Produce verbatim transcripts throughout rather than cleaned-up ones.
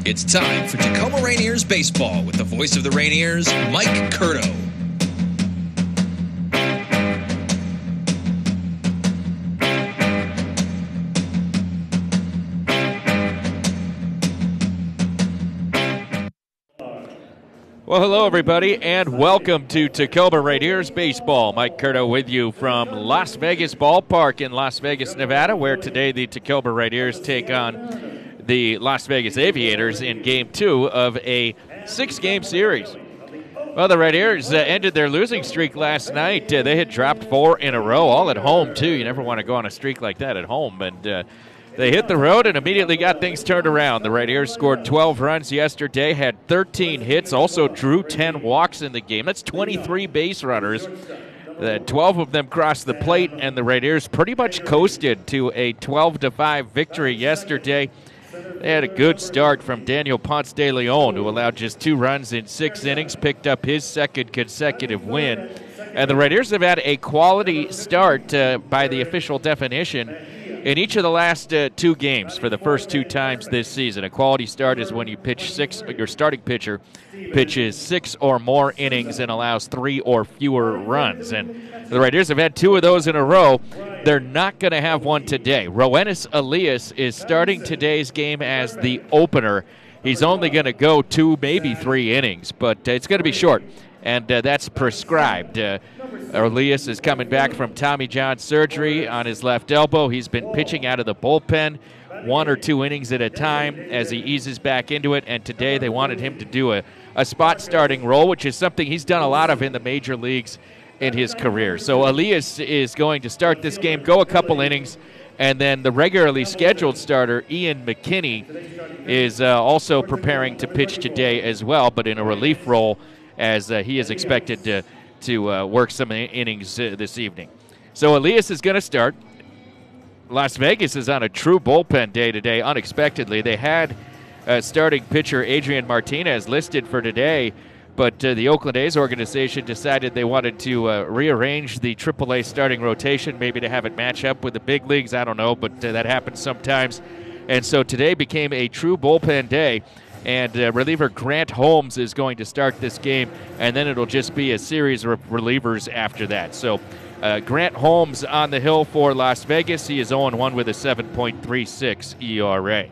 It's time for Tacoma Rainiers baseball with the voice of the Rainiers, Mike Curto. Well, hello, everybody, and welcome to Tacoma Rainiers baseball. Mike Curto with you from Las Vegas Ballpark in Las Vegas, Nevada, where today the Tacoma Rainiers take on the Las Vegas Aviators in Game two of a six-game series. Well, the Rainiers uh, ended their losing streak last night. Uh, they had dropped four in a row, all at home, too. You never want to go on a streak like that at home, and uh, they hit the road and immediately got things turned around. The Rainiers scored twelve runs yesterday, had thirteen hits, also drew ten walks in the game. That's twenty-three base runners. Uh, twelve of them crossed the plate, and the Rainiers pretty much coasted to a twelve to five victory yesterday. They had a good start from Daniel Ponce de Leon, who allowed just two runs in six innings, picked up his second consecutive win. And the Rainiers have had a quality start uh, by the official definition in each of the last uh, two games for the first two times this season. A quality start is when you pitch six, your starting pitcher pitches six or more innings and allows three or fewer runs. And the Rainiers have had two of those in a row. They're not going to have one today. Roenis Elias is starting today's game as the opener. He's only going to go two, maybe three innings, but uh, it's going to be short, and uh, that's prescribed. Uh, Elias is coming back from Tommy John surgery on his left elbow. He's been pitching out of the bullpen one or two innings at a time as he eases back into it, and today they wanted him to do a, a spot starting role, which is something he's done a lot of in the major leagues in his career. So Elias is going to start this game, go a couple innings, and then the regularly scheduled starter, Ian McKinney, is uh, also preparing to pitch today as well, but in a relief role as uh, he is expected to, to uh, work some innings uh, this evening. So Elias is going to start. Las Vegas is on a true bullpen day today, unexpectedly. They had uh, starting pitcher Adrian Martinez listed for today, but uh, the Oakland A's organization decided they wanted to uh, rearrange the triple A starting rotation, maybe to have it match up with the big leagues. I don't know, but uh, that happens sometimes. And so today became a true bullpen day, and uh, reliever Grant Holmes is going to start this game, and then it'll just be a series of relievers after that. So uh, Grant Holmes on the hill for Las Vegas. He is oh and one with a seven point three six E R A.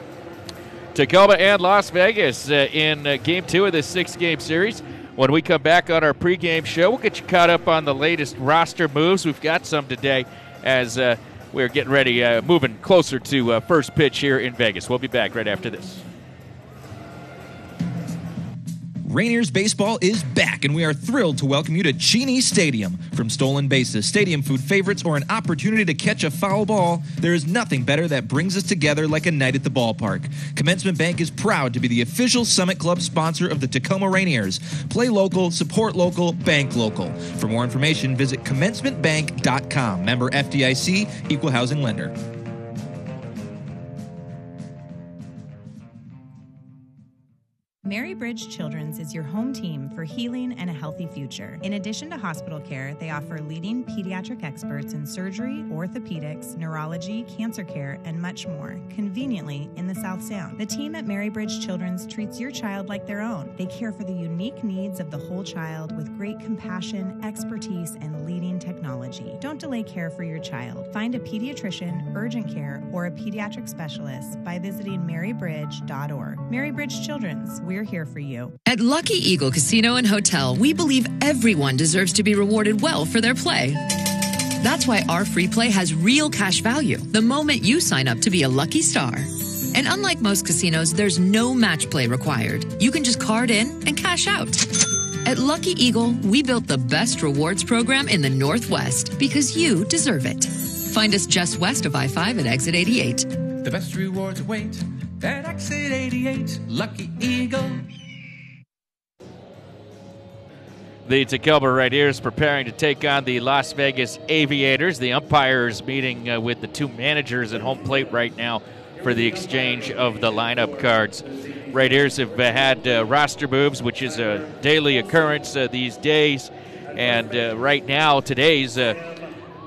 Tacoma and Las Vegas uh, in uh, Game two of this six-game series. When we come back on our pregame show, we'll get you caught up on the latest roster moves. We've got some today as uh, we're getting ready, uh, moving closer to uh, first pitch here in Vegas. We'll be back right after this. Rainiers baseball is back, and we are thrilled to welcome you to Cheney Stadium. From stolen bases, stadium food favorites, or an opportunity to catch a foul ball, there is nothing better that brings us together like a night at the ballpark. Commencement Bank is proud to be the official Summit Club sponsor of the Tacoma Rainiers. Play local, support local, bank local. For more information, visit commencement bank dot com. Member F D I C, Equal Housing Lender. Mary Bridge Children's is your home team for healing and a healthy future. In addition to hospital care, they offer leading pediatric experts in surgery, orthopedics, neurology, cancer care, and much more, conveniently in the South Sound. The team at Mary Bridge Children's treats your child like their own. They care for the unique needs of the whole child with great compassion, expertise, and leading technology. Don't delay care for your child. Find a pediatrician, urgent care, or a pediatric specialist by visiting mary bridge dot org. Mary Bridge Children's, we're here for you. At Lucky Eagle Casino and Hotel, we believe everyone deserves to be rewarded well for their play. That's why our free play has real cash value the moment you sign up to be a lucky star. And unlike most casinos, there's no match play required. You can just card in and cash out. At Lucky Eagle, we built the best rewards program in the Northwest because you deserve it. Find us just west of I five at exit eighty-eight. The best rewards await at exit eighty-eight, Lucky Eagle. The Tacoma Rainiers preparing to take on the Las Vegas Aviators. The umpires meeting uh, with the two managers at home plate right now for the exchange of the lineup cards. Rainiers have uh, had uh, roster moves, which is a daily occurrence uh, these days. And uh, right now, today's uh,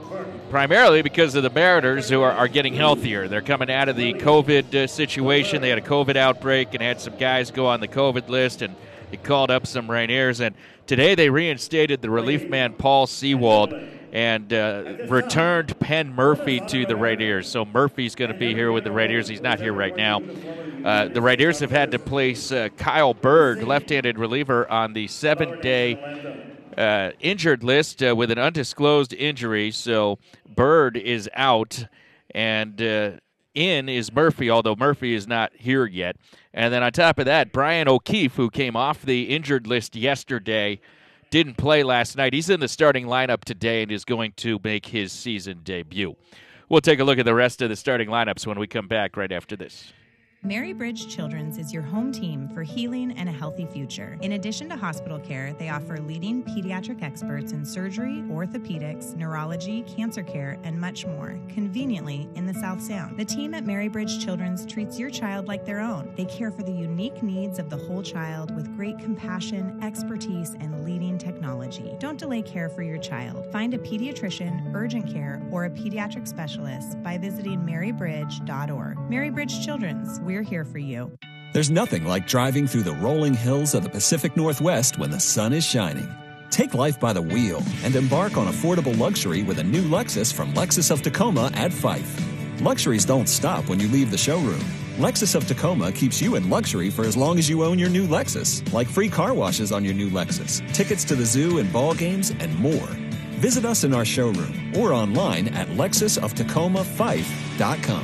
primarily because of the Mariners, who are, are getting healthier. They're coming out of the COVID uh, situation. They had a COVID outbreak and had some guys go on the COVID list, and it called up some Rainiers. And today they reinstated the relief man Paul Sewald and uh, returned Penn Murphy to the Rainiers. So Murphy's going to be here with the Rainiers. He's not here right now. Uh, the Rainiers have had to place uh, Kyle Bird, left-handed reliever, on the seven-day uh, injured list uh, with an undisclosed injury. So Bird is out, and uh, in is Murphy, although Murphy is not here yet. And then on top of that, Brian O'Keefe, who came off the injured list yesterday, didn't play last night. He's in the starting lineup today and is going to make his season debut. We'll take a look at the rest of the starting lineups when we come back right after this. Mary Bridge Children's is your home team for healing and a healthy future. In addition to hospital care, they offer leading pediatric experts in surgery, orthopedics, neurology, cancer care, and much more, conveniently in the South Sound. The team at Mary Bridge Children's treats your child like their own. They care for the unique needs of the whole child with great compassion, expertise, and leading technology. Don't delay care for your child. Find a pediatrician, urgent care, or a pediatric specialist by visiting mary bridge dot org. Mary Bridge Children's, we're here for you. There's nothing like driving through the rolling hills of the Pacific Northwest when the sun is shining. Take life by the wheel and embark on affordable luxury with a new Lexus from Lexus of Tacoma at Fife. Luxuries don't stop when you leave the showroom. Lexus of Tacoma keeps you in luxury for as long as you own your new Lexus, like free car washes on your new Lexus, tickets to the zoo and ball games, and more. Visit us in our showroom or online at lexus of tacoma fife dot com.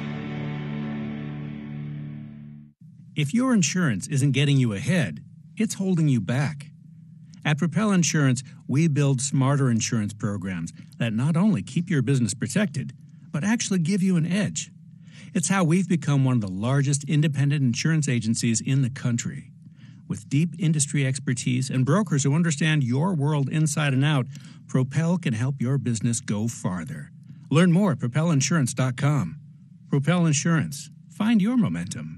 If your insurance isn't getting you ahead, it's holding you back. At Propel Insurance, we build smarter insurance programs that not only keep your business protected, but actually give you an edge. It's how we've become one of the largest independent insurance agencies in the country. With deep industry expertise and brokers who understand your world inside and out, Propel can help your business go farther. Learn more at propel insurance dot com. Propel Insurance. Find your momentum.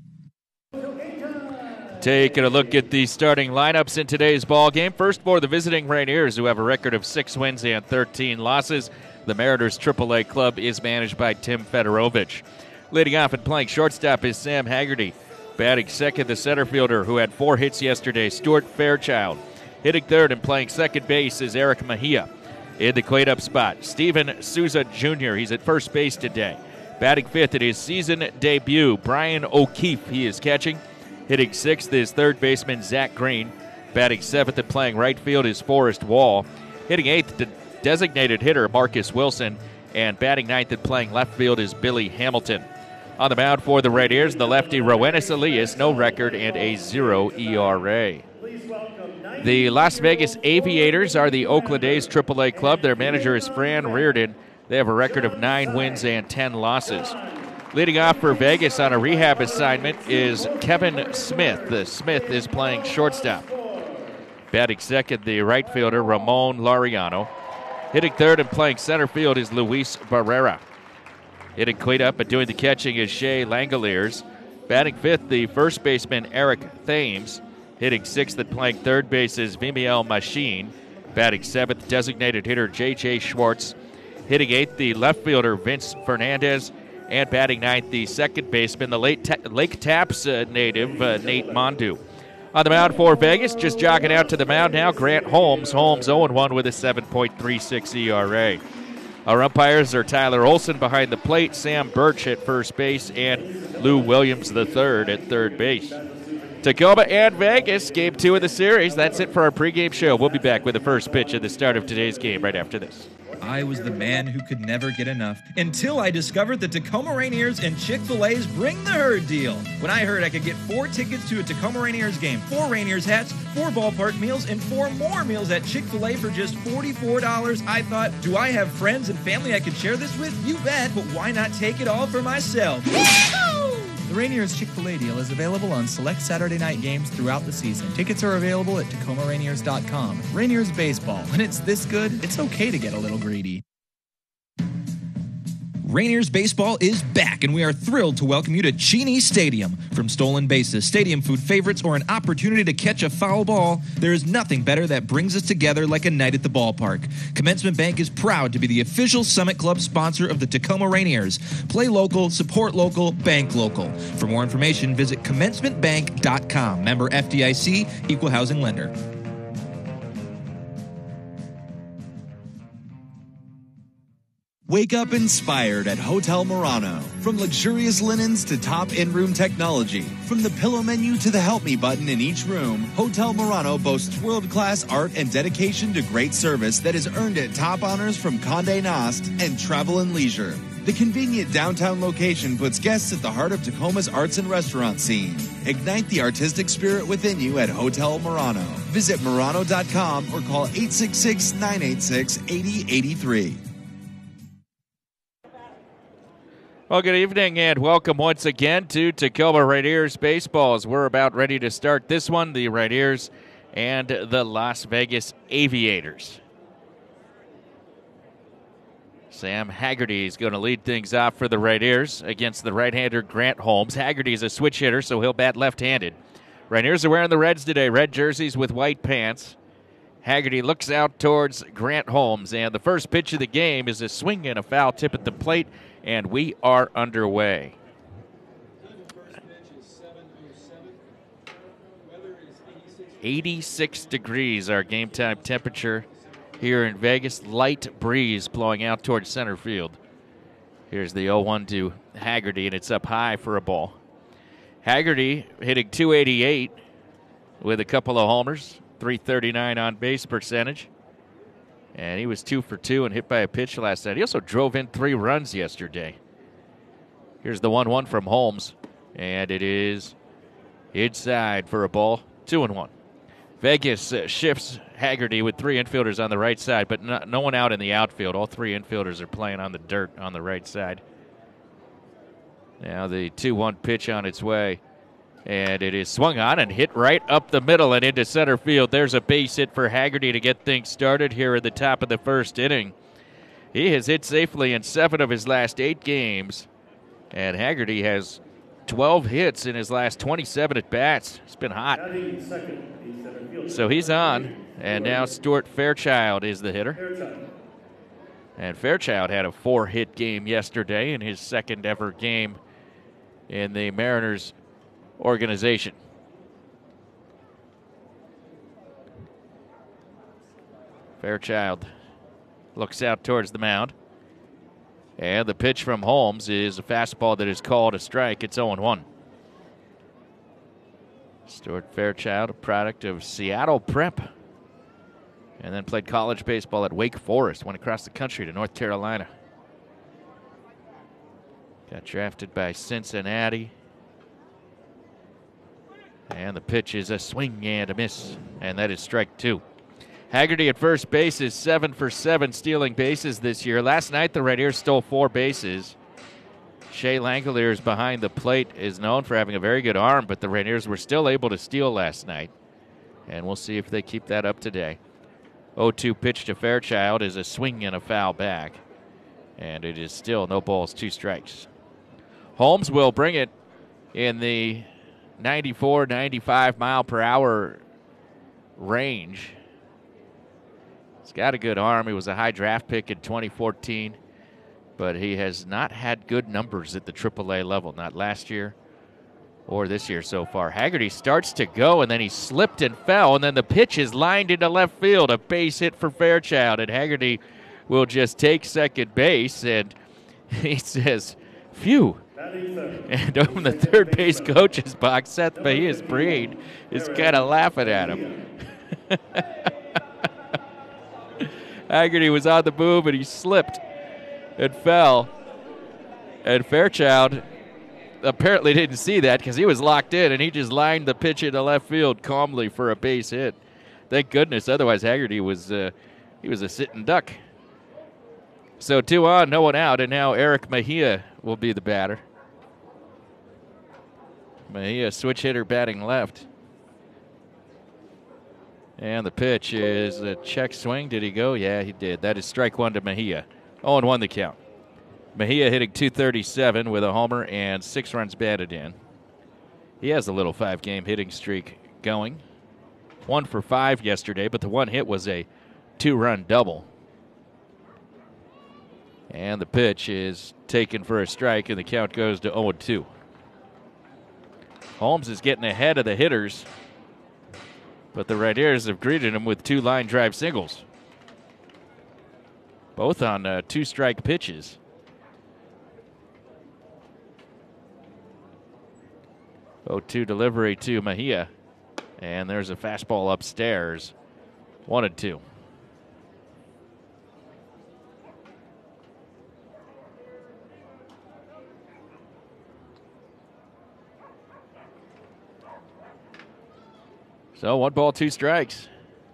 Taking a look at the starting lineups in today's ball game. First for the visiting Rainiers, who have a record of six wins and thirteen losses. The Mariners triple A club is managed by Tim Fedorovich. Leading off and playing shortstop is Sam Haggerty. Batting second, the center fielder, who had four hits yesterday, Stuart Fairchild. Hitting third and playing second base is Eric Mejia. In the cleanup spot, Steven Souza Junior He's at first base today. Batting fifth at his season debut, Brian O'Keefe. He is catching. Hitting sixth is third baseman Zach Green. Batting seventh and playing right field is Forrest Wall. Hitting eighth, de- designated hitter Marcus Wilson. And batting ninth and playing left field is Billy Hamilton. On the mound for the Rainiers, the lefty Roenis Elias, no record and a zero E R A. The Las Vegas Aviators are the Oakland A's triple A club. Their manager is Fran Reardon. They have a record of nine wins and ten losses. Leading off for Vegas on a rehab assignment is Kevin Smith. The Smith is playing shortstop. Batting second, the right fielder, Ramon Laureano. Hitting third and playing center field is Luis Barrera. Hitting cleanup and doing the catching is Shea Langoliers. Batting fifth, the first baseman, Eric Thames. Hitting sixth and playing third base is Vimiel Machine. Batting seventh, designated hitter J J Schwartz. Hitting eighth, the left fielder, Vince Fernandez. And batting ninth, the second baseman, the late ta- Lake Taps uh, native, uh, Nate Mondu. On the mound for Vegas, just jogging out to the mound now, Grant Holmes. Holmes oh and one with a seven point three six E R A. Our umpires are Tyler Olson behind the plate, Sam Birch at first base, and Lou Williams the third at third base. Tacoma and Vegas, game two of the series. That's it for our pregame show. We'll be back with the first pitch at the start of today's game right after this. I was the man who could never get enough until I discovered the Tacoma Rainiers and Chick-fil-A's Bring the Herd deal. When I heard I could get four tickets to a Tacoma Rainiers game, four Rainiers hats, four ballpark meals, and four more meals at Chick-fil-A for just forty-four dollars, I thought, do I have friends and family I could share this with? You bet, but why not take it all for myself? The Rainiers Chick-fil-A deal is available on select Saturday night games throughout the season. Tickets are available at tacoma rainiers dot com. Rainiers baseball. When it's this good, it's okay to get a little greedy. Rainiers baseball is back, and we are thrilled to welcome you to Cheney Stadium. From stolen bases, stadium food favorites, or an opportunity to catch a foul ball, there is nothing better that brings us together like a night at the ballpark. Commencement Bank is proud to be the official Summit Club sponsor of the Tacoma Rainiers. Play local, support local, bank local. For more information, visit commencement bank dot com. Member F D I C, Equal Housing Lender. Wake up inspired at Hotel Murano. From luxurious linens to top in-room technology, from the pillow menu to the help me button in each room, Hotel Murano boasts world-class art and dedication to great service that has earned it top honors from Condé Nast and Travel and Leisure. The convenient downtown location puts guests at the heart of Tacoma's arts and restaurant scene. Ignite the artistic spirit within you at Hotel Murano. Visit Murano dot com or call eight six six, nine eight six, eight zero eight three. Well, good evening and welcome once again to Tacoma Rainiers baseball. As we're about ready to start this one, the Rainiers and the Las Vegas Aviators. Sam Haggerty is going to lead things off for the Rainiers against the right-hander Grant Holmes. Haggerty is a switch hitter, so he'll bat left-handed. Rainiers are wearing the Reds today, red jerseys with white pants. Haggerty looks out towards Grant Holmes, and the first pitch of the game is a swing and a foul tip at the plate, and we are underway. eighty-six degrees, our game time temperature here in Vegas. Light breeze blowing out towards center field. Here's the oh one to Haggerty, and it's up high for a ball. Haggerty hitting two eighty-eight with a couple of homers, three thirty-nine on base percentage. And he was two for two and hit by a pitch last night. He also drove in three runs yesterday. Here's the one one from Holmes, and it is inside for a ball, two and one. Vegas uh, shifts Haggerty with three infielders on the right side, but no, no one out in the outfield. All three infielders are playing on the dirt on the right side. Now the two one pitch on its way. And it is swung on and hit right up the middle and into center field. There's a base hit for Haggerty to get things started here at the top of the first inning. He has hit safely in seven of his last eight games. And Haggerty has twelve hits in his last twenty-seven at-bats. It's been hot. So he's on. And now Stuart Fairchild is the hitter. And Fairchild had a four-hit game yesterday in his second ever game in the Mariners organization. Fairchild looks out towards the mound. And the pitch from Holmes is a fastball that is called a strike. It's oh one. Stuart Fairchild, a product of Seattle Prep. And then played college baseball at Wake Forest. Went across the country to North Carolina. Got drafted by Cincinnati. And the pitch is a swing and a miss, and that is strike two. Haggerty at first base is seven for seven stealing bases this year. Last night, the Rainiers stole four bases. Shea Langoliers behind the plate is known for having a very good arm, but the Rainiers were still able to steal last night. And we'll see if they keep that up today. oh two pitch to Fairchild is a swing and a foul back. And it is still no balls, two strikes. Holmes will bring it in the ninety-four, ninety-five mile per hour range. He's got a good arm. He was a high draft pick in twenty fourteen, but he has not had good numbers at the triple A level, not last year or this year so far. Haggerty starts to go, and then he slipped and fell, and then the pitch is lined into left field, a base hit for Fairchild, and Haggerty will just take second base, and he says, phew. And on the third base coach's box, Seth Mejia's Breed is kind of laughing at him. Haggerty was on the move, and he slipped and fell. And Fairchild apparently didn't see that because he was locked in, and he just lined the pitch into left field calmly for a base hit. Thank goodness. Otherwise, Haggerty was uh, he was a sitting duck. So two on, no one out, and now Eric Mejia will be the batter. Mejia, switch hitter, batting left. And the pitch is a check swing. Did he go? Yeah, he did. That is strike one to Mejia. oh one the count. Mejia hitting two thirty-seven with a homer and six runs batted in. He has a little five-game hitting streak going. One for five yesterday, but the one hit was a two-run double. And the pitch is taken for a strike, and the count goes to oh two. Holmes is getting ahead of the hitters, but the Rainiers have greeted him with two line drive singles, both on uh, two-strike pitches. oh two delivery to Mejia, and there's a fastball upstairs, one and two. So one ball, two strikes.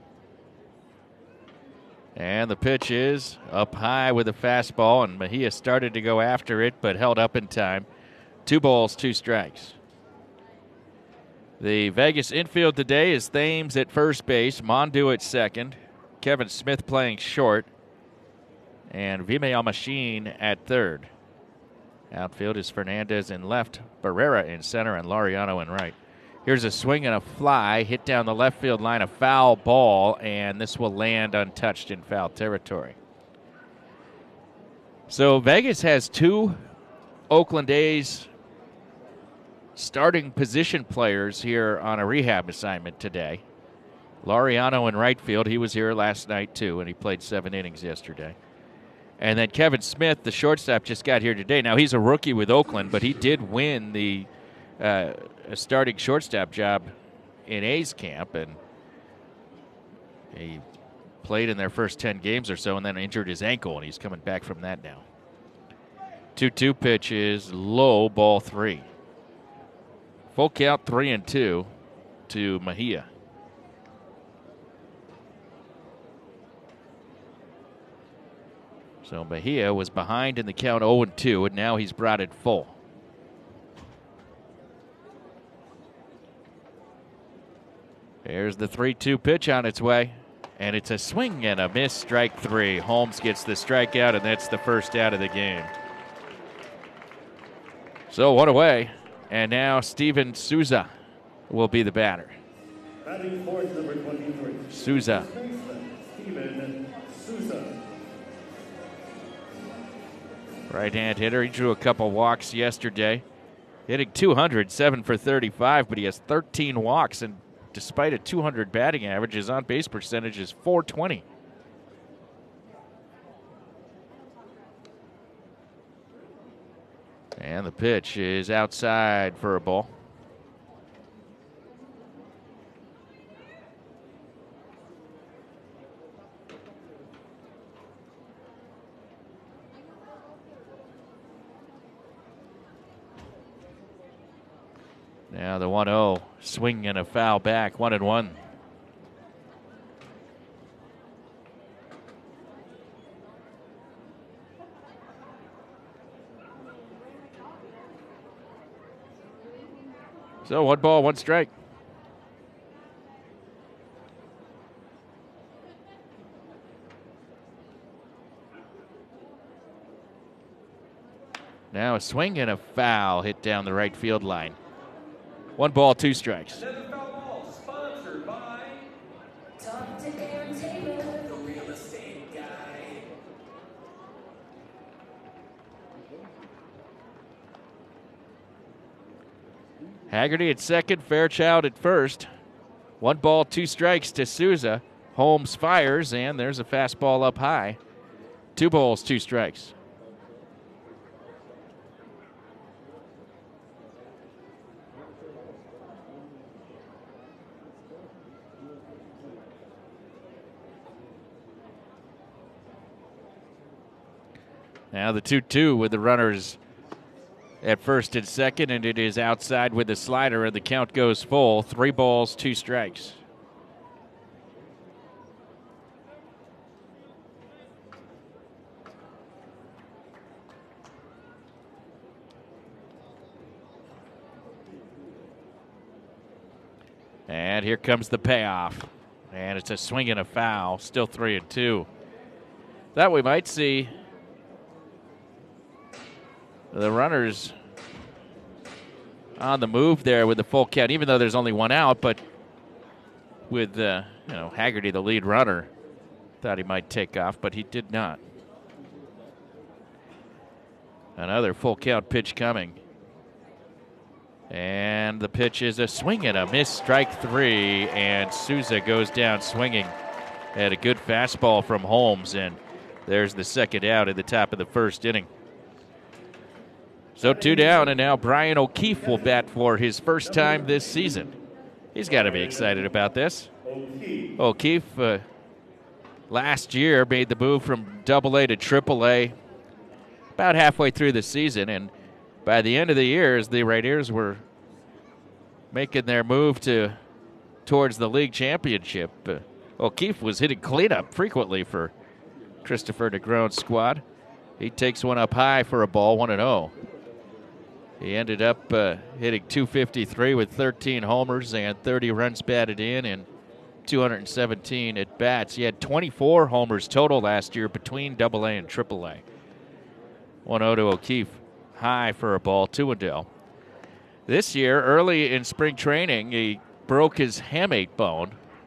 And the pitch is up high with a fastball, and Mejia started to go after it, but held up in time. Two balls, two strikes. The Vegas infield today is Thames at first base, Mondu at second, Kevin Smith playing short, and Vimeo Machine at third. Outfield is Fernandez in left, Barrera in center, and Laureano in right. Here's a swing and a fly, hit down the left field line, a foul ball, and this will land untouched in foul territory. So Vegas has two Oakland A's starting position players here on a rehab assignment today. Laureano in right field, he was here last night too, and he played seven innings yesterday. And then Kevin Smith, the shortstop, just got here today. Now, he's a rookie with Oakland, but he did win the uh, starting shortstop job in A's camp, and he played in their first ten games or so and then injured his ankle, and he's coming back from that now. two two pitch is low, ball three. Full count, three and two to Mejia. So Mejia was behind in the count oh and two, and now he's brought it full. There's the three two pitch on its way, and it's a swing and a miss, strike three. Holmes gets the strikeout, and that's the first out of the game. So one away, and now Steven Souza will be the batter. Batting fourth, number twenty-three. Souza. Steven Souza. Right-hand hitter. He drew a couple walks yesterday. Hitting two hundred, seven for thirty-five, but he has thirteen walks, and despite a two hundred batting average, his on-base percentage is four twenty. And the pitch is outside for a ball. Now the one oh, swing and a foul back, one and one. So one ball, one strike. Now a swing and a foul hit down the right field line. One ball, two strikes. Another foul ball sponsored by Talk to Aaron Taylor, the real estate guy. Haggerty at second, Fairchild at first. One ball, two strikes to Souza. Holmes fires, and there's a fastball up high. Two balls, two strikes. Now the two two with the runners at first and second, and it is outside with the slider, and the count goes full. Three balls, two strikes. And here comes the payoff. And it's a swing and a foul, still three and two. That we might see the runners on the move there with the full count, even though there's only one out, but with uh, you know Haggerty, the lead runner, thought he might take off, but he did not. Another full count pitch coming. And the pitch is a swing and a miss, strike three, and Souza goes down swinging at a good fastball from Holmes, and there's the second out at the top of the first inning. So two down, and now Brian O'Keefe will bat for his first time this season. He's got to be excited about this. O'Keefe uh, last year made the move from double A to triple A about halfway through the season, and by the end of the year, as the Rainiers were making their move to towards the league championship, uh, O'Keefe was hitting cleanup frequently for Christopher Negron's squad. He takes one up high for a ball, one and oh. He ended up uh, hitting two fifty-three with thirteen homers and thirty runs batted in and two hundred seventeen at bats. He had twenty-four homers total last year between double A and triple A. one oh to O'Keefe. High for a ball, two and oh. This year, early in spring training, he broke his hamate bone,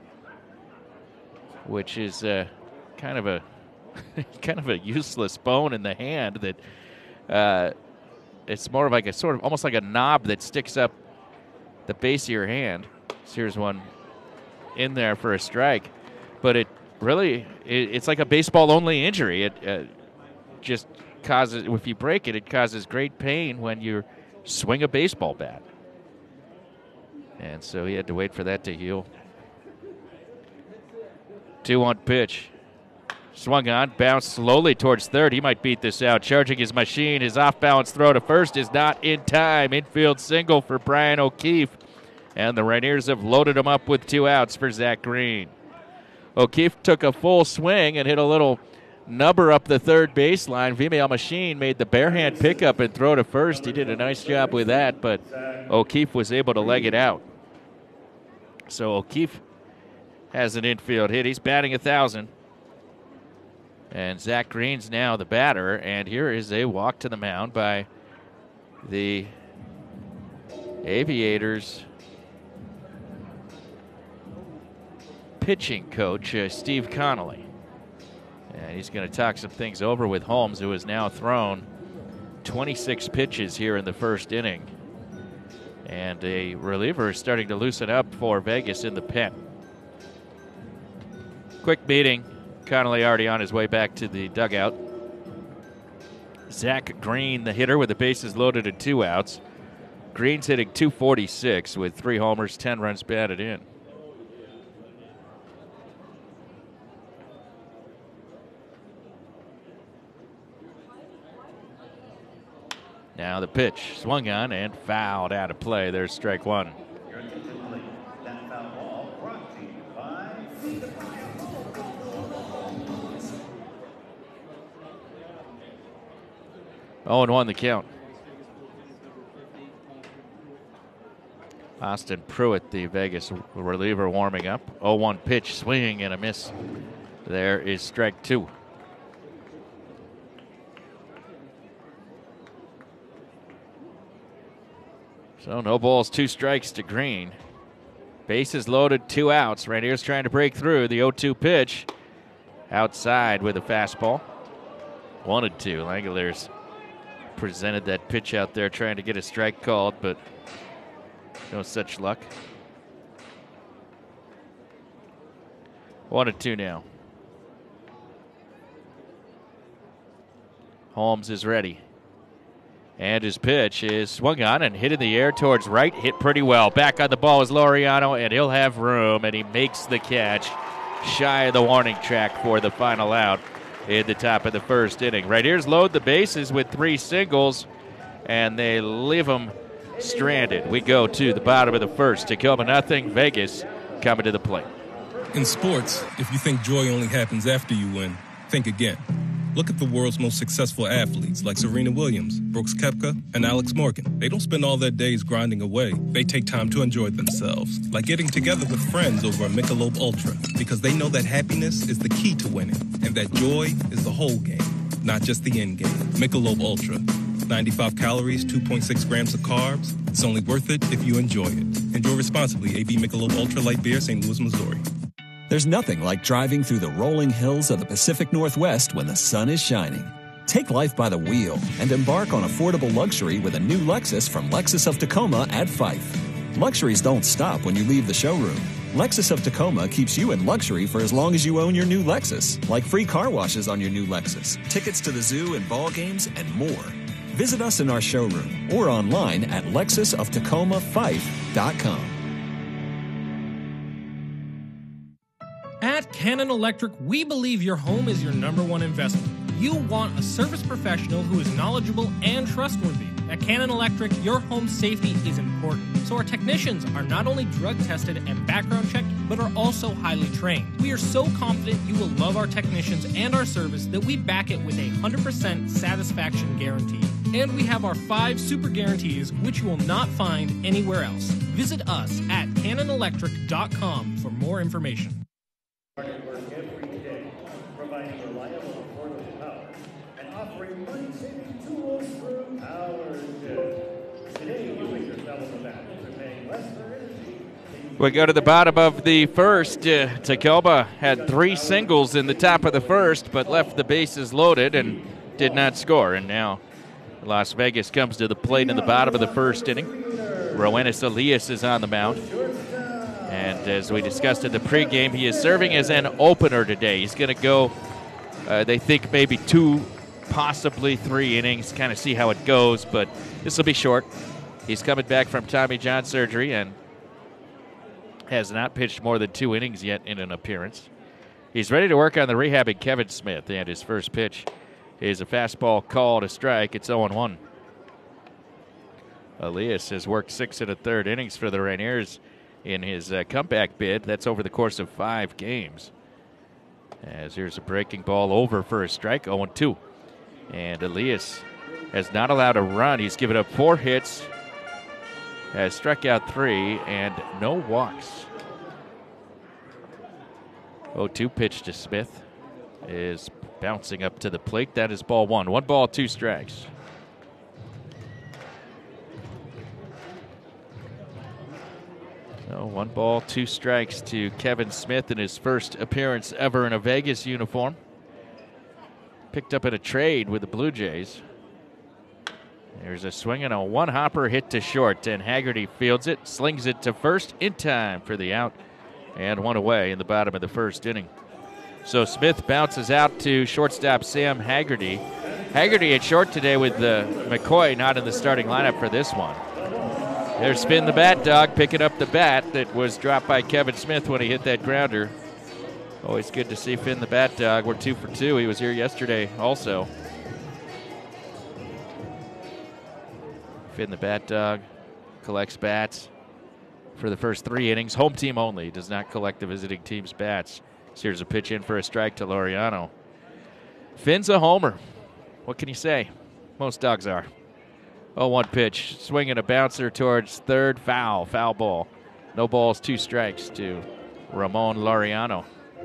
which is uh, kind of a kind of a useless bone in the hand. That uh, it's more of like a sort of almost like a knob that sticks up the base of your hand. So here's one in there for a strike, but it really it, it's like a baseball-only injury. It uh, just causes, if you break it, it causes great pain when you swing a baseball bat. And so he had to wait for that to heal. two one pitch. Swung on, bounced slowly towards third. He might beat this out. Charging his machine. His off-balance throw to first is not in time. Infield single for Brian O'Keefe. And the Rainiers have loaded him up with two outs for Zach Green. O'Keefe took a full swing and hit a little nubber up the third baseline. Female Machine made the bare hand pickup and throw to first. He did a nice job with that, but O'Keefe was able to leg it out. So O'Keefe has an infield hit. He's batting a thousand. And Zach Green's now the batter, and here is a walk to the mound by the Aviators pitching coach, uh, Steve Connolly. And he's going to talk some things over with Holmes, who has now thrown twenty-six pitches here in the first inning. And a reliever is starting to loosen up for Vegas in the pen. Quick meeting. Connolly already on his way back to the dugout. Zach Green, the hitter, with the bases loaded and two outs. Green's hitting two forty-six with three homers, ten runs batted in. Now the pitch, swung on and fouled out of play. There's strike one. oh and one the count. Austin Pruitt, the Vegas reliever, warming up. oh one pitch, swing and a miss. There is strike two. So no balls, two strikes to Green. Bases loaded, two outs. Rainiers trying to break through. The oh two pitch outside with a fastball. One and two. Langoliers presented that pitch out there trying to get a strike called, but no such luck. One and two now. Holmes is ready. And his pitch is swung on and hit in the air towards right. Hit pretty well. Back on the ball is Laureano, and he'll have room, and he makes the catch shy of the warning track for the final out in the top of the first inning. Rainiers load the bases with three singles, and they leave them stranded. We go to the bottom of the first. Tacoma nothing. Vegas coming to the plate. In sports, if you think joy only happens after you win, think again. Look at the world's most successful athletes like Serena Williams, Brooks Koepka, and Alex Morgan. They don't spend all their days grinding away. They take time to enjoy themselves, like getting together with friends over a Michelob Ultra, because they know that happiness is the key to winning, and that joy is the whole game, not just the end game. Michelob Ultra. ninety-five calories, two point six grams of carbs. It's only worth it if you enjoy it. Enjoy responsibly. A B Michelob Ultra Light Beer, Saint Louis, Missouri. There's nothing like driving through the rolling hills of the Pacific Northwest when the sun is shining. Take life by the wheel and embark on affordable luxury with a new Lexus from Lexus of Tacoma at Fife. Luxuries don't stop when you leave the showroom. Lexus of Tacoma keeps you in luxury for as long as you own your new Lexus, like free car washes on your new Lexus, tickets to the zoo and ball games, and more. Visit us in our showroom or online at lexus of tacoma fife dot com. At Cannon Electric, we believe your home is your number one investment. You want a service professional who is knowledgeable and trustworthy. At Cannon Electric, your home safety is important, so our technicians are not only drug tested and background checked, but are also highly trained. We are so confident you will love our technicians and our service that we back it with a one hundred percent satisfaction guarantee. And we have our five super guarantees, which you will not find anywhere else. Visit us at cannon electric dot com for more information. Work every day, providing reliable, affordable power, and offering money-saving tools through Power Grid. Today, you and your fellow Nevadans are paying less for energy. We go to the bottom of the first. Uh, Tacoma had three singles in the top of the first, but left the bases loaded and did not score. And now Las Vegas comes to the plate in the bottom of the first inning. Roenis Elias is on the mound. And as we discussed in the pregame, he is serving as an opener today. He's going to go, uh, they think, maybe two, possibly three innings, kind of see how it goes, but this will be short. He's coming back from Tommy John surgery and has not pitched more than two innings yet in an appearance. He's ready to work on the rehabbing Kevin Smith, and his first pitch is a fastball called a strike. It's oh one. Elias has worked six and a third innings for the Rainiers in his uh, comeback bid. That's over the course of five games. As here's a breaking ball over for a strike, oh two. And Elias has not allowed a run. He's given up four hits, has struck out three, and no walks. oh two pitch to Smith is bouncing up to the plate. That is ball one. One ball, two strikes. So one ball, two strikes to Kevin Smith in his first appearance ever in a Vegas uniform. Picked up in a trade with the Blue Jays. There's a swing and a one-hopper hit to short, and Haggerty fields it, slings it to first in time for the out, and one away in the bottom of the first inning. So Smith bounces out to shortstop Sam Haggerty. Haggerty at short today with uh, McCoy not in the starting lineup for this one. There's Finn the Bat Dog picking up the bat that was dropped by Kevin Smith when he hit that grounder. Always good to see Finn the Bat Dog. We're two for two. He was here yesterday also. Finn the Bat Dog collects bats for the first three innings. Home team only. Does not collect the visiting team's bats. So here's a pitch in for a strike to Laureano. Finn's a homer. What can you say? Most dogs are. oh one pitch. Swinging a bouncer towards third. Foul. Foul ball. No balls, two strikes to Ramon Laureano.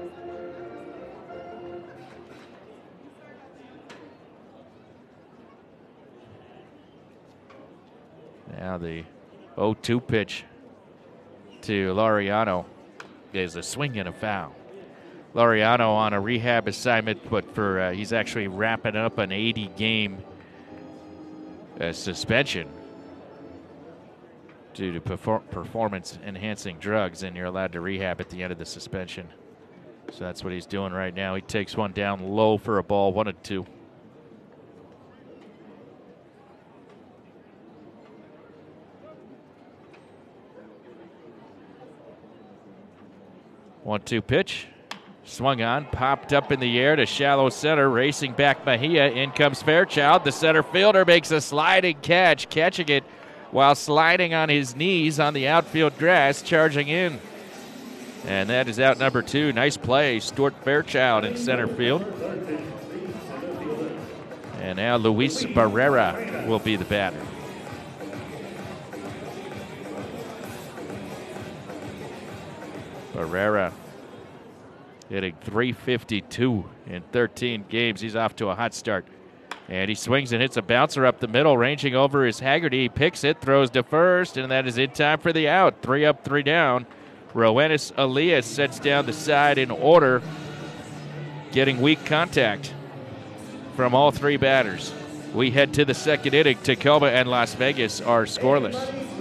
Now the oh two pitch to Laureano is a swing and a foul. Laureano on a rehab assignment, but for uh, he's actually wrapping up an eighty game uh, suspension due to perfor- performance enhancing drugs, and you're allowed to rehab at the end of the suspension. So that's what he's doing right now. He takes one down low for a ball, one and two. one two pitch. Swung on, popped up in the air to shallow center, racing back Mejia. In comes Fairchild. The center fielder makes a sliding catch, catching it while sliding on his knees on the outfield grass, charging in. And that is out number two. Nice play, Stuart Fairchild in center field. And now Luis Barrera will be the batter. Barrera hitting three fifty-two in thirteen games. He's off to a hot start And he swings and hits a bouncer up the middle, ranging over is Haggerty. He picks it, throws to first, and that is in time for the out. Three up, three down. Roenis Elias sets down the side in order, getting weak contact from all three batters. We head to the second inning. Tacoma and Las Vegas are scoreless.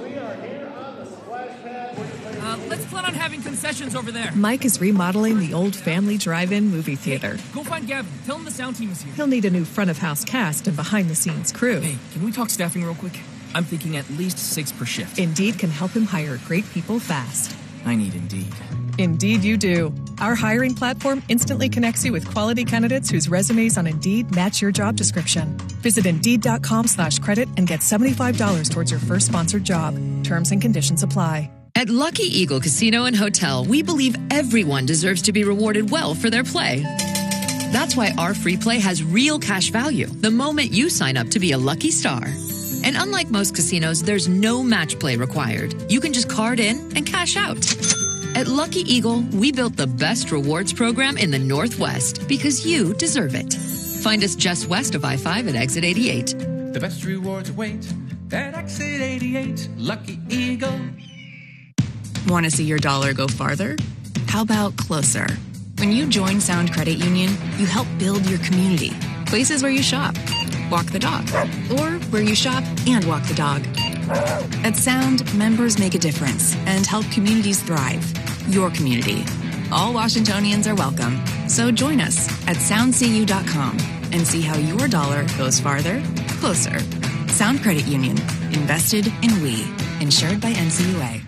Uh, let's plan on having concessions over there. Mike is remodeling the old family drive-in movie theater. Hey, go find Gavin. Tell him the sound team is here. He'll need a new front-of-house cast and behind-the-scenes crew. Hey, can we talk staffing real quick? I'm thinking at least six per shift. Indeed can help him hire great people fast. I need Indeed. Indeed you do. Our hiring platform instantly connects you with quality candidates whose resumes on Indeed match your job description. Visit Indeed.com slash credit and get seventy-five dollars towards your first sponsored job. Terms and conditions apply. At Lucky Eagle Casino and Hotel, we believe everyone deserves to be rewarded well for their play. That's why our free play has real cash value the moment you sign up to be a lucky star. And unlike most casinos, there's no match play required. You can just card in and cash out. At Lucky Eagle, we built the best rewards program in the Northwest because you deserve it. Find us just west of I five at exit eighty-eight. The best rewards await at exit eighty-eight. Lucky Eagle. Want to see your dollar go farther? How about closer? When you join Sound Credit Union, you help build your community. Places where you shop, walk the dog, or where you shop and walk the dog. At Sound, members make a difference and help communities thrive. Your community. All Washingtonians are welcome. So join us at sound c u dot com and see how your dollar goes farther, closer. Sound Credit Union. Invested in we. Insured by N C U A.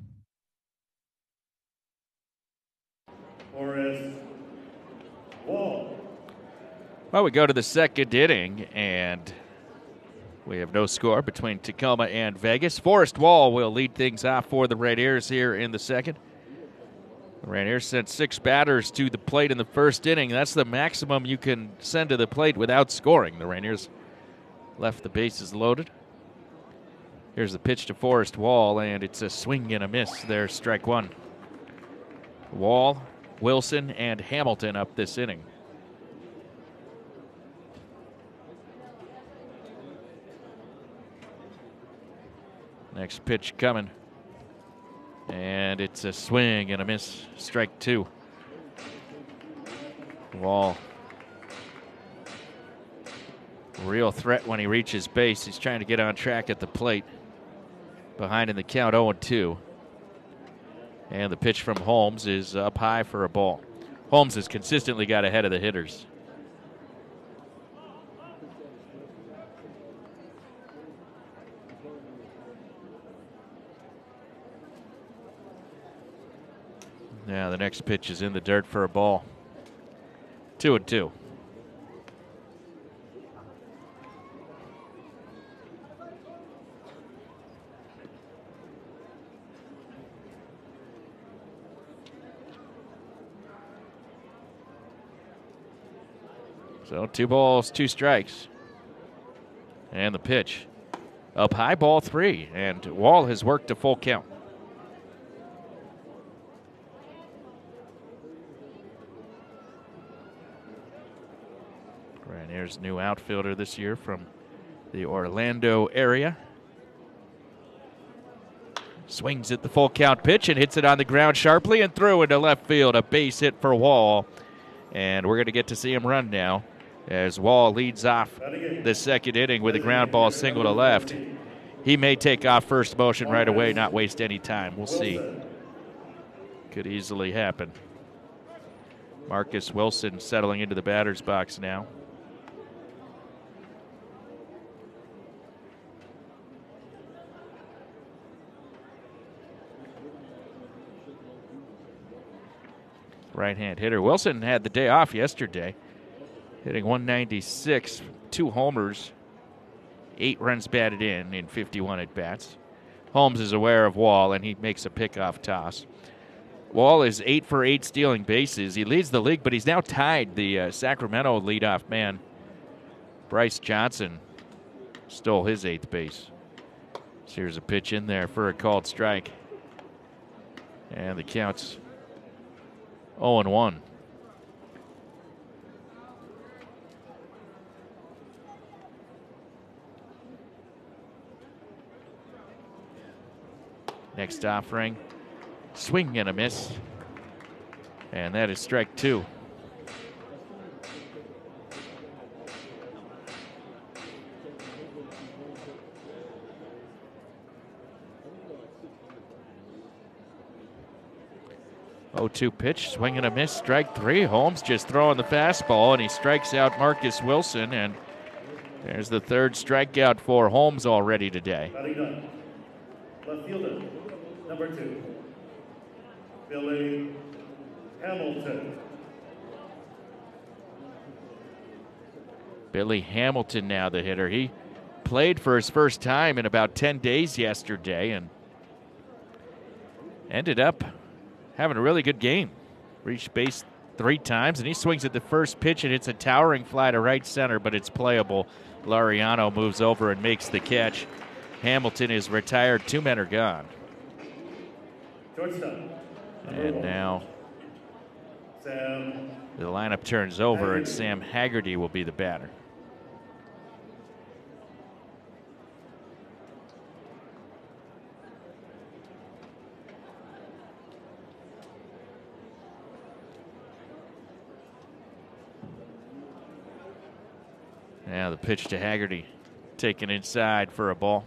Horace Wall. Well, we go to the second inning, and we have no score between Tacoma and Vegas. Forrest Wall will lead things off for the Rainiers here in the second. The Rainiers sent six batters to the plate in the first inning. That's the maximum you can send to the plate without scoring. The Rainiers left the bases loaded. Here's the pitch to Forrest Wall, and it's a swing and a miss. There's strike one. Wall, Wilson, and Hamilton up this inning. Next pitch coming. And it's a swing and a miss. Strike two. Wall. Real threat when he reaches base. He's trying to get on track at the plate. Behind in the count, oh and two. And the pitch from Holmes is up high for a ball. Holmes has consistently got ahead of the hitters. Now the next pitch is in the dirt for a ball. Two and two. So two balls, two strikes. And the pitch. Up high, ball three. And Wall has worked a full count. Rainier's new outfielder this year from the Orlando area. Swings at the full count pitch and hits it on the ground sharply and through into left field. A base hit for Wall. And we're going to get to see him run now as Wall leads off the second inning with a ground ball single to left. He may take off first motion right away, not waste any time. We'll see. Could easily happen. Marcus Wilson settling into the batter's box now. Right-hand hitter. Wilson had the day off yesterday, hitting one ninety-six, two homers, eight runs batted in in fifty-one at-bats. Holmes is aware of Wall, and he makes a pickoff toss. Wall is eight for eight stealing bases. He leads the league, but he's now tied the uh, Sacramento leadoff man. Bryce Johnson stole his eighth base. So here's a pitch in there for a called strike. And the count's oh and one. Next offering, swing and a miss. And that is strike two. oh two pitch, swing and a miss, strike three. Holmes just throwing the fastball, and he strikes out Marcus Wilson, and there's the third strikeout for Holmes already today. Batting done. Left fielder, number two, Billy Hamilton. Billy Hamilton now the hitter. He played for his first time in about ten days yesterday and ended up having a really good game. Reached base three times, and he swings at the first pitch, and it's a towering fly to right center, but it's playable. Laureano moves over and makes the catch. Hamilton is retired. Two men are gone. Shortstop. And now Sam. the lineup turns over, and Sam Haggerty will be the batter. Now the pitch to Haggerty, taken inside for a ball.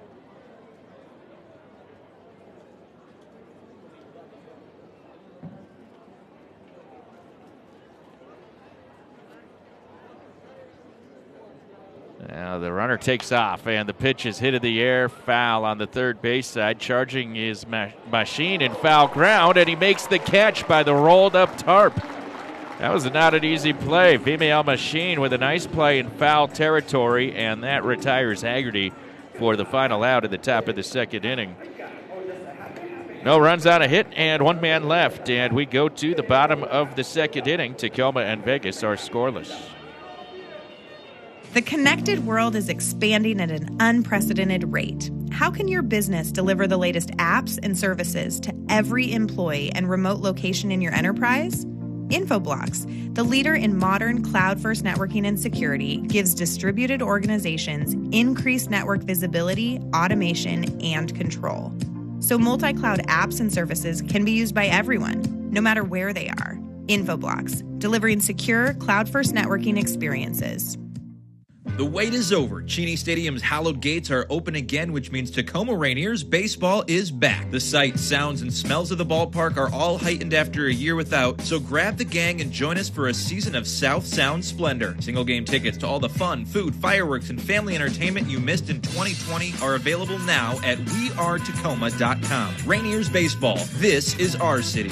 Now the runner takes off, and the pitch is hit in the air, foul on the third base side. Charging his ma- machine in foul ground, and he makes the catch by the rolled up tarp. That was not an easy play. Female Machine with a nice play in foul territory, and that retires Haggerty for the final out at the top of the second inning. No runs on a hit and one man left, and we go to the bottom of the second inning. Tacoma and Vegas are scoreless. The connected world is expanding at an unprecedented rate. How can your business deliver the latest apps and services to every employee and remote location in your enterprise? Infoblox, the leader in modern cloud-first networking and security, gives distributed organizations increased network visibility, automation, and control. So multi-cloud apps and services can be used by everyone, no matter where they are. Infoblox, delivering secure cloud-first networking experiences. The wait is over. Cheney Stadium's hallowed gates are open again, which means Tacoma Rainiers baseball is back. The sights, sounds, and smells of the ballpark are all heightened after a year without, so grab the gang and join us for a season of South Sound splendor. Single game tickets to all the fun, food, fireworks, and family entertainment you missed in twenty twenty are available now at we are tacoma dot com. Rainiers baseball. This is our city.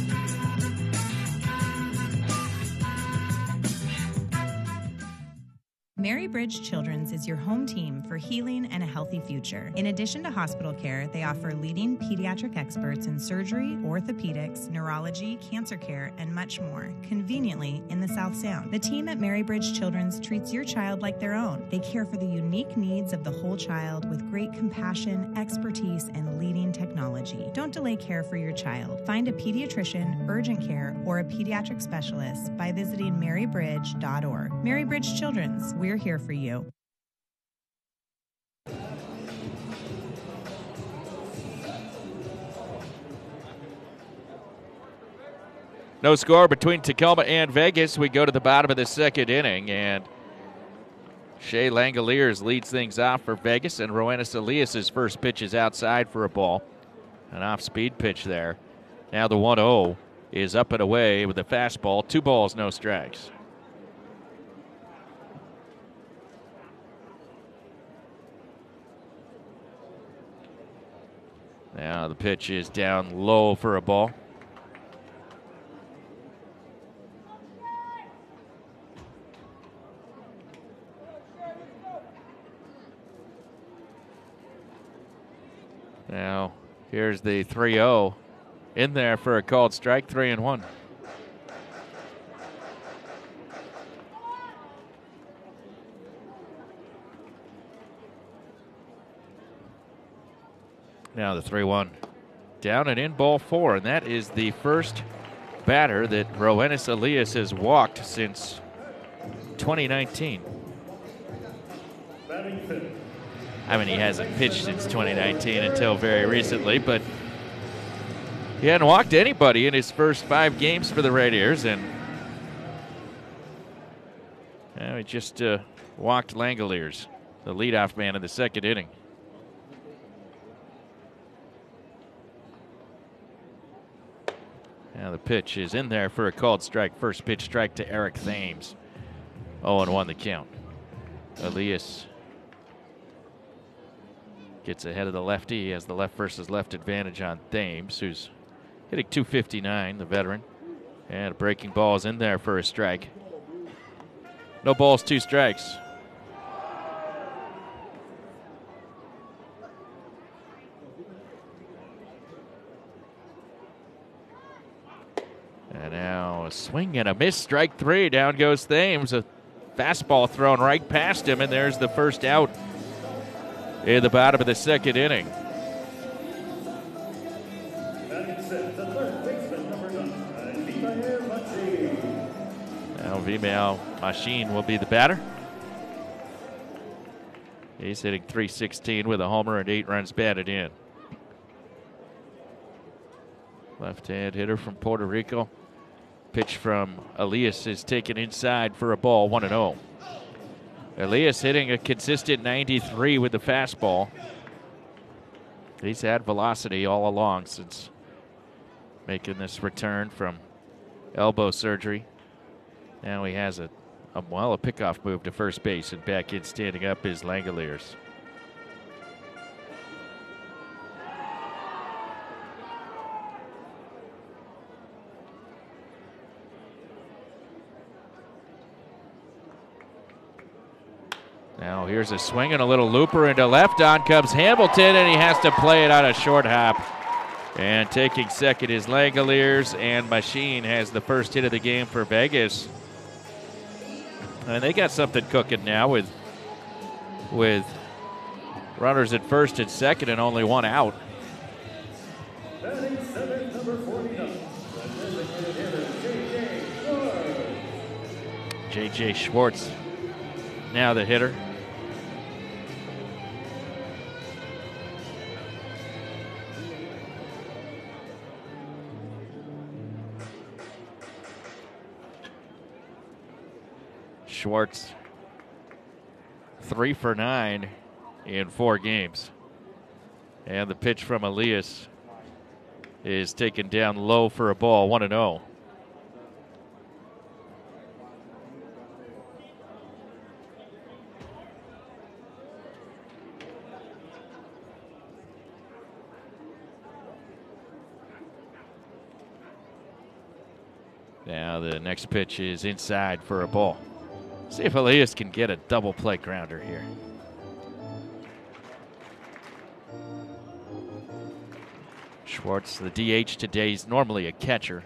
Mary Bridge Children's is your home team for healing and a healthy future. In addition to hospital care, they offer leading pediatric experts in surgery, orthopedics, neurology, cancer care, and much more, conveniently in the South Sound. The team at Mary Bridge Children's treats your child like their own. They care for the unique needs of the whole child with great compassion, expertise, and leading technology. Don't delay care for your child. Find a pediatrician, urgent care, or a pediatric specialist by visiting mary bridge dot org. Mary Bridge Children's, we're here for you. No score between Tacoma and Vegas. We go to the bottom of the second inning, and Shea Langoliers leads things off for Vegas, and Rowanus Elias' first pitch is outside for a ball. An off-speed pitch there. Now the one oh is up and away with a fastball. Two balls, no strikes. Now the pitch is down low for a ball. Now here's the three oh in there for a called strike, three and one. Now the three one. Down and in, ball four, and that is the first batter that Rowanus Elias has walked since twenty nineteen. Batting fifth, I mean, he hasn't pitched since twenty nineteen until very recently, but he hadn't walked anybody in his first five games for the Rainiers, and well, he just uh, walked Langoliers, the leadoff man in the second inning. Now the pitch is in there for a called strike. First pitch strike to Eric Thames. oh and one the count. Elias gets ahead of the lefty. He has the left versus left advantage on Thames, who's hitting two fifty-nine, the veteran. And a breaking ball is in there for a strike. No balls, two strikes. And now a swing and a miss, strike three. Down goes Thames. A fastball thrown right past him, and there's the first out in the bottom of the second inning. Now Vimael Machine will be the batter. He's hitting three sixteen with a homer and eight runs batted in. Left-hand hitter from Puerto Rico. Pitch from Elias is taken inside for a ball, one and oh. Elias hitting a consistent ninety-three with the fastball. He's had velocity all along since making this return from elbow surgery. Now he has a, a well, a pickoff move to first base, and back in standing up is Langoliers. Now here's a swing and a little looper into left. On comes Hamilton, and he has to play it on a short hop. And taking second is Langoliers, and Machine has the first hit of the game for Vegas. And they got something cooking now with, with runners at first and second and only one out. J J Schwartz now the hitter. Schwartz, three for nine in four games. And the pitch from Elias is taken down low for a ball, one and oh. Now the next pitch is inside for a ball. See if Elias can get a double play grounder here. Schwartz, the D H today, is normally a catcher.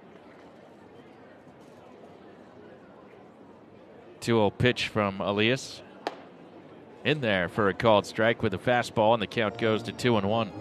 two oh pitch from Elias. In there for a called strike with a fastball, and the count goes to two and one.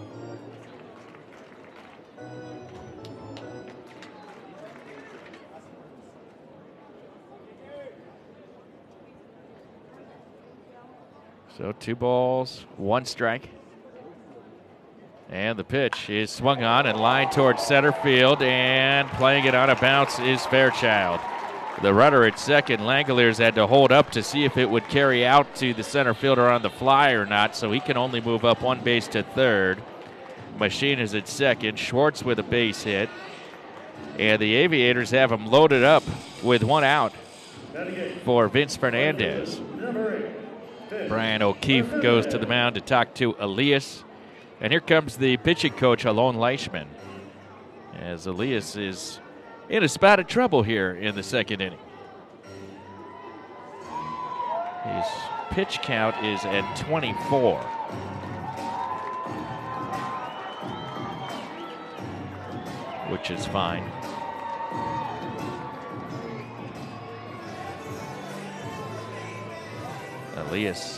So two balls, one strike. And the pitch is swung on and lined towards center field, and playing it on a bounce is Fairchild. The runner at second, Langoliers, had to hold up to see if it would carry out to the center fielder on the fly or not, so he can only move up one base to third. Machine is at second, Schwartz with a base hit. And the Aviators have him loaded up with one out for Vince Fernandez. Brian O'Keefe goes to the mound to talk to Elias. And here comes the pitching coach, Alon Leishman, as Elias is in a spot of trouble here in the second inning. His pitch count is at twenty-four. Which is fine. Elias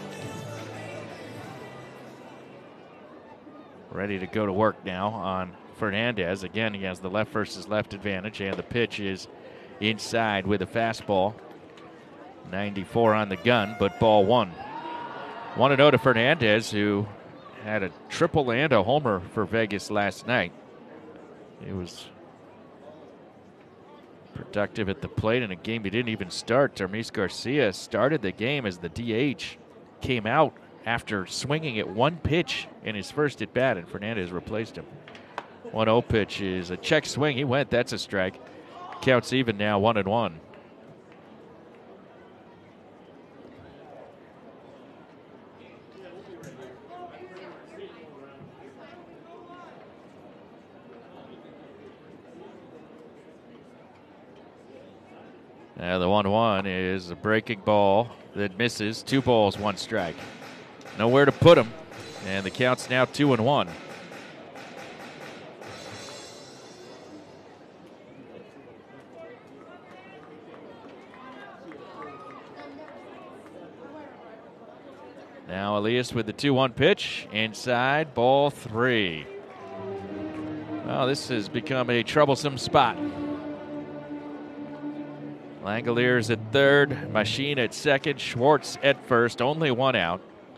ready to go to work now on Fernandez. Again, he has the left versus left advantage, and the pitch is inside with a fastball. ninety-four on the gun, but ball one. one and oh to Fernandez, who had a triple and a homer for Vegas last night. He was productive at the plate in a game he didn't even start. Termis Garcia started the game as the D H, came out after swinging at one pitch in his first at bat, and Fernandez replaced him. one oh pitch is a check swing. He went. That's a strike. Counts even now, one and one. Now the one one is a breaking ball that misses. Two balls, one strike. Nowhere to put him, and the count's now two and one. Now Elias with the two one pitch. Inside, ball three. Well, this has become a troublesome spot. Langoliers at third, Machine at second, Schwartz at first, only one out.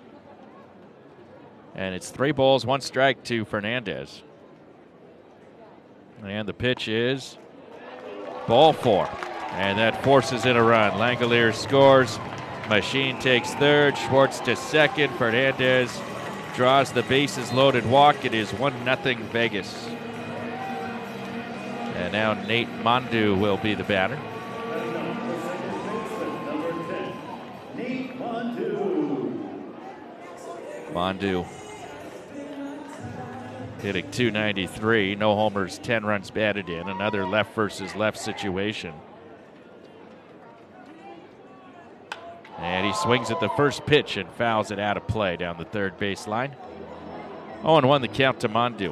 And it's three balls, one strike to Fernandez. And the pitch is ball four. And that forces in a run. Langoliers scores. Machine takes third, Schwartz to second. Fernandez draws the bases loaded walk. It is one nothing Vegas. And now Nate Mondu will be the batter. Mondu hitting two ninety-three, no homers, ten runs batted in. Another left versus left situation. And he swings at the first pitch and fouls it out of play down the third baseline. oh and one the count to Mondu.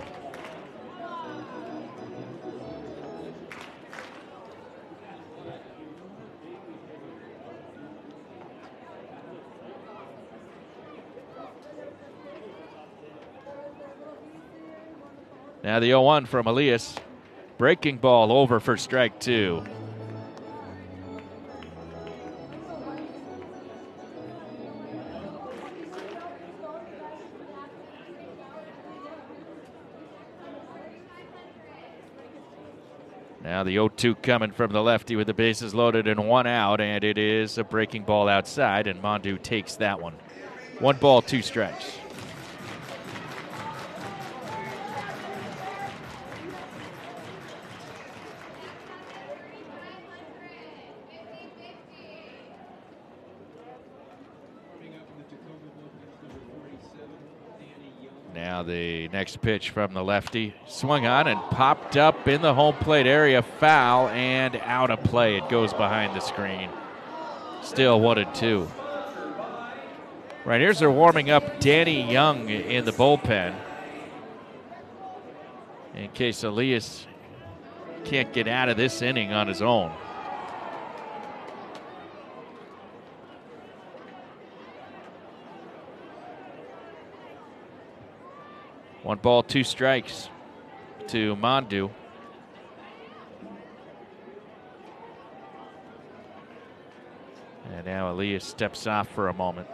Now the oh one from Elias. Breaking ball over for strike two. Now the oh two coming from the lefty with the bases loaded and one out, and it is a breaking ball outside, and Mondu takes that one. One ball, two strikes. Now the next pitch from the lefty. Swung on and popped up in the home plate area. Foul and out of play. It goes behind the screen. Still one and two. Right, here's they're warming up Danny Young in the bullpen, in case Elias can't get out of this inning on his own. One ball, two strikes to Mondu. And now Elias steps off for a moment.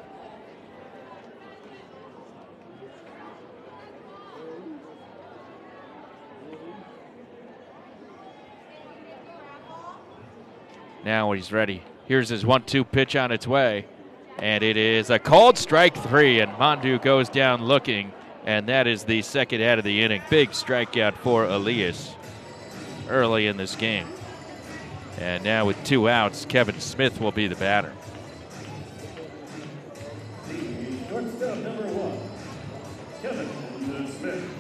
Now when he's ready, here's his one two pitch on its way. And it is a called strike three, and Mondu goes down looking. And that is the second out of the inning. Big strikeout for Elias early in this game. And now with two outs, Kevin Smith will be the batter. Shortstop number one, Kevin Smith.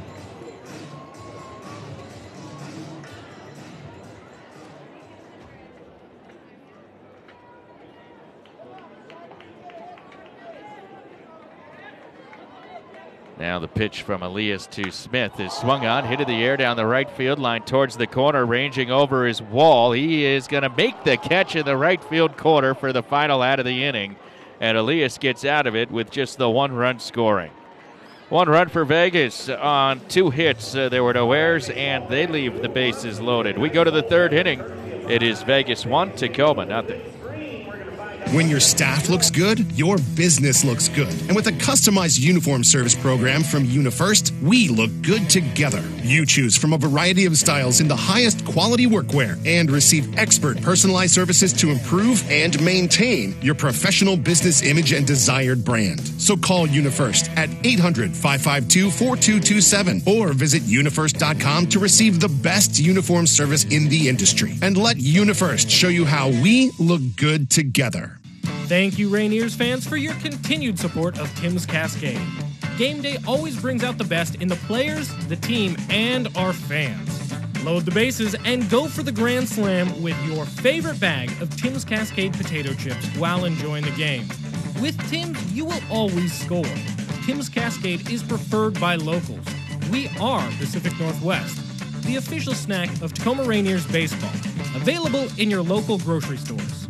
Now the pitch from Elias to Smith is swung on, hit in the air down the right field line towards the corner, ranging over his wall. He is going to make the catch in the right field corner for the final out of the inning. And Elias gets out of it with just the one run scoring. One run for Vegas on two hits. Uh, there were no errors, and they leave the bases loaded. We go to the third inning. It is Vegas one, Tacoma nothing. When your staff looks good, your business looks good. And with a customized uniform service program from UniFirst, we look good together. You choose from a variety of styles in the highest quality workwear and receive expert personalized services to improve and maintain your professional business image and desired brand. So call UniFirst at eight hundred, five five two, four two two seven or visit unifirst dot com to receive the best uniform service in the industry. And let UniFirst show you how we look good together. Thank you, Rainiers fans, for your continued support of Tim's Cascade. Game day always brings out the best in the players, the team, and our fans. Load the bases and go for the Grand Slam with your favorite bag of Tim's Cascade potato chips while enjoying the game. With Tim's, you will always score. Tim's Cascade is preferred by locals. We are Pacific Northwest, the official snack of Tacoma Rainiers baseball. Available in your local grocery stores.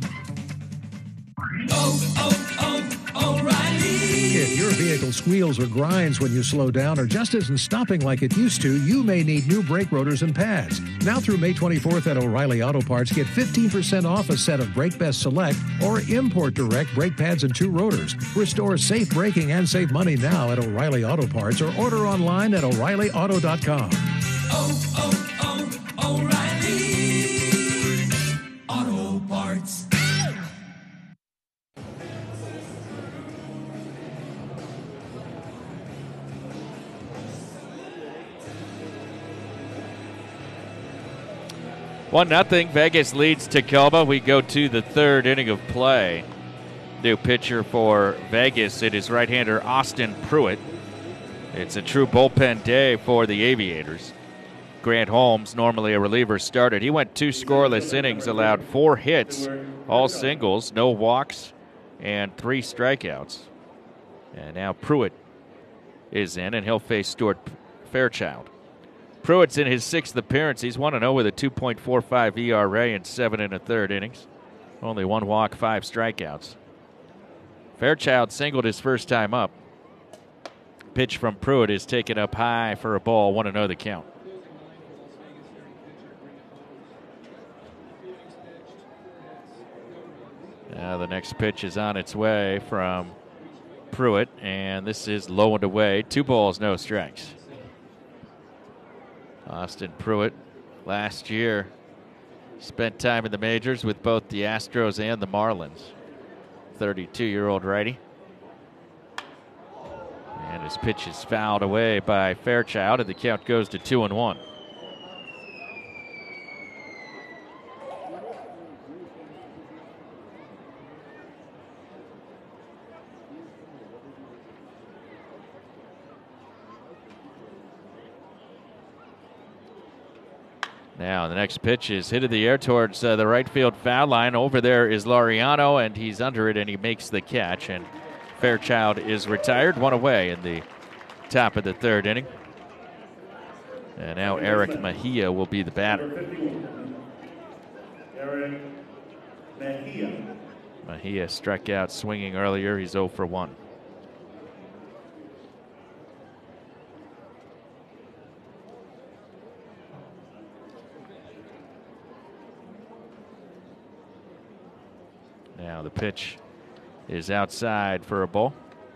Oh, oh, oh, O'Reilly. If your vehicle squeals or grinds when you slow down or just isn't stopping like it used to, you may need new brake rotors and pads. Now through May twenty-fourth at O'Reilly Auto Parts, get fifteen percent off a set of Brake Best Select or Import Direct brake pads and two rotors. Restore safe braking and save money now at O'Reilly Auto Parts or order online at O'Reilly Auto dot com. Oh, oh, oh, O'Reilly Auto Parts. One nothing. Vegas leads Tacoma. We go to the third inning of play. New pitcher for Vegas. It is right-hander Austin Pruitt. It's a true bullpen day for the Aviators. Grant Holmes, normally a reliever, started. He went two scoreless innings, allowed four hits, all singles, no walks, and three strikeouts. And now Pruitt is in, and he'll face Stuart Fairchild. Pruitt's in his sixth appearance. He's one and oh with a two point four five E R A in seven and a third innings. Only one walk, five strikeouts. Fairchild singled his first time up. Pitch from Pruitt is taken up high for a ball, one and oh the count. Now the next pitch is on its way from Pruitt, and this is low and away. Two balls, no strikes. Austin Pruitt, last year, spent time in the majors with both the Astros and the Marlins. thirty-two-year-old righty. And his pitch is fouled away by Fairchild, and the count goes to two and one. Now the next pitch is hit in the air towards uh, the right field foul line. Over there is Laureano, and he's under it, and he makes the catch. And Fairchild is retired, one away in the top of the third inning. And now Eric Mejia will be the batter. Eric Mejia. Mejia struck out swinging earlier. He's oh for one. Now the pitch is outside for a ball.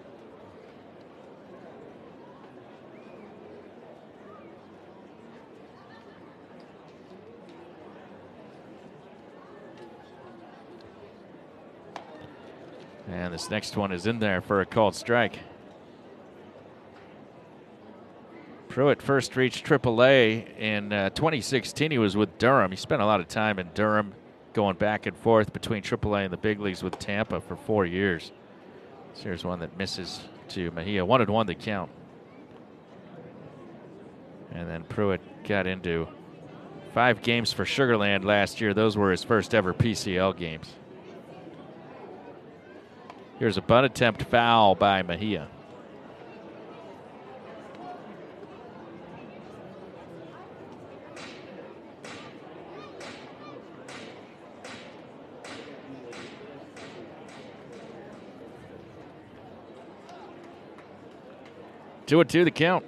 And this next one is in there for a called strike. Pruitt first reached triple A in uh, twenty sixteen. He was with Durham. He spent a lot of time in Durham, going back and forth between triple A and the big leagues with Tampa for four years. So here's one that misses to Mejia. One and one the count. And then Pruitt got into five games for Sugarland last year. Those were his first ever P C L games. Here's a bunt attempt foul by Mejia. Two and two the count.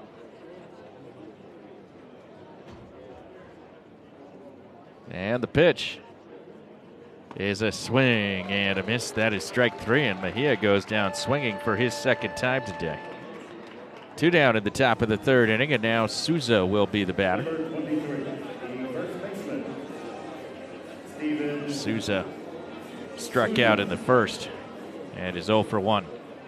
And the pitch is a swing and a miss. That is strike three, and Mejia goes down swinging for his second time today. Two down in the top of the third inning, and now Souza will be the batter. Souza struck out in the first and is oh for one.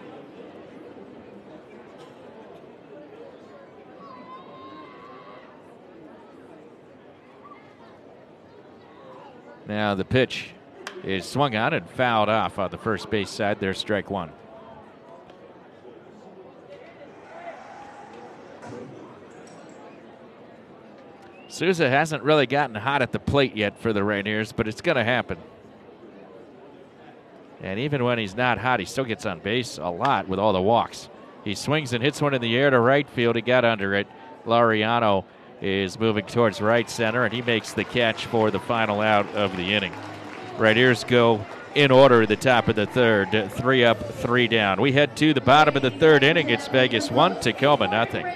Now the pitch is swung on and fouled off on the first base side. There's strike one. Souza hasn't really gotten hot at the plate yet for the Rainiers, but it's going to happen. And even when he's not hot, he still gets on base a lot with all the walks. He swings and hits one in the air to right field. He got under it. Laureano is moving towards right center, and he makes the catch for the final out of the inning. Rainiers go in order at the top of the third. Three up, three down. We head to the bottom of the third inning. It's Vegas one, Tacoma nothing.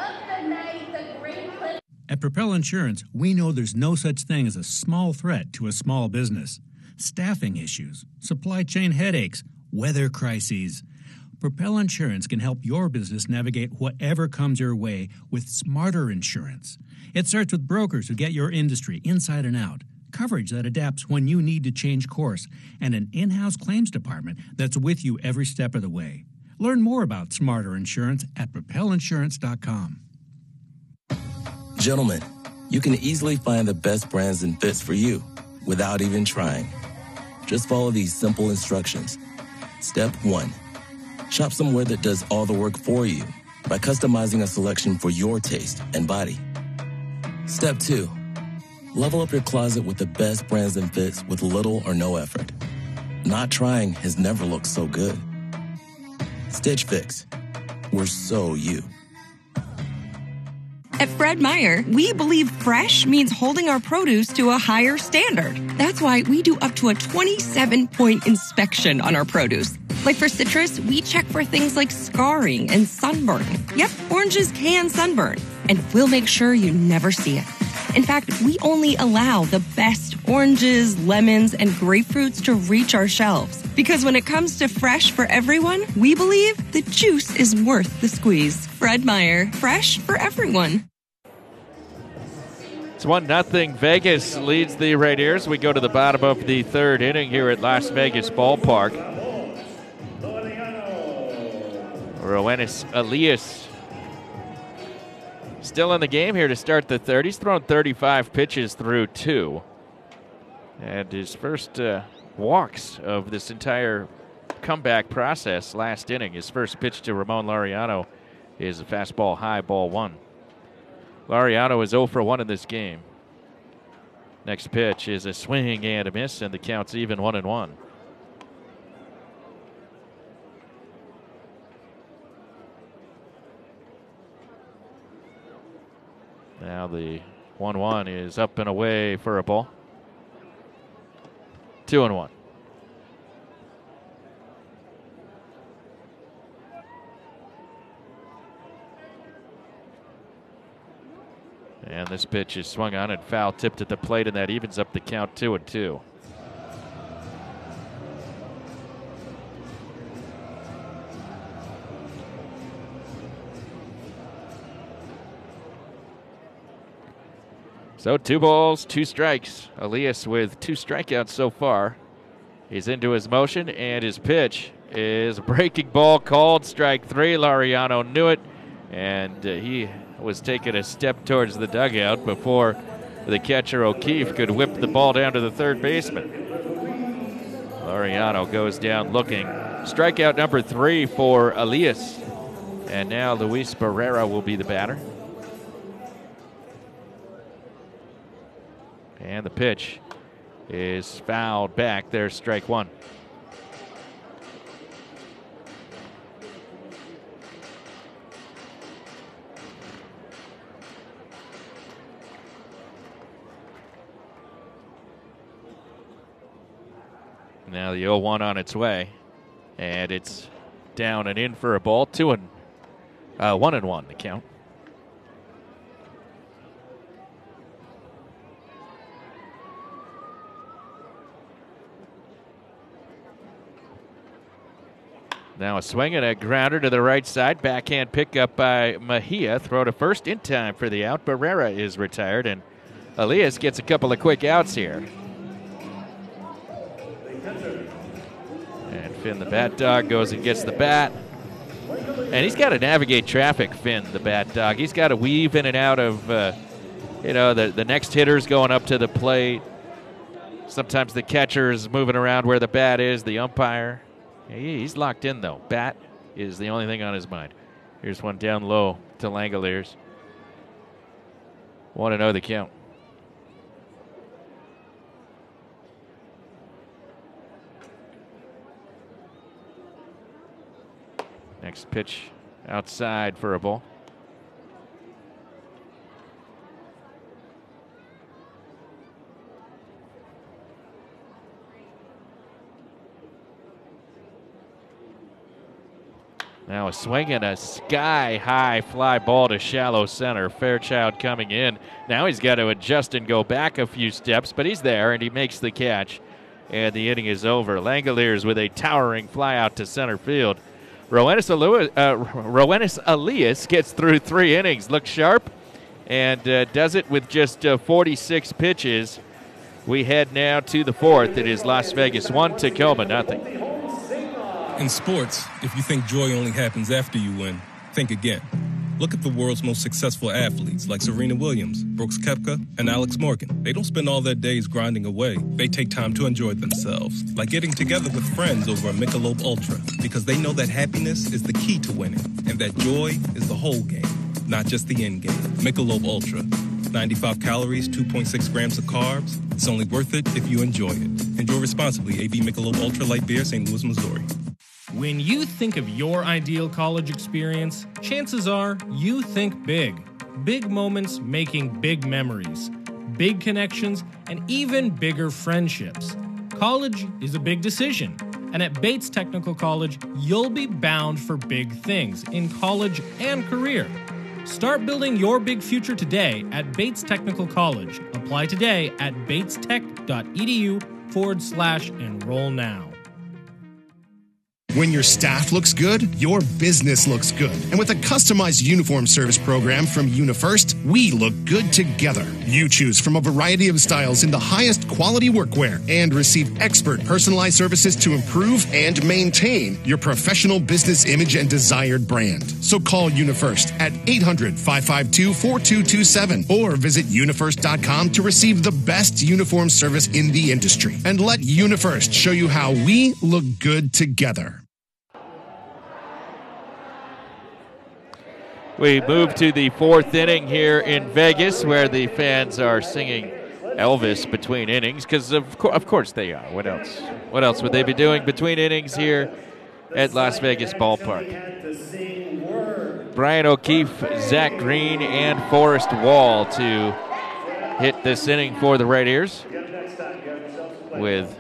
At Propel Insurance, we know there's no such thing as a small threat to a small business. Staffing issues, supply chain headaches, weather crises. Propel Insurance can help your business navigate whatever comes your way with smarter insurance. It starts with brokers who get your industry inside and out, coverage that adapts when you need to change course, and an in-house claims department that's with you every step of the way. Learn more about smarter insurance at propel insurance dot com. Gentlemen, you can easily find the best brands and fits for you without even trying. Just follow these simple instructions. Step one. Shop somewhere that does all the work for you by customizing a selection for your taste and body. Step two. Level up your closet with the best brands and fits with little or no effort. Not trying has never looked so good. Stitch Fix. We're so you. At Fred Meyer, we believe fresh means holding our produce to a higher standard. That's why we do up to a twenty-seven point inspection on our produce. Like for citrus, we check for things like scarring and sunburn. Yep, oranges can sunburn, and we'll make sure you never see it. In fact, we only allow the best oranges, lemons, and grapefruits to reach our shelves. Because when it comes to fresh for everyone, we believe the juice is worth the squeeze. Fred Meyer, fresh for everyone. It's one nothing. Vegas leads the Rainiers. We go to the bottom of the third inning here at Las Vegas Ballpark. Roenis Elias still in the game here to start the third. He's thrown thirty-five pitches through two. And his first uh, walks of this entire comeback process last inning. His first pitch to Ramon Laureano is a fastball high, ball one. Laureano is oh for one in this game. Next pitch is a swing and a miss, and the count's even one and one. Now the one one is up and away for a ball. Two and one. And this pitch is swung on and foul tipped at the plate, and that evens up the count two and two. So two balls, two strikes. Elias with two strikeouts so far. He's into his motion, and his pitch is a breaking ball called strike three. Laureano knew it, and uh, he was taking a step towards the dugout before the catcher O'Keefe could whip the ball down to the third baseman. Laureano goes down looking. Strikeout number three for Elias. And now Luis Barrera will be the batter. And the pitch is fouled back. There's strike one. Now the oh one on its way, and it's down and in for a ball. Two and Uh, one and one, the count. Now a swing and a grounder to the right side. Backhand pickup by Mejia. Throw to first in time for the out. Barrera is retired, and Elias gets a couple of quick outs here. And Finn, the bat dog, goes and gets the bat. And he's got to navigate traffic, Finn, the bat dog. He's got to weave in and out of, uh, you know, the, the next hitter's going up to the plate. Sometimes the catcher is moving around where the bat is, the umpire. He's locked in, though. Bat is the only thing on his mind. Here's one down low to Langoliers. Want to know the count. Next pitch outside for a ball. Now a swing and a sky-high fly ball to shallow center. Fairchild coming in. Now he's got to adjust and go back a few steps, but he's there, and he makes the catch. And the inning is over. Langoliers with a towering fly out to center field. Roenis Elias, uh, Roenis Elias gets through three innings. Looks sharp and uh, does it with just uh, forty-six pitches. We head now to the fourth. It is Las Vegas one, Tacoma nothing. In sports, if you think joy only happens after you win, think again. Look at the world's most successful athletes like Serena Williams, Brooks Koepka, and Alex Morgan. They don't spend all their days grinding away. They take time to enjoy themselves, like getting together with friends over a Michelob Ultra, because they know that happiness is the key to winning, and that joy is the whole game, not just the end game. Michelob Ultra. ninety-five calories, two point six grams of carbs. It's only worth it if you enjoy it. Enjoy responsibly. A B Michelob Ultra Light Beer, Saint Louis, Missouri. When you think of your ideal college experience, chances are you think big. Big moments making big memories, big connections, and even bigger friendships. College is a big decision, and at Bates Technical College, you'll be bound for big things in college and career. Start building your big future today at Bates Technical College. Apply today at batestech.edu forward slash enroll now. When your staff looks good, your business looks good. And with a customized uniform service program from UniFirst, we look good together. You choose from a variety of styles in the highest quality workwear and receive expert personalized services to improve and maintain your professional business image and desired brand. So call UniFirst at eight hundred, five five two, four two two seven or visit unifirst dot com to receive the best uniform service in the industry. And let UniFirst show you how we look good together. We move to the fourth inning here in Vegas, where the fans are singing Elvis between innings, because of, co- of course they are. What else? What else would they be doing between innings here at Las Vegas Ballpark? Brian O'Keefe, Zach Green, and Forrest Wall to hit this inning for the Red Ears, with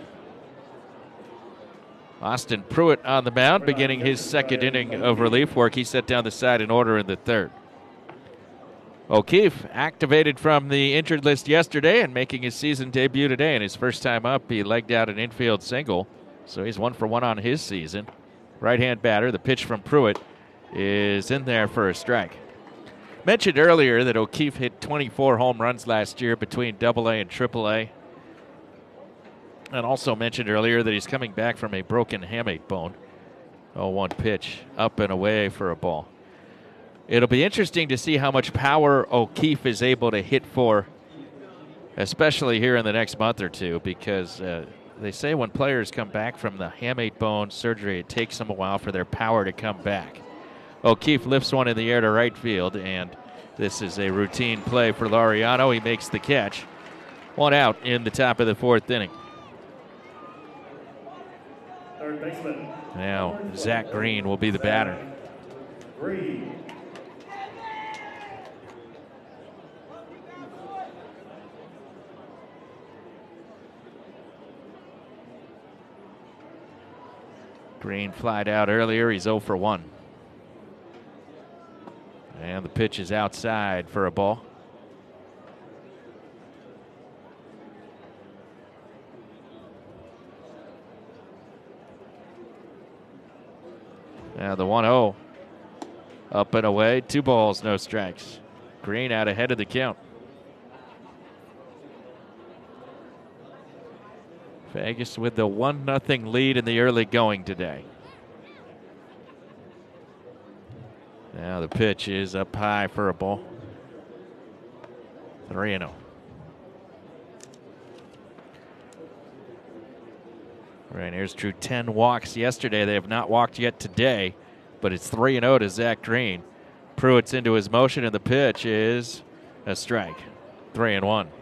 Austin Pruitt on the mound, beginning his second inning of relief work. He set down the side in order in the third. O'Keefe activated from the injured list yesterday and making his season debut today. And his first time up, he legged out an infield single, so he's one for one on his season. Right-hand batter, the pitch from Pruitt is in there for a strike. Mentioned earlier that O'Keefe hit twenty-four home runs last year between double A and triple A. And also mentioned earlier that he's coming back from a broken hamate bone. oh one pitch, up and away for a ball. It'll be interesting to see how much power O'Keefe is able to hit for, especially here in the next month or two, because uh, they say when players come back from the hamate bone surgery, it takes them a while for their power to come back. O'Keefe lifts one in the air to right field, and this is a routine play for Laureano. He makes the catch. One out in the top of the fourth inning. Third baseman. Now, Zach Green will be the batter. Green. Green flied out earlier. He's oh for one. And the pitch is outside for a ball. Now the one oh. Up and away. Two balls, no strikes. Green out ahead of the count. Vegas with the one nothing lead in the early going today. Now the pitch is up high for a ball. three and oh. Rainiers drew ten walks yesterday. They have not walked yet today, but it's three and oh to Zach Green. Pruitt's into his motion, and the pitch is a strike. three and one.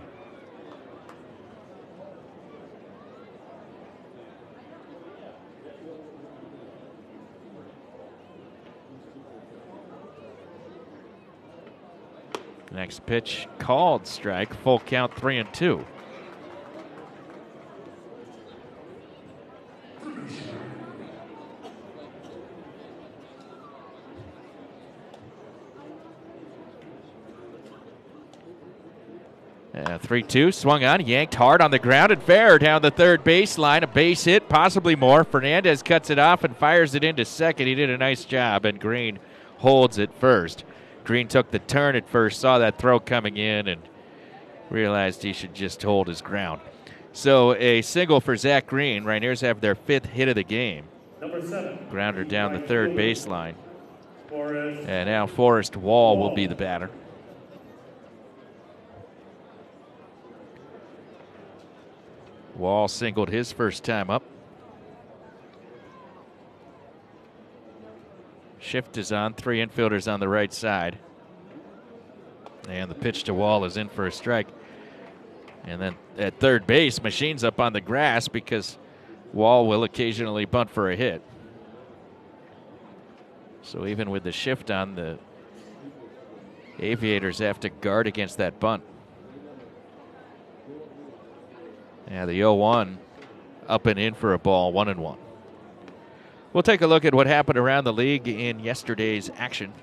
Next pitch called strike, full count, three and two. three two, swung on, yanked hard on the ground and fair down the third baseline. A base hit, possibly more. Fernandez cuts it off and fires it into second. He did a nice job, and Green holds it first. Green took the turn at first, saw that throw coming in, and realized he should just hold his ground. So a single for Zach Green. Rainiers have their fifth hit of the game. Number seven. Grounder down the third baseline. Forrest. And now Forrest Wall will be the batter. Wall singled his first time up. Shift is on, three infielders on the right side. And the pitch to Wall is in for a strike. And then at third base, Machine's up on the grass because Wall will occasionally bunt for a hit. So even with the shift on, the Aviators have to guard against that bunt. Yeah, the oh one up and in for a ball, one and one. We'll take a look at what happened around the league in yesterday's action.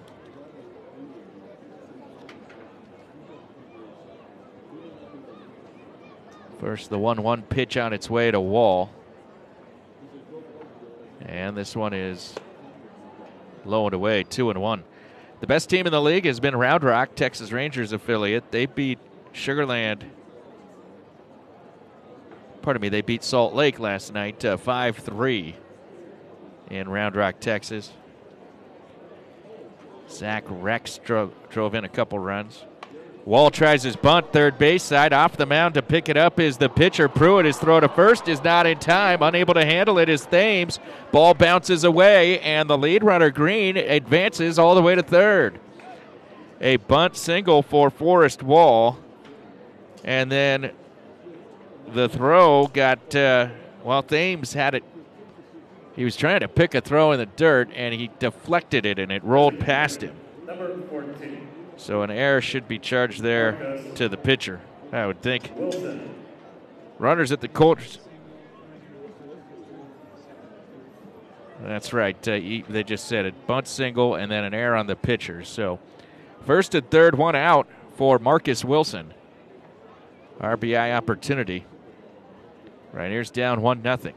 First, the one one pitch on its way to Wall. And this one is low and away, two and one. The best team in the league has been Round Rock, Texas Rangers affiliate. They beat Sugar Land. Pardon me, they beat Salt Lake last night, uh, five three in Round Rock, Texas. Zach Rex drove, drove in a couple runs. Wall tries his bunt, third base side. Off the mound to pick it up is the pitcher. Pruitt. His throw to first is not in time. Unable to handle it is Thames. Ball bounces away, and the lead runner, Green, advances all the way to third. A bunt single for Forrest Wall. And then the throw got, uh, well, Thames had it. He was trying to pick a throw in the dirt, and he deflected it, and it rolled past him. Number fourteen. So an error should be charged there to the pitcher, I would think. Wilson. Runners at the corners. That's right. Uh, he, they just said it. Bunt single and then an error on the pitcher. So first and third, one out for Marcus Wilson. R B I opportunity. Rainiers down one nothing.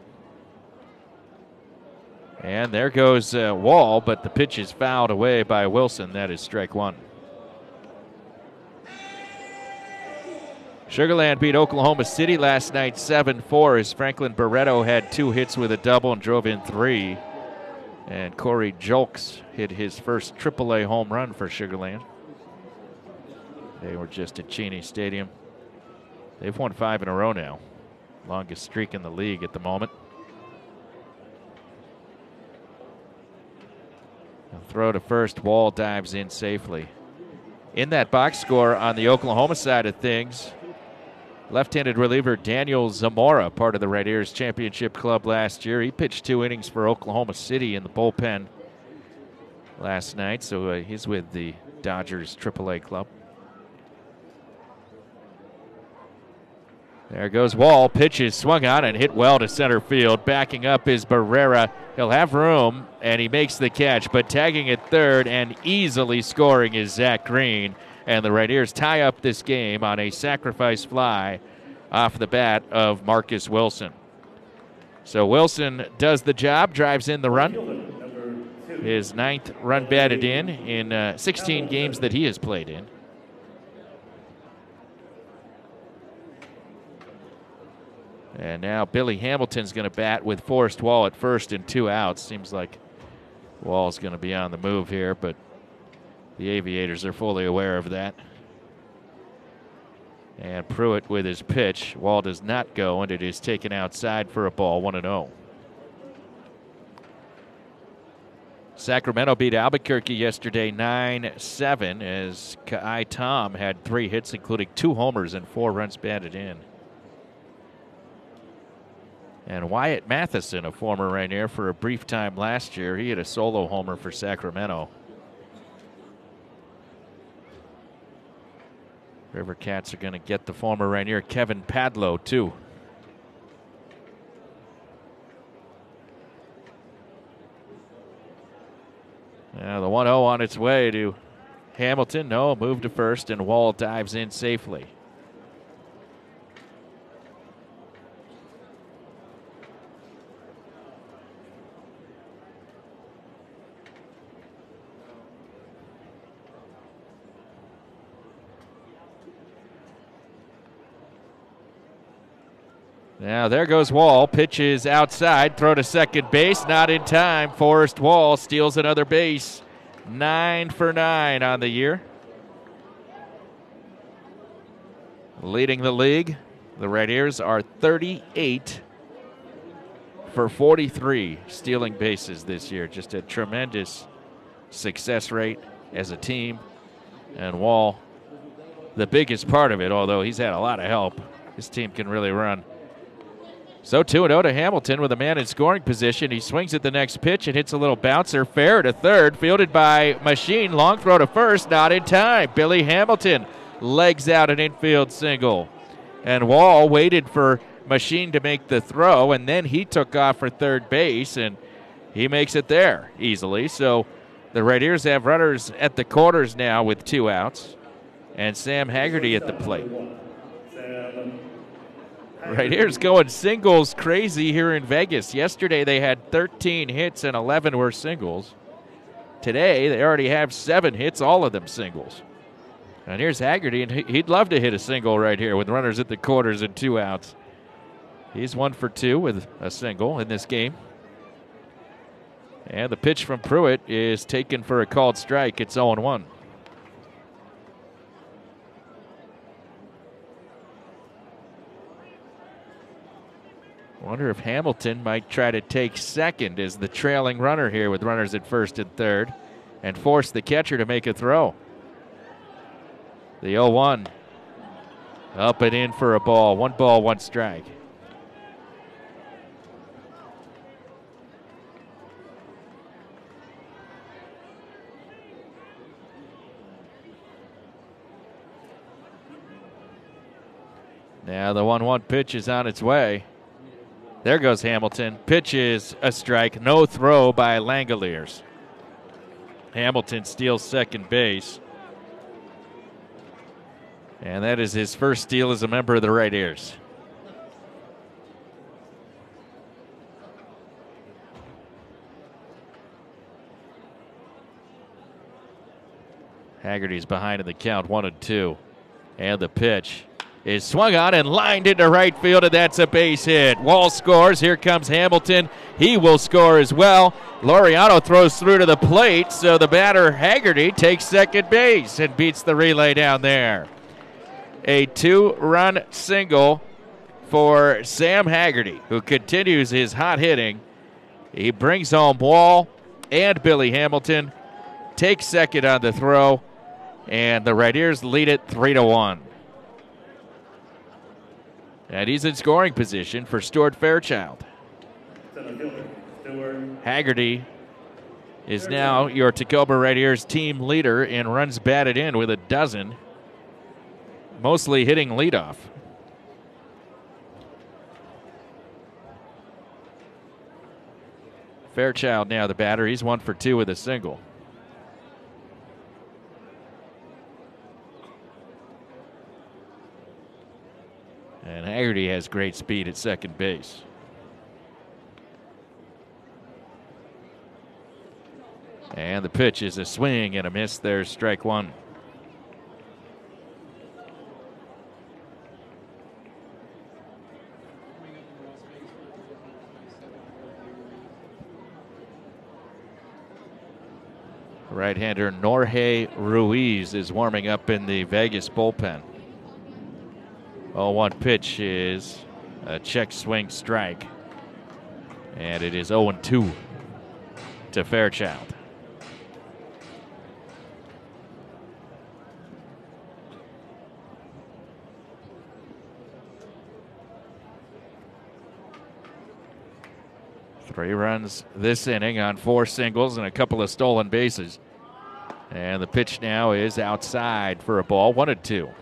And there goes uh, Wall, but the pitch is fouled away by Wilson. That is strike one. Sugar Land beat Oklahoma City last night seven four as Franklin Barreto had two hits with a double and drove in three. And Corey Julks hit his first triple A home run for Sugar Land. They were just at Cheney Stadium. They've won five in a row now. Longest streak in the league at the moment. A throw to first, Wall dives in safely. In that box score on the Oklahoma side of things, left-handed reliever Daniel Zamora, part of the Rainiers Championship Club last year. He pitched two innings for Oklahoma City in the bullpen last night, so uh, he's with the Dodgers triple A club. There goes Wall. Pitch is swung on and hit well to center field. Backing up is Barrera. He'll have room, and he makes the catch. But tagging at third and easily scoring is Zach Green. And the Rainiers tie up this game on a sacrifice fly off the bat of Marcus Wilson. So Wilson does the job, drives in the run. His ninth run batted in in uh, sixteen games that he has played in. And now Billy Hamilton's going to bat with Forrest Wall at first and two outs. Seems like Wall's going to be on the move here, but the Aviators are fully aware of that. And Pruitt with his pitch. Wall does not go, and it is taken outside for a ball, one and oh. Sacramento beat Albuquerque yesterday nine seven as Ka'ai Tom had three hits, including two homers and four runs batted in. And Wyatt Matheson, a former Rainier for a brief time last year, he had a solo homer for Sacramento. River Cats are going to get the former Rainier Kevin Padlow, too. Now the one oh on its way to Hamilton. No, move to first, and Wall dives in safely. Now there goes Wall. Pitch is outside. Throw to second base. Not in time. Forrest Wall steals another base. Nine for nine on the year. Leading the league, the Rainiers are thirty-eight for forty-three stealing bases this year. Just a tremendous success rate as a team. And Wall, the biggest part of it, although he's had a lot of help. His team can really run. So two and oh to Hamilton with a man in scoring position. He swings at the next pitch and hits a little bouncer. Fair to third, fielded by Machine. Long throw to first, not in time. Billy Hamilton legs out an infield single. And Wall waited for Machine to make the throw, and then he took off for third base, and he makes it there easily. So the Rainiers have runners at the corners now with two outs, and Sam Haggerty at the plate. Rainiers going singles crazy here in Vegas. Yesterday they had thirteen hits and eleven were singles. Today they already have seven hits, all of them singles. And here's Haggerty, and he'd love to hit a single right here with runners at the corners and two outs. He's one for two with a single in this game. And the pitch from Pruitt is taken for a called strike. It's oh and one. Wonder if Hamilton might try to take second as the trailing runner here with runners at first and third and force the catcher to make a throw. The oh one up and in for a ball. One ball, one strike. Now the one one pitch is on its way. There goes Hamilton. Pitch is a strike. No throw by Langoliers. Hamilton steals second base. And that is his first steal as a member of the Rainiers. Haggerty's behind in the count, one and two. And the pitch is swung on and lined into right field, and that's a base hit. Wall scores. Here comes Hamilton. He will score as well. Laureano throws through to the plate, so the batter, Haggerty, takes second base and beats the relay down there. A two-run single for Sam Haggerty, who continues his hot hitting. He brings home Wall and Billy Hamilton, takes second on the throw, and the Rainiers lead it three to one. And he's in scoring position for Stuart Fairchild. Haggerty is now your Tacoma Rainiers team leader in runs batted in with a dozen, mostly hitting leadoff. Fairchild now the batter. He's one for two with a single. And Haggerty has great speed at second base. And the pitch is a swing and a miss. There's strike one. Right-hander Jorge Ruiz is warming up in the Vegas bullpen. oh one pitch is a check swing strike. And it is oh and two to Fairchild. Three runs this inning on four singles and a couple of stolen bases. And the pitch now is outside for a ball, one and two.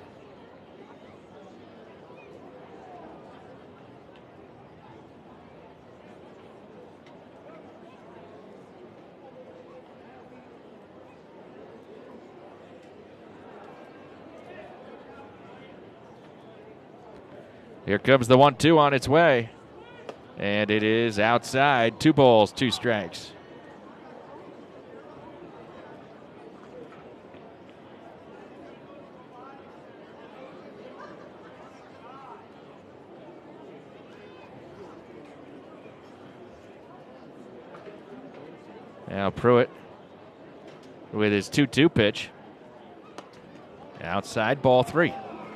Here comes the one two on its way. And it is outside. Two balls, two strikes. Now Pruitt with his two two pitch. Outside, ball three.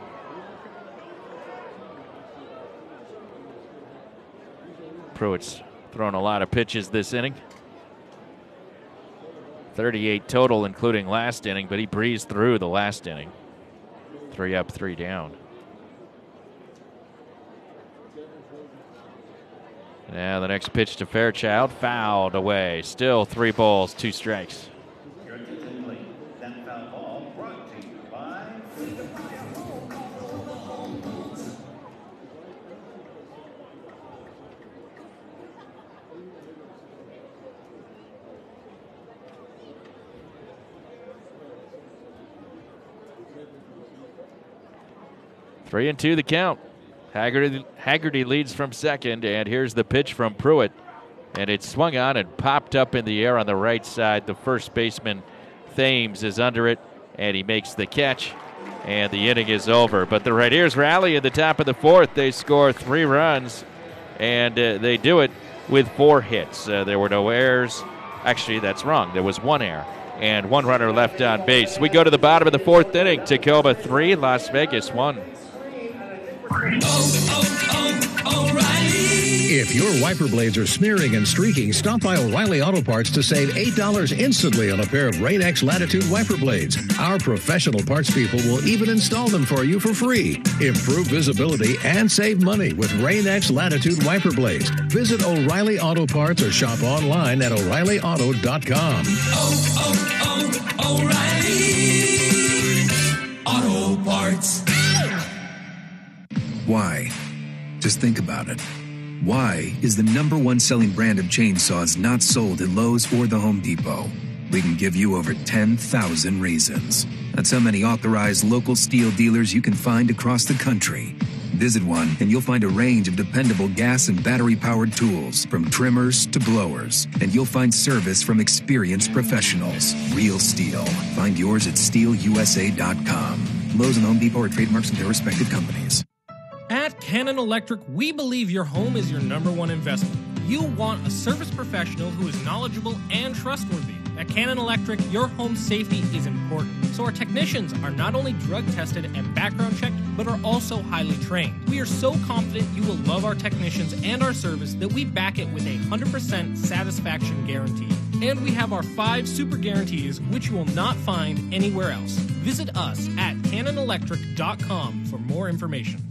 Pruitt's thrown a lot of pitches this inning. thirty-eight total, including last inning, but he breezed through the last inning. Three up, three down. Now the next pitch to Fairchild, fouled away. Still three balls, two strikes. That foul ball brought to you by Three and two the count. Haggerty, Haggerty leads from second, and here's the pitch from Pruitt. And it swung on and popped up in the air on the right side. The first baseman, Thames, is under it, and he makes the catch, and the inning is over. But the Rainiers rally at the top of the fourth. They score three runs, and uh, they do it with four hits. Uh, there were no errors. Actually, that's wrong. There was one error, and one runner left on base. We go to the bottom of the fourth inning. Tacoma three, Las Vegas one. If your wiper blades are smearing and streaking, stop by O'Reilly Auto Parts to save eight dollars instantly on a pair of Rain-X Latitude wiper blades. Our professional parts people will even install them for you for free. Improve visibility and save money with Rain-X Latitude wiper blades. Visit O'Reilly Auto Parts or shop online at O'Reilly Auto dot com. Oh, oh, oh, O'Reilly Auto Parts. Why? Just think about it. Why is the number one selling brand of chainsaws not sold at Lowe's or the Home Depot? We can give you over ten thousand reasons. That's how many authorized local steel dealers you can find across the country. Visit one and you'll find a range of dependable gas and battery-powered tools, from trimmers to blowers. And you'll find service from experienced professionals. Real steel. Find yours at steel U S A dot com. Lowe's and Home Depot are trademarks of their respective companies. At Cannon Electric, we believe your home is your number one investment. You want a service professional who is knowledgeable and trustworthy. At Cannon Electric, your home safety is important. So our technicians are not only drug tested and background checked, but are also highly trained. We are so confident you will love our technicians and our service that we back it with a one hundred percent satisfaction guarantee. And we have our five super guarantees, which you will not find anywhere else. Visit us at cannon electric dot com for more information.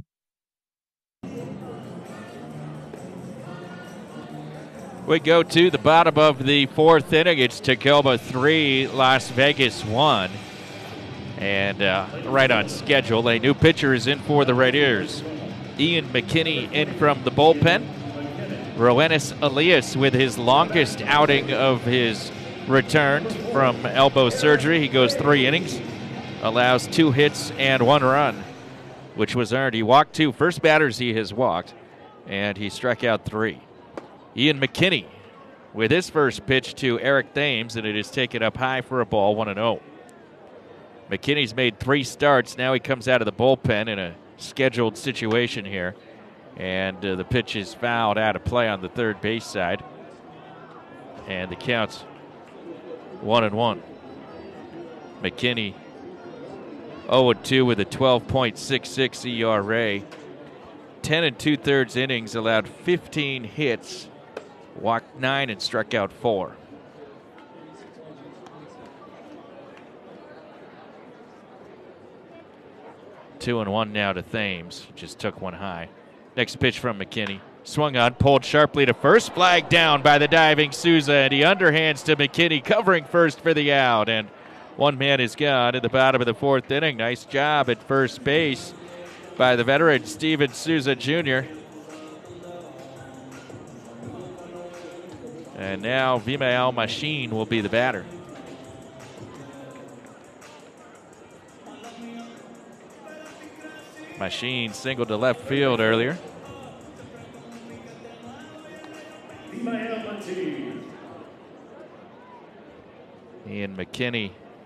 We go to the bottom of the fourth inning. It's Tacoma three, Las Vegas one. And uh, right on schedule, a new pitcher is in for the Rainiers. Ian McKinney in from the bullpen. Roenis Elias with his longest outing of his return from elbow surgery. He goes three innings, allows two hits and one run, which was earned. He walked two. First batters he has walked, and he struck out three. Ian McKinney with his first pitch to Eric Thames, and it is taken up high for a ball, one and oh. McKinney's made three starts. Now he comes out of the bullpen in a scheduled situation here, and uh, the pitch is fouled out of play on the third base side, and the count's one and one. McKinney oh and two with a twelve point six six E R A. ten and two-thirds innings, allowed fifteen hits, walked nine and struck out four. Two and one now to Thames. Just took one high. Next pitch from McKinney. Swung on, pulled sharply to first. Flag down by the diving Souza, and he underhands to McKinney, covering first for the out. And one man is gone at the bottom of the fourth inning. Nice job at first base by the veteran Steven Souza Junior And now Vimael Machine will be the batter. Machine singled to left field earlier. Ian McKinney,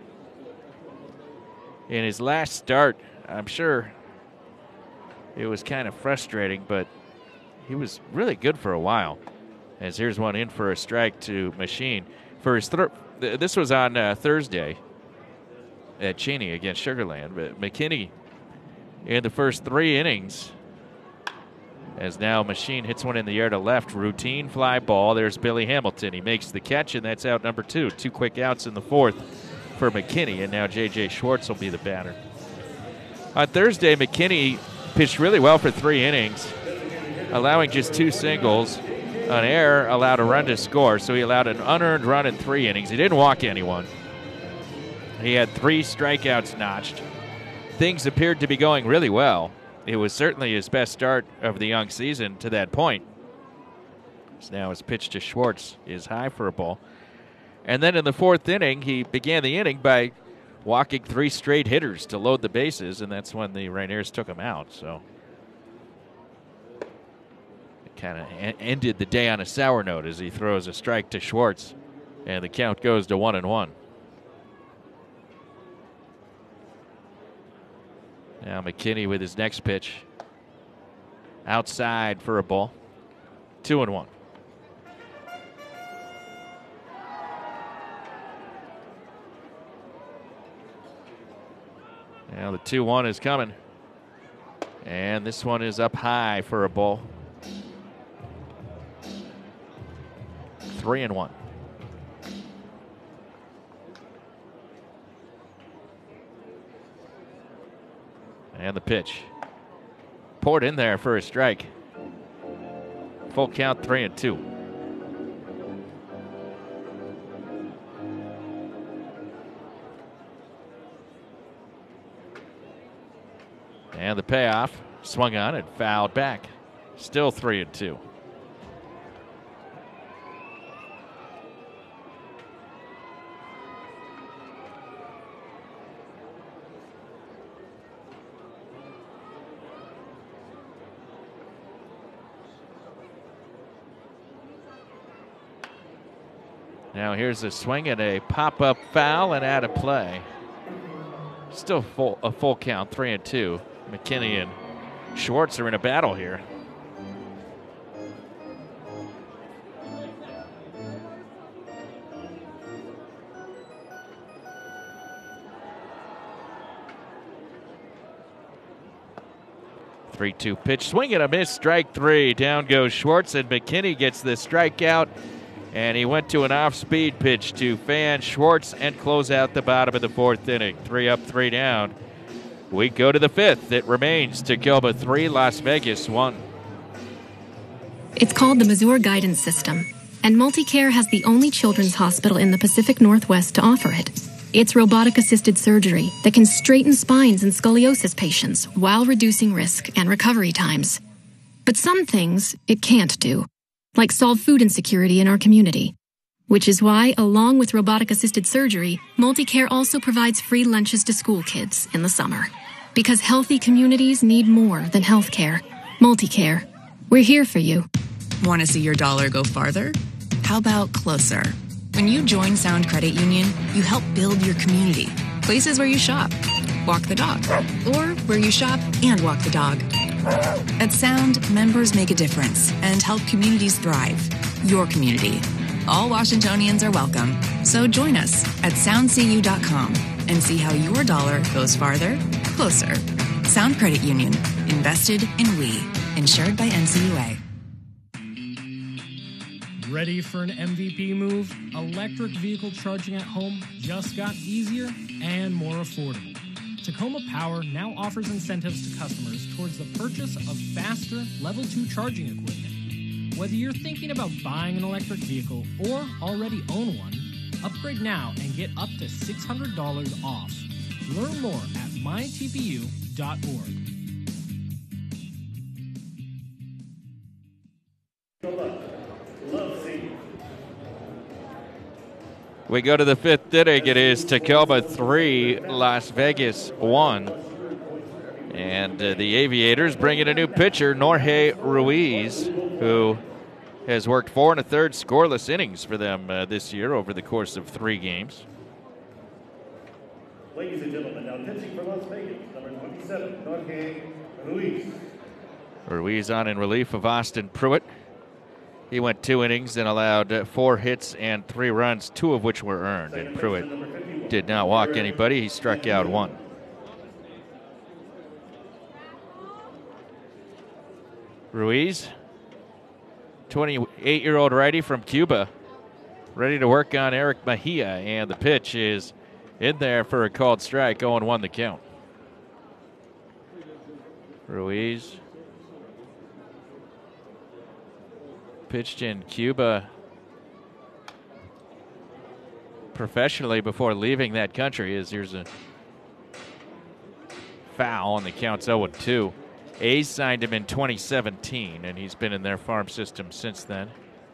in his last start, I'm sure it was kind of frustrating, but he was really good for a while. As here's one in for a strike to Machine. For his th- this was on uh, Thursday at Cheney against Sugar Land, but McKinney in the first three innings, as now Machine hits one in the air to left. Routine fly ball. There's Billy Hamilton. He makes the catch, and that's out number two. Two quick outs in the fourth for McKinney, and now J J. Schwartz will be the batter. On Thursday, McKinney pitched really well for three innings, allowing just two singles. An error allowed a run to score, so he allowed an unearned run in three innings. He didn't walk anyone. He had three strikeouts notched. Things appeared to be going really well. It was certainly his best start of the young season to that point. So now his pitch to Schwartz is high for a ball. And then in the fourth inning, he began the inning by walking three straight hitters to load the bases, and that's when the Rainiers took him out. So it kind of en- ended the day on a sour note as he throws a strike to Schwartz, and the count goes to one and one. Now McKinney with his next pitch. Outside for a ball. Two and one. Now the two one is coming. And this one is up high for a ball. Three and one. And the pitch. Poured in there for a strike. Full count, three and two. And the payoff. Swung on and fouled back. Still three and two. Now here's a swing and a pop-up foul and out of play. Still full, a full count, three and two. McKinney and Schwartz are in a battle here. three two pitch, swing and a miss, strike three. Down goes Schwartz, and McKinney gets the strikeout. And he went to an off-speed pitch to fan Schwartz and close out the bottom of the fourth inning. Three up, three down. We go to the fifth. It remains Tacoma three, Las Vegas one. It's called the Mazur Guidance System, and MultiCare has the only children's hospital in the Pacific Northwest to offer it. It's robotic-assisted surgery that can straighten spines in scoliosis patients while reducing risk and recovery times. But some things it can't do. like solve food insecurity in our community. Which is why, along with robotic-assisted surgery, MultiCare also provides free lunches to school kids in the summer. Because healthy communities need more than healthcare. MultiCare. We're here for you. Want to see your dollar go farther? How about closer? When you join Sound Credit Union, you help build your community. Places where you shop, walk the dog, or where you shop and walk the dog. At Sound, members make a difference and help communities thrive. Your community. All Washingtonians are welcome. So join us at sound c u dot com and see how your dollar goes farther, closer. Sound Credit Union. Invested in we. Insured by N C U A. Ready for an M V P move? Electric vehicle charging at home just got easier and more affordable. Tacoma Power now offers incentives to customers towards the purchase of faster Level two charging equipment. Whether you're thinking about buying an electric vehicle or already own one, upgrade now and get up to six hundred dollars off. Learn more at my t p u dot org. We go to the fifth inning. It is Tacoma three, Las Vegas one. And uh, the Aviators bring in a new pitcher, Jorge Ruiz, who has worked four and a third scoreless innings for them uh, this year over the course of three games. Ladies and gentlemen, now pitching for Las Vegas, number twenty-seven, Jorge Ruiz. Ruiz on in relief of Austin Pruitt. He went two innings and allowed uh, four hits and three runs, two of which were earned. And Pruitt did not walk anybody. He struck out one. Ruiz, twenty-eight-year-old righty from Cuba, ready to work on Eric Mejia, and the pitch is in there for a called strike. oh and one the count. Ruiz pitched in Cuba professionally before leaving that country. As here's a foul, and the count's oh and two. A's signed him in twenty seventeen, and he's been in their farm system since then.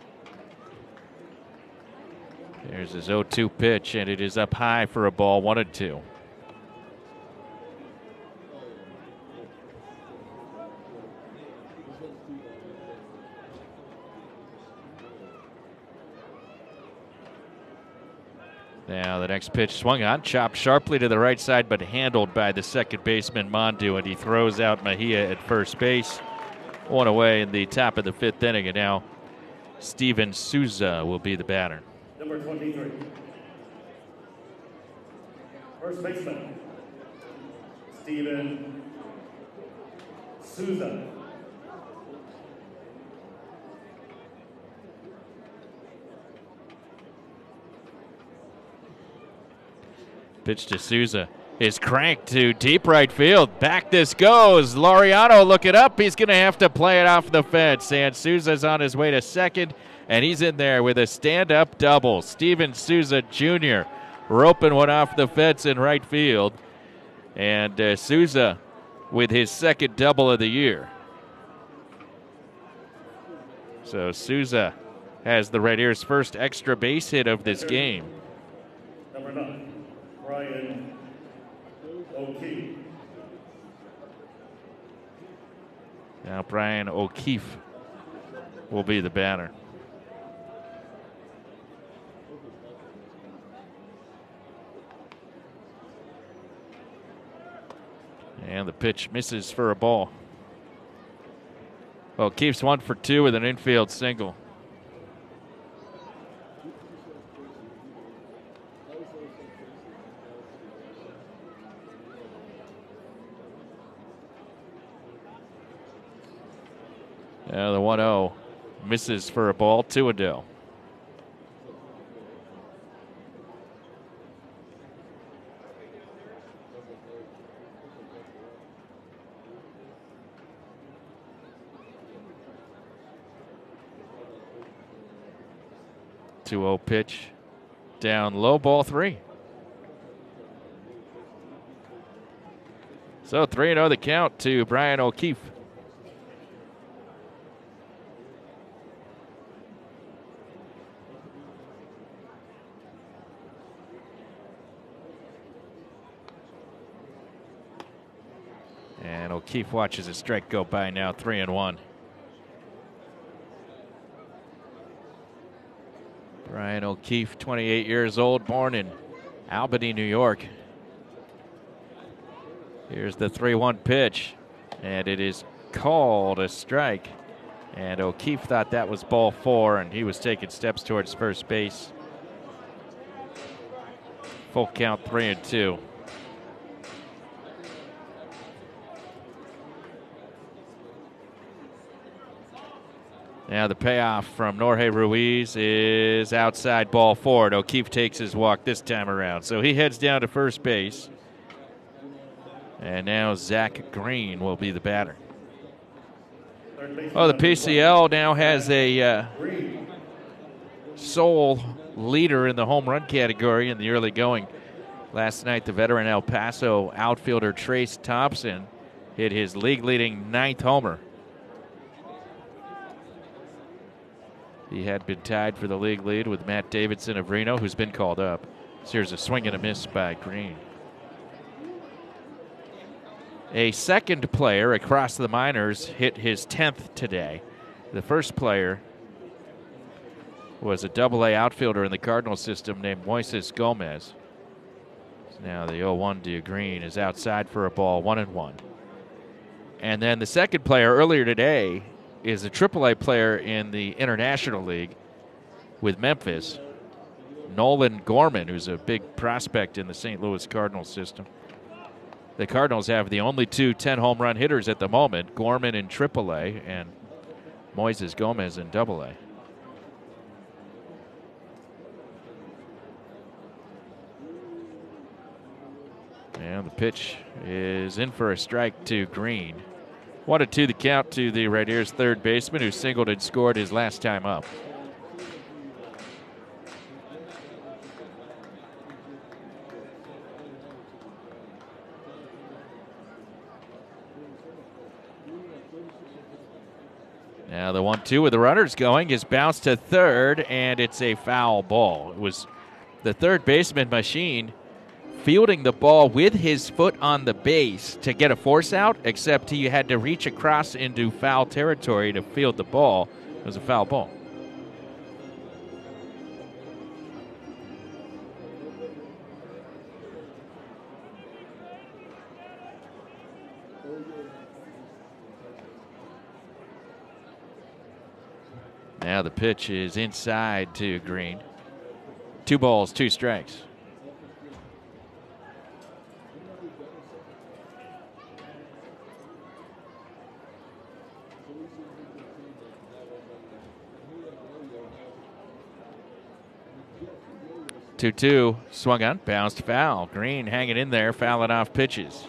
There's his oh two pitch, and it is up high for a ball, one and two. Now the next pitch swung on, chopped sharply to the right side, but handled by the second baseman Mondu, and he throws out Mejia at first base. One away in the top of the fifth inning, and now Steven Souza will be the batter. Number twenty-three. First baseman, Steven Souza. Pitch to Souza is cranked to deep right field. Back this goes. Laureano looking up. He's going to have to play it off the fence. And Souza's on his way to second, and he's in there with a stand-up double. Steven Souza Junior roping one off the fence in right field. And uh, Souza with his second double of the year. So Souza has the Red Ears' first extra base hit of this game. Number nine. Brian O'Keefe. Now Brian O'Keefe will be the batter. And the pitch misses for a ball. O'Keefe's one for two with an infield single. Uh, the one oh misses for a ball, two and oh. two oh pitch down low, ball three. So three and oh the count to Brian O'Keefe. And O'Keefe watches a strike go by now, three and one. Brian O'Keefe, twenty-eight years old, born in Albany, New York. Here's the three one pitch, and it is called a strike. And O'Keefe thought that was ball four, and he was taking steps towards first base. Full count, three and two. Now the payoff from Jorge Ruiz is outside, ball four. And O'Keefe takes his walk this time around. So he heads down to first base. And now Zach Green will be the batter. Oh, the P C L now has a uh, sole leader in the home run category in the early going. Last night, the veteran El Paso outfielder Trace Thompson hit his league-leading ninth homer. He had been tied for the league lead with Matt Davidson of Reno, who's been called up. So here's a swing and a miss by Green. A second player across the minors hit his tenth today. The first player was a double-A outfielder in the Cardinal system named Moises Gomez. So now the oh one to Green is outside for a ball, one and one. And then the second player earlier today is a triple A player in the International League with Memphis, Nolan Gorman, who's a big prospect in the Saint Louis Cardinals system. The Cardinals have the only two ten-home run hitters at the moment, Gorman in triple A and Moises Gomez in double A. And the pitch is in for a strike to Green. One and two the count to the Raiders' third baseman, who singled and scored his last time up. Now the one two with the runners going is bounced to third, and it's a foul ball. It was the third baseman, Machine, fielding the ball with his foot on the base to get a force out, except he had to reach across into foul territory to field the ball. It was a foul ball. Now the pitch is inside to Green. Two balls, two strikes. two two, swung on, bounced foul. Green hanging in there, fouling off pitches.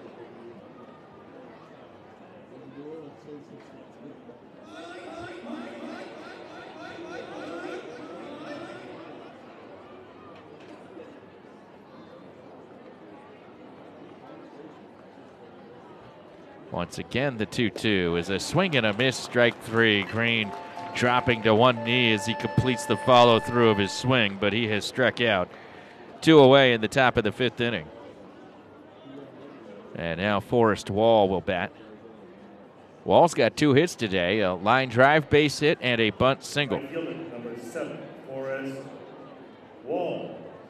Once again, the two two is a swing and a miss, strike three. Green dropping to one knee as he completes the follow-through of his swing, but he has struck out. Two away in the top of the fifth inning. And now Forrest Wall will bat. Wall's got two hits today, a line drive base hit and a bunt single. Number seven, Forrest Wall.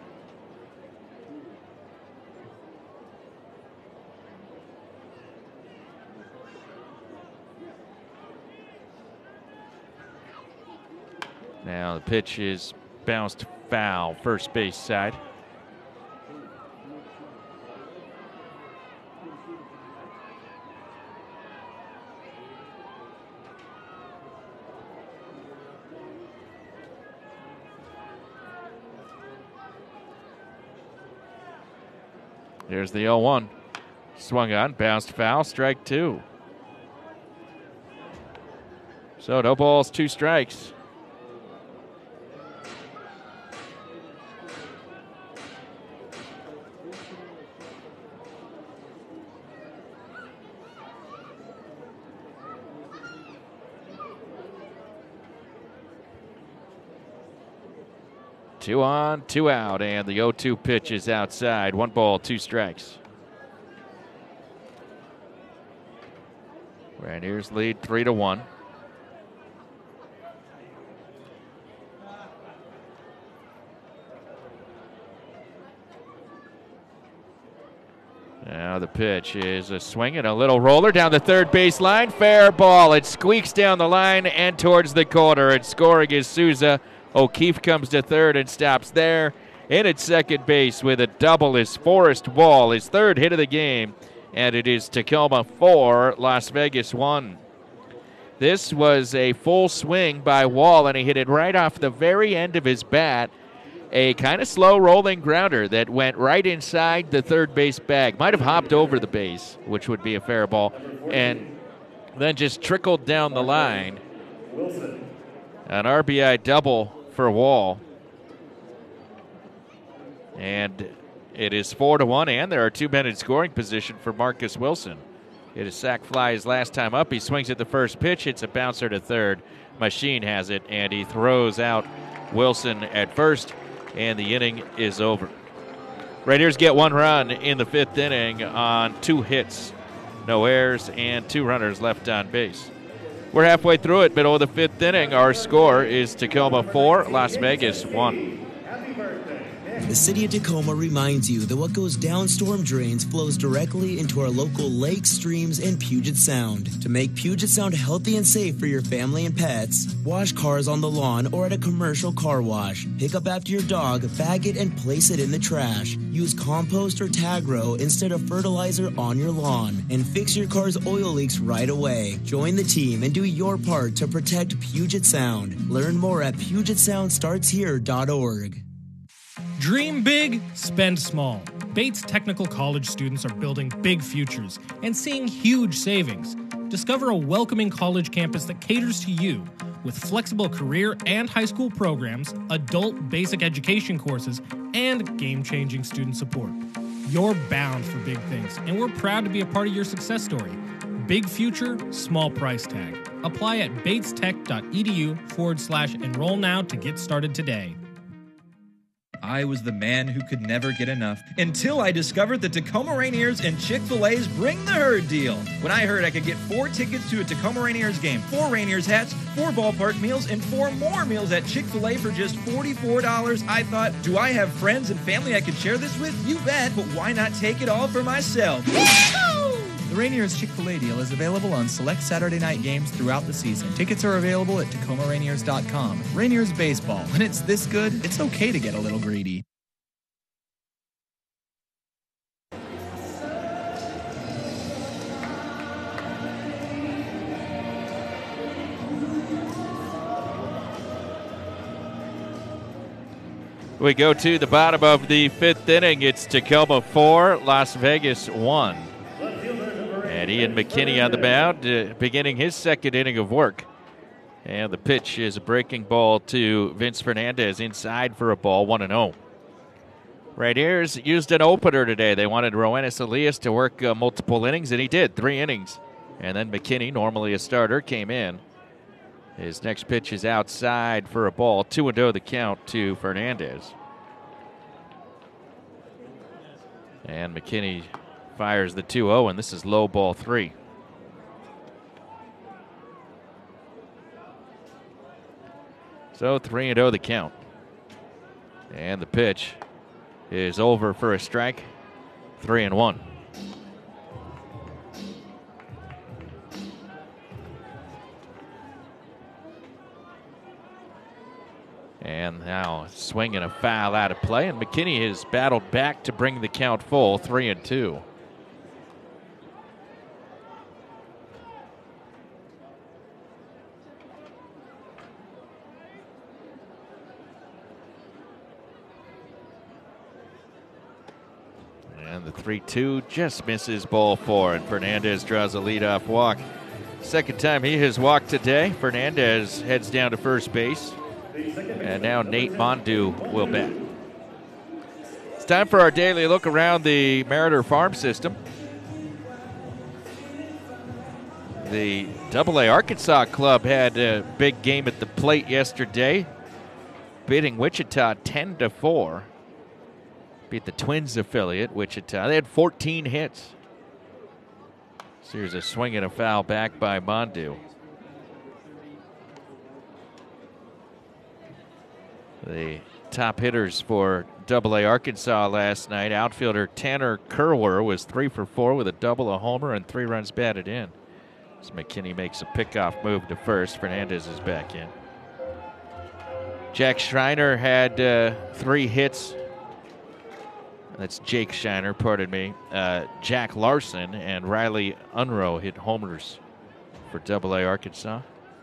Now the pitch is bounced foul, first base side. Here's the oh one. Swung on, bounced foul, strike two. So no balls, two strikes. Two on, two out, and the oh two pitch is outside. One ball, two strikes. Rainiers lead three to one. Now the pitch is a swing and a little roller down the third base line. Fair ball. It squeaks down the line and towards the corner. And scoring is Souza. O'Keefe comes to third and stops there. In at second base with a double is Forrest Wall, his third hit of the game. And it is Tacoma four, Las Vegas one. This was a full swing by Wall, and he hit it right off the very end of his bat. A kind of slow rolling grounder that went right inside the third base bag. Might have hopped over the base, which would be a fair ball, and then just trickled down the line. An R B I double for Wall. And it is four to one, and there are two men in scoring position for Marcus Wilson. It is sac fly his last time up. He swings at the first pitch. It's a bouncer to third. Machine has it, and he throws out Wilson at first, and the inning is over. Raiders get one run in the fifth inning on two hits, no errors, and two runners left on base. We're halfway through it, middle of the fifth inning. Our score is Tacoma four, Las Vegas one. The City of Tacoma reminds you that what goes down storm drains flows directly into our local lakes, streams, and Puget Sound. To make Puget Sound healthy and safe for your family and pets, wash cars on the lawn or at a commercial car wash. Pick up after your dog, bag it, and place it in the trash. Use compost or Tagro instead of fertilizer on your lawn. And fix your car's oil leaks right away. Join the team and do your part to protect Puget Sound. Learn more at puget sound starts here dot org. Dream big, spend small. Bates Technical College students are building big futures and seeing huge savings. Discover a welcoming college campus that caters to you with flexible career and high school programs, adult basic education courses, and game-changing student support. You're bound for big things, and we're proud to be a part of your success story. Big future, small price tag. Apply at batestech.edu forward slash enroll now to get started today. I was the man who could never get enough until I discovered the Tacoma Rainiers and Chick-fil-A's Bring the Herd deal. When I heard I could get four tickets to a Tacoma Rainiers game, four Rainiers hats, four ballpark meals, and four more meals at Chick-fil-A for just forty-four dollars, I thought, do I have friends and family I could share this with? You bet, but why not take it all for myself? The Rainiers Chick-fil-A deal is available on select Saturday night games throughout the season. Tickets are available at Tacoma Rainiers dot com. Rainiers baseball. When it's this good, it's okay to get a little greedy. We go to the bottom of the fifth inning. It's Tacoma four, Las Vegas one. And Ian McKinney on the mound, uh, beginning his second inning of work. And the pitch is a breaking ball to Vince Fernandez inside for a ball, one and oh. Rainiers used an opener today. They wanted Roenis Elias to work uh, multiple innings, and he did, three innings. And then McKinney, normally a starter, came in. His next pitch is outside for a ball, two and oh the count to Fernandez. And McKinney fires the two oh, and this is low ball three. So three and oh the count. And the pitch is over for a strike, three and one. And now swinging a foul out of play, and McKinney has battled back to bring the count full, three and two. And the three two just misses ball four, and Fernandez draws a leadoff walk. Second time he has walked today. Fernandez heads down to first base. And now Nate Mondu will bat. It's time for our daily look around the Mariner farm system. The double A Arkansas club had a big game at the plate yesterday, beating Wichita ten to four. Beat the Twins affiliate, Wichita. They had fourteen hits. So here's a swing and a foul back by Mondu. The top hitters for double A Arkansas last night, outfielder Tanner Kerwer was three for four with a double, a homer, and three runs batted in. As McKinney makes a pickoff move to first, Fernandez is back in. Jack Schreiner had uh, three hits. That's Jake Shiner, pardon me. Uh, Jack Larson and Riley Unroe hit homers for double A Arkansas.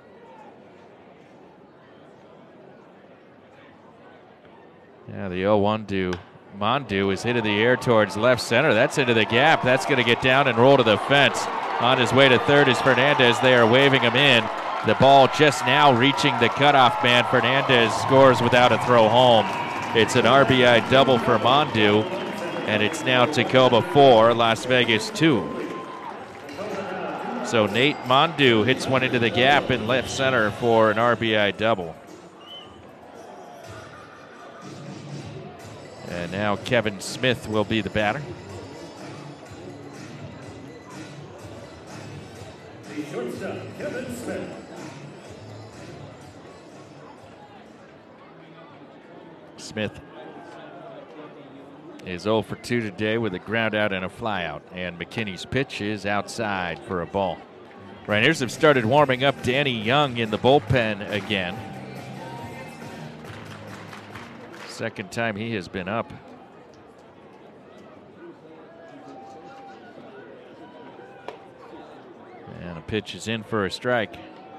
Yeah, the oh one to Mondu is hit in the air towards left center. That's into the gap. That's going to get down and roll to the fence. On his way to third is Fernandez. They are waving him in. The ball just now reaching the cutoff man. Fernandez scores without a throw home. It's an R B I double for Mondu, and it's now Tacoma four, Las Vegas two. So Nate Mondu hits one into the gap in left center for an R B I double. And now Kevin Smith will be the batter. The shortstop, Kevin Smith. Smith is oh for two today with a ground out and a fly out. And McKinney's pitch is outside for a ball. Rainiers have started warming up Danny Young in the bullpen again. Second time he has been up. And a pitch is in for a strike.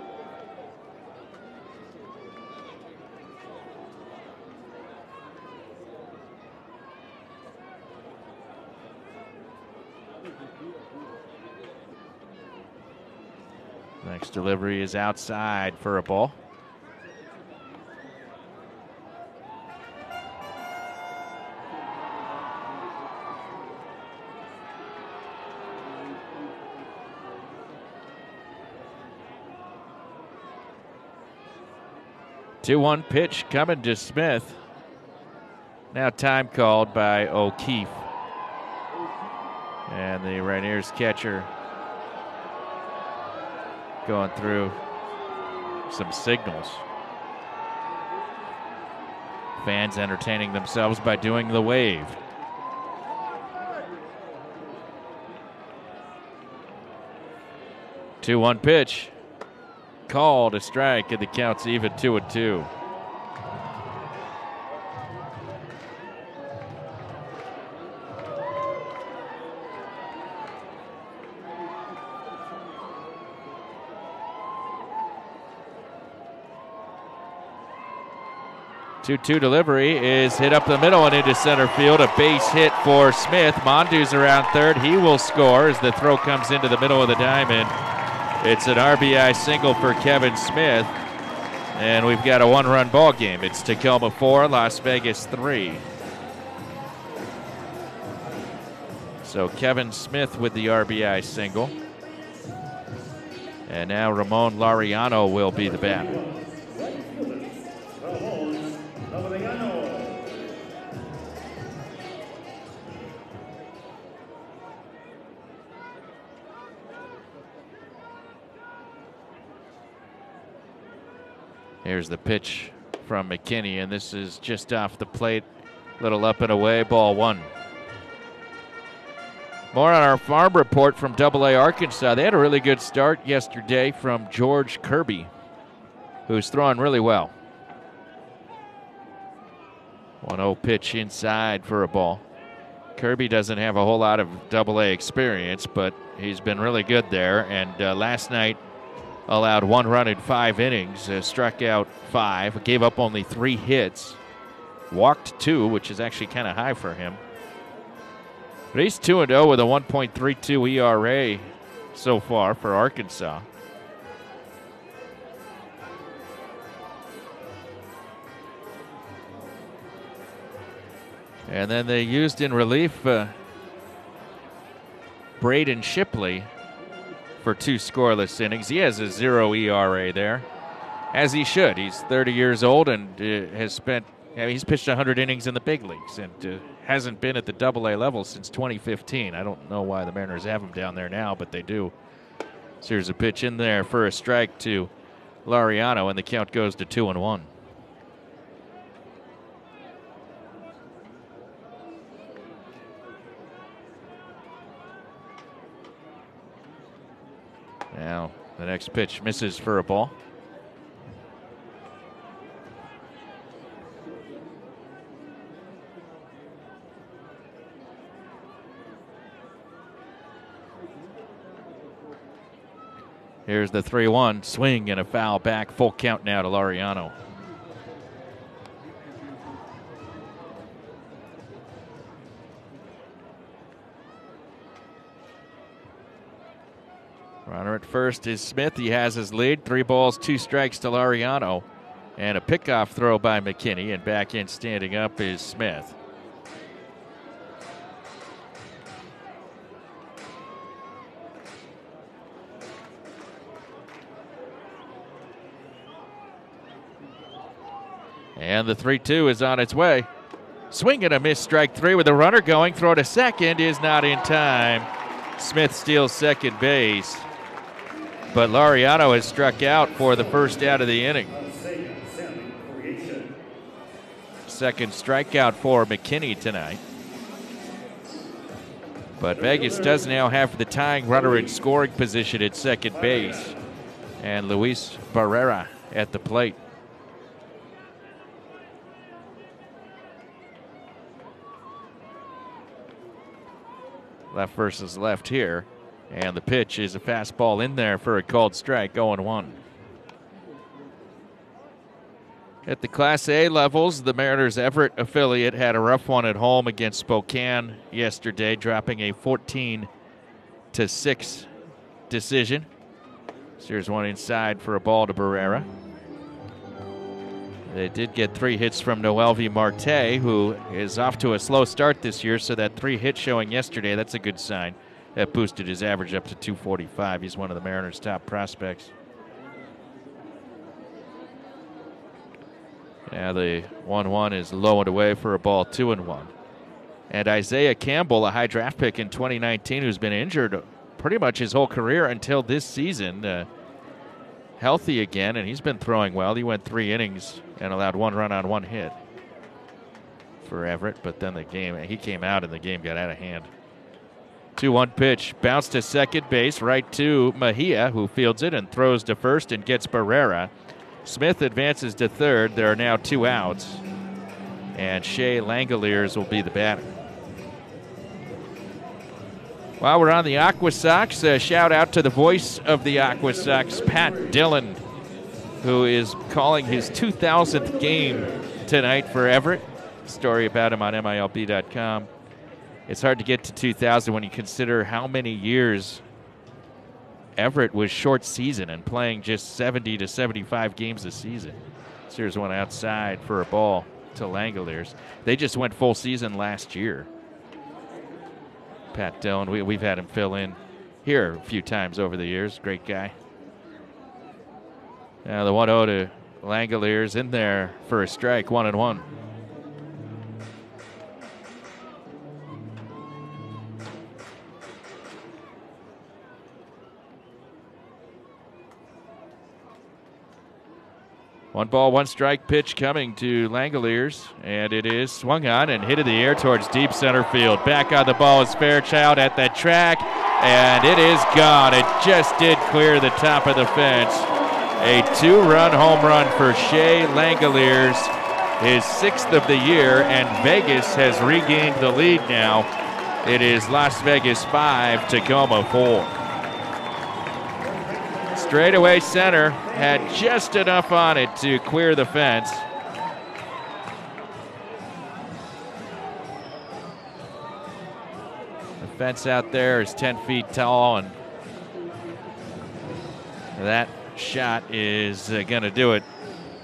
Next delivery is outside for a ball. two one pitch coming to Smith. Now time called by O'Keefe. And the Rainiers catcher going through some signals. Fans entertaining themselves by doing the wave. two one pitch. Called a strike, and the count's even two and two. two two delivery is hit up the middle and into center field. A base hit for Smith. Mondu's around third. He will score as the throw comes into the middle of the diamond. It's an R B I single for Kevin Smith, and we've got a one-run ball game. It's Tacoma four, Las Vegas three. So Kevin Smith with the R B I single. And now Ramon Laureano will be the batter. Here's the pitch from McKinney, and this is just off the plate. Little up and away, ball one. More on our farm report from double A Arkansas. They had a really good start yesterday from George Kirby, who's throwing really well. one oh pitch inside for a ball. Kirby doesn't have a whole lot of double A experience, but he's been really good there. And uh, last night, allowed one run in five innings, uh, struck out five, gave up only three hits, walked two, which is actually kind of high for him. But he's two and oh with a one point three two E R A so far for Arkansas. And then they used in relief uh, Braden Shipley for two scoreless innings. He has a zero E R A there, as he should. He's thirty years old and uh, has spent Yeah, he's pitched one hundred innings in the big leagues and uh, hasn't been at the double A level since twenty fifteen. I don't know why the Mariners have him down there now, but they do. So here's a pitch in there for a strike to Laureano, and the count goes to two and one. Now the next pitch misses for a ball. Here's the three one swing and a foul back. Full count now to Laureano. Runner at first is Smith. He has his lead. Three balls, two strikes to Laureano. And a pickoff throw by McKinney. And back in standing up is Smith. And the three two is on its way. Swing and a miss, strike three with a runner going. Throw to second is not in time. Smith steals second base. But Laureano has struck out for the first out of the inning. Second strikeout for McKinney tonight. But Vegas does now have the tying runner in scoring position at second base. And Luis Barrera at the plate. Left versus left here. And the pitch is a fastball in there for a called strike, oh and one. At the Class A levels, the Mariners Everett affiliate had a rough one at home against Spokane yesterday, dropping a fourteen to six decision. So here's one inside for a ball to Barrera. They did get three hits from Noelvi Marte, who is off to a slow start this year, so that three hit showing yesterday, that's a good sign. That boosted his average up to two forty-five. He's one of the Mariners' top prospects. Now the one one is low and away for a ball, two and one. And Isaiah Campbell, a high draft pick in twenty nineteen, who's been injured pretty much his whole career until this season, uh, healthy again, and he's been throwing well. He went three innings and allowed one run on one hit for Everett, but then the game, he came out and the game got out of hand. two one pitch, bounced to second base, right to Mejia, who fields it and throws to first and gets Barrera. Smith advances to third. There are now two outs, and Shea Langoliers will be the batter. While we're on the Aqua Sox, a shout out to the voice of the Aqua Sox, Pat Dillon, who is calling his two thousandth game tonight for Everett. Story about him on M I L B dot com. It's hard to get to two thousand when you consider how many years Everett was short season and playing just seventy to seventy-five games a season. So here's one outside for a ball to Langoliers. They just went full season last year. Pat Dillon, we, we've had him fill in here a few times over the years. Great guy. Now the one oh to Langoliers in there for a strike, one and one. One ball, one strike pitch coming to Langoliers, and it is swung on and hit in the air towards deep center field. Back on the ball is Fairchild at the track, and it is gone. It just did clear the top of the fence. A two-run home run for Shea Langoliers, his sixth of the year, and Vegas has regained the lead now. It is Las Vegas five, Tacoma four. Straightaway center had just enough on it to clear the fence. The fence out there is ten feet tall, and that shot is uh, going to do it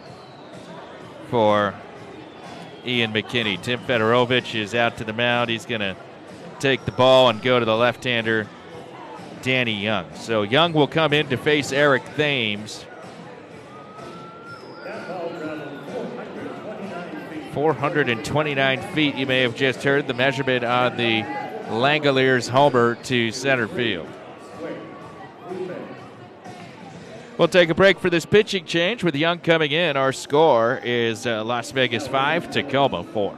for Ian McKinney. Tim Fedorovich is out to the mound. He's going to take the ball and go to the left-hander, Danny Young. So Young will come in to face Eric Thames. four hundred twenty-nine feet, you may have just heard the measurement on the Langoliers homer to center field. We'll take a break for this pitching change with Young coming in. Our score is uh, Las Vegas five, Tacoma four.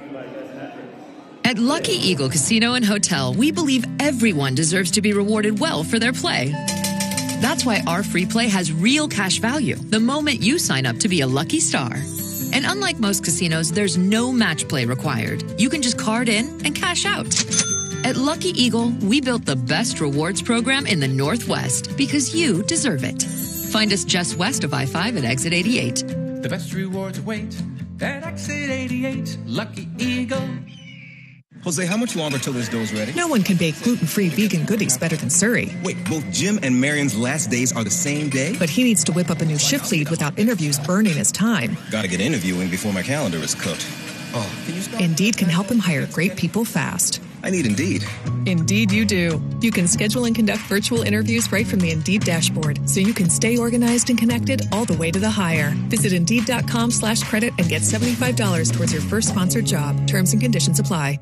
At Lucky Eagle Casino and Hotel, we believe everyone deserves to be rewarded well for their play. That's why our free play has real cash value the moment you sign up to be a lucky star. And unlike most casinos, there's no match play required. You can just card in and cash out. At Lucky Eagle, we built the best rewards program in the Northwest because you deserve it. Find us just west of I five at exit eighty-eight. The best rewards await at exit eighty-eight. Lucky Eagle. Jose, how much longer till this dough's ready? No one can bake gluten-free vegan goodies better than Surrey. Wait, both Jim and Marion's last days are the same day? But he needs to whip up a new shift lead without interviews burning his time. Gotta get interviewing before my calendar is cooked. Oh, can you stop? Indeed can help him hire great people fast. I need Indeed. Indeed you do. You can schedule and conduct virtual interviews right from the Indeed dashboard, so you can stay organized and connected all the way to the hire. Visit Indeed.com slash credit and get seventy-five dollars towards your first sponsored job. Terms and conditions apply.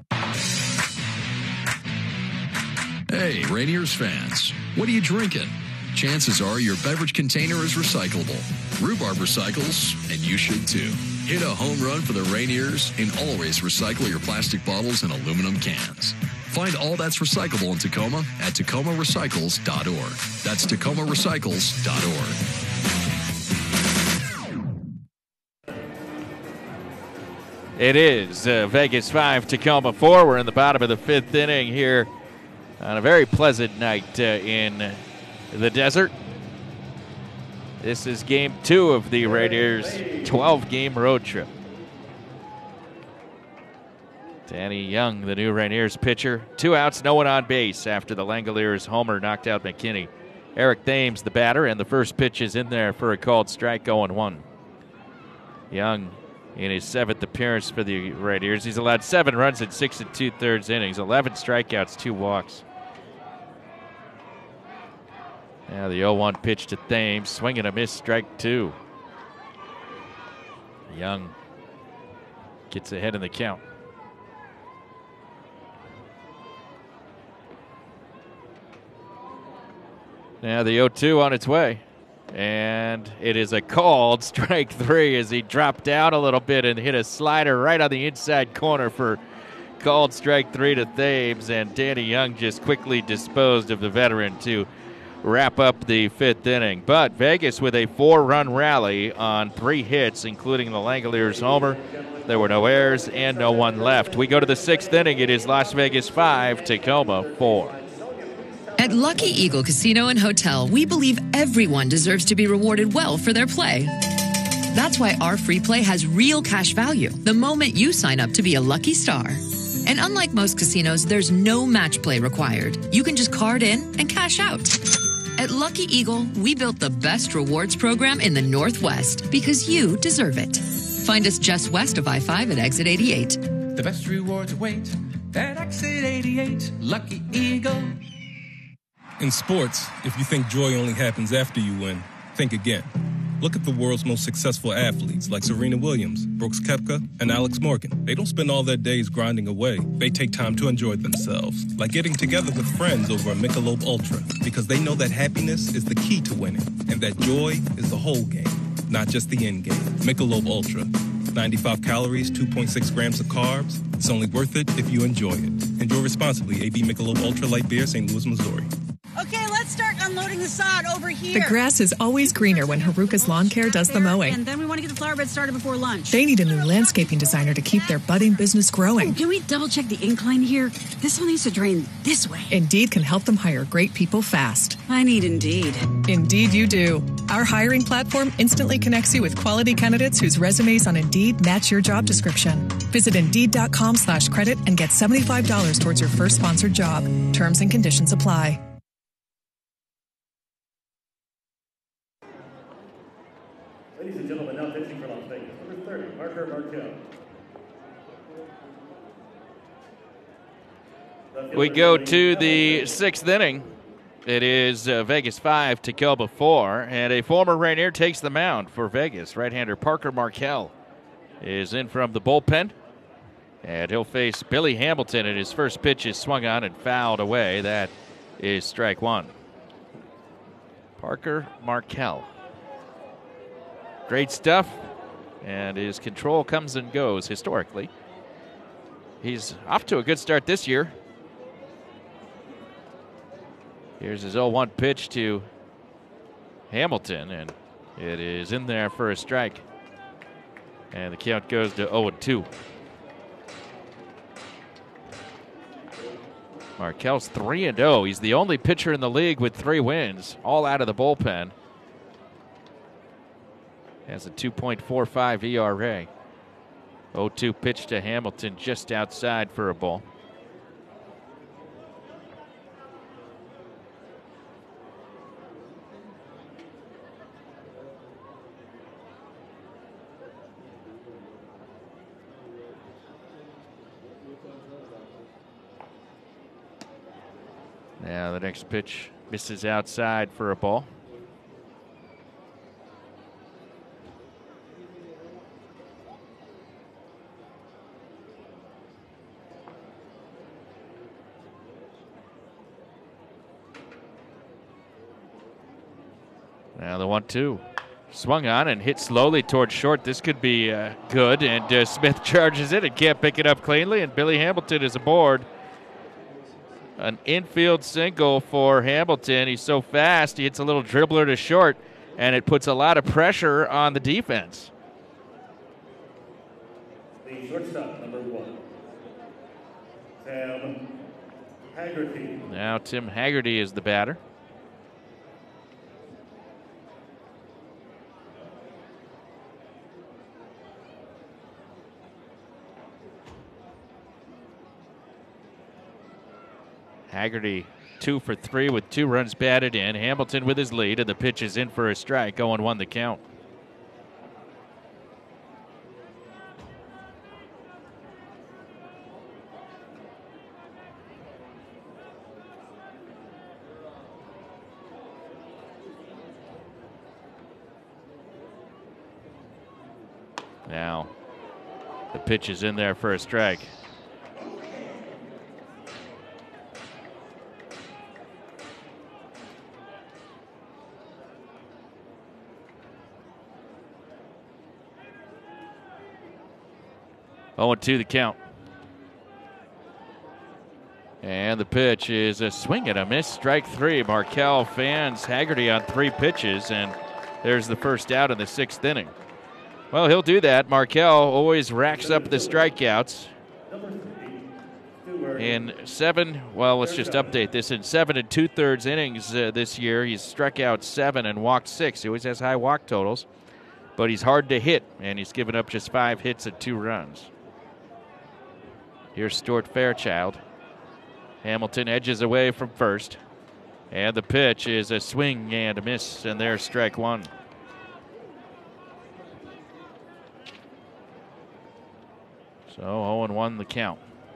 Hey, Rainiers fans, what are you drinking? Chances are your beverage container is recyclable. Rhubarb recycles, and you should too. Hit a home run for the Rainiers and always recycle your plastic bottles and aluminum cans. Find all that's recyclable in Tacoma at Tacoma Recycles dot org. That's Tacoma Recycles dot org. It is uh, Vegas five, Tacoma four. We're in the bottom of the fifth inning here on a very pleasant night uh, in the desert. This is game two of the Raiders' twelve-game road trip. Danny Young, the new Rainiers pitcher. Two outs, no one on base after the Langoliers homer knocked out McKinney. Eric Thames, the batter, and the first pitch is in there for a called strike, oh and one. Young in his seventh appearance for the Raiders. He's allowed seven runs in six and two-thirds innings, eleven strikeouts, two walks. Now the oh one pitch to Thames, swing and a miss, strike two. Young gets ahead in the count. Now the oh two on its way. And it is a called strike three as he dropped down a little bit and hit a slider right on the inside corner for called strike three to Thames. And Danny Young just quickly disposed of the veteran to wrap up the fifth inning. But Vegas with a four-run rally on three hits, including the Langoliers homer. There were no errors and no one left. We go to the sixth inning. It is Las Vegas five, Tacoma four. At Lucky Eagle Casino and Hotel, we believe everyone deserves to be rewarded well for their play. That's why our free play has real cash value the moment you sign up to be a lucky star. And unlike most casinos, there's no match play required. You can just card in and cash out. At Lucky Eagle, we built the best rewards program in the Northwest because you deserve it. Find us just west of I five at exit eighty-eight. The best rewards await at exit eighty-eight. Lucky Eagle. In sports, if you think joy only happens after you win, think again. Look at the world's most successful athletes like Serena Williams, Brooks Koepka, and Alex Morgan. They don't spend all their days grinding away. They take time to enjoy themselves, like getting together with friends over a Michelob Ultra, because they know that happiness is the key to winning, and that joy is the whole game, not just the end game. Michelob Ultra. ninety-five calories, two point six grams of carbs. It's only worth it if you enjoy it. Enjoy responsibly. A B Michelob Ultra Light Beer, Saint Louis, Missouri. Okay, let's start unloading the sod over here. The grass is always greener when Haruka's Lawn Care does the mowing. And then we want to get the flower bed started before lunch. They need a new landscaping designer to keep their budding business growing. Oh, can we double check the incline here? This one needs to drain this way. Indeed can help them hire great people fast. I need Indeed. Indeed you do. Our hiring platform instantly connects you with quality candidates whose resumes on Indeed match your job description. Visit Indeed.com slash credit and get seventy-five dollars towards your first sponsored job. Terms and conditions apply. Ladies and gentlemen, now pitching for Las Vegas, number thirty, Parker Markell. We go to the sixth inning. It is uh, Vegas five, Tacoma four, and a former Rainier takes the mound for Vegas. Right-hander Parker Markell is in from the bullpen. And he'll face Billy Hamilton, and his first pitch is swung on and fouled away. That is strike one. Parker Markel. Great stuff, and his control comes and goes historically. He's off to a good start this year. Here's his oh one pitch to Hamilton, and it is in there for a strike. And the count goes to oh two. Markel's three and oh. He's the only pitcher in the league with three wins, all out of the bullpen. Has a two point four five E R A. oh two pitch to Hamilton just outside for a ball. Now the next pitch misses outside for a ball. Now the one two. Swung on and hit slowly towards short. This could be uh, good, and uh, Smith charges it and can't pick it up cleanly, and Billy Hamilton is aboard. An infield single for Hamilton. He's so fast, he hits a little dribbler to short, and it puts a lot of pressure on the defense. The shortstop, number one, Tim Haggerty. Now Tim Haggerty is the batter. Haggerty two for three with two runs batted in. Hamilton with his lead, and the pitch is in for a strike. oh one the count. Now the pitch is in there for a strike. oh two the count. And the pitch is a swing and a miss. Strike three. Markel fans Haggerty on three pitches, and there's the first out in the sixth inning. Well, he'll do that. Markel always racks up the strikeouts. In seven, well, let's just update this. In seven and two-thirds innings uh, this year, he's struck out seven and walked six. He always has high walk totals, but he's hard to hit, and he's given up just five hits and two runs. Here's Stuart Fairchild. Hamilton edges away from first. And the pitch is a swing and a miss, and there's strike one. So oh one the count.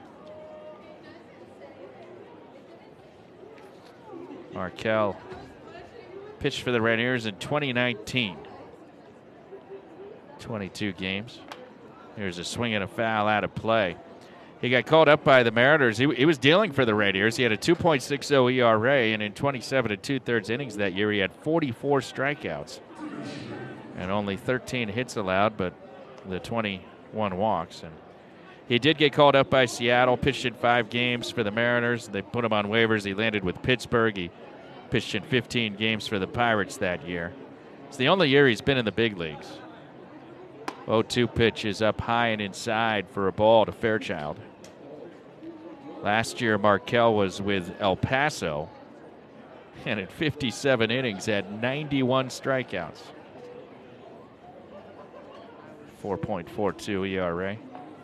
Markel pitched for the Rainiers in twenty nineteen. twenty-two games. Here's a swing and a foul out of play. He got called up by the Mariners. He, he was dealing for the Rainiers. He had a two point six oh E R A, and in twenty-seven and two-thirds innings that year, he had forty-four strikeouts and only thirteen hits allowed, but the twenty-one walks. And he did get called up by Seattle, pitched in five games for the Mariners. They put him on waivers. He landed with Pittsburgh. He pitched in fifteen games for the Pirates that year. It's the only year he's been in the big leagues. oh two pitch is up high and inside for a ball to Fairchild. Last year, Markel was with El Paso, and in fifty-seven innings had ninety-one strikeouts. four point four two E R A.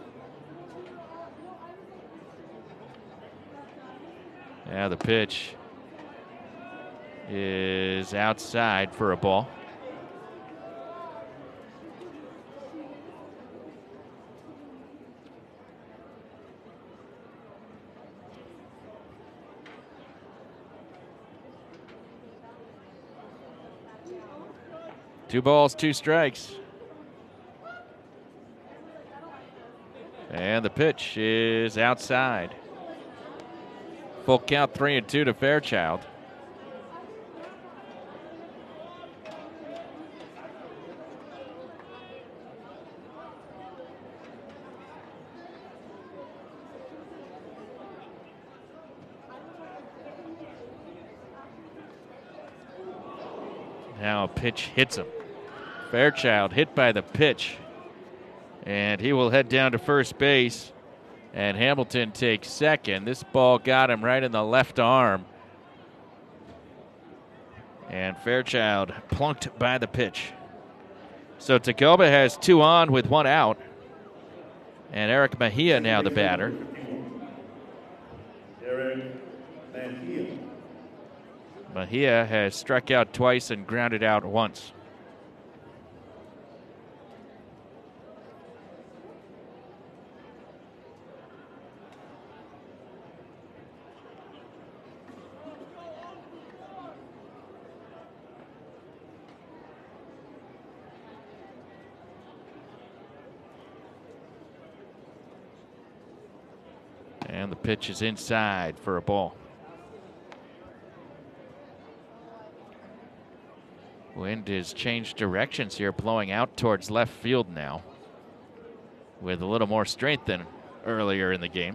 Now the pitch is outside for a ball. Two balls, two strikes. And the pitch is outside. Full count, three and two to Fairchild. Now a pitch hits him. Fairchild hit by the pitch. And he will head down to first base. And Hamilton takes second. This ball got him right in the left arm. And Fairchild plunked by the pitch. So Tacoma has two on with one out. And Eric Mejia now the batter. Eric Mejia. Mejia has struck out twice and grounded out once. And the pitch is inside for a ball. Wind has changed directions here, blowing out towards left field now with a little more strength than earlier in the game.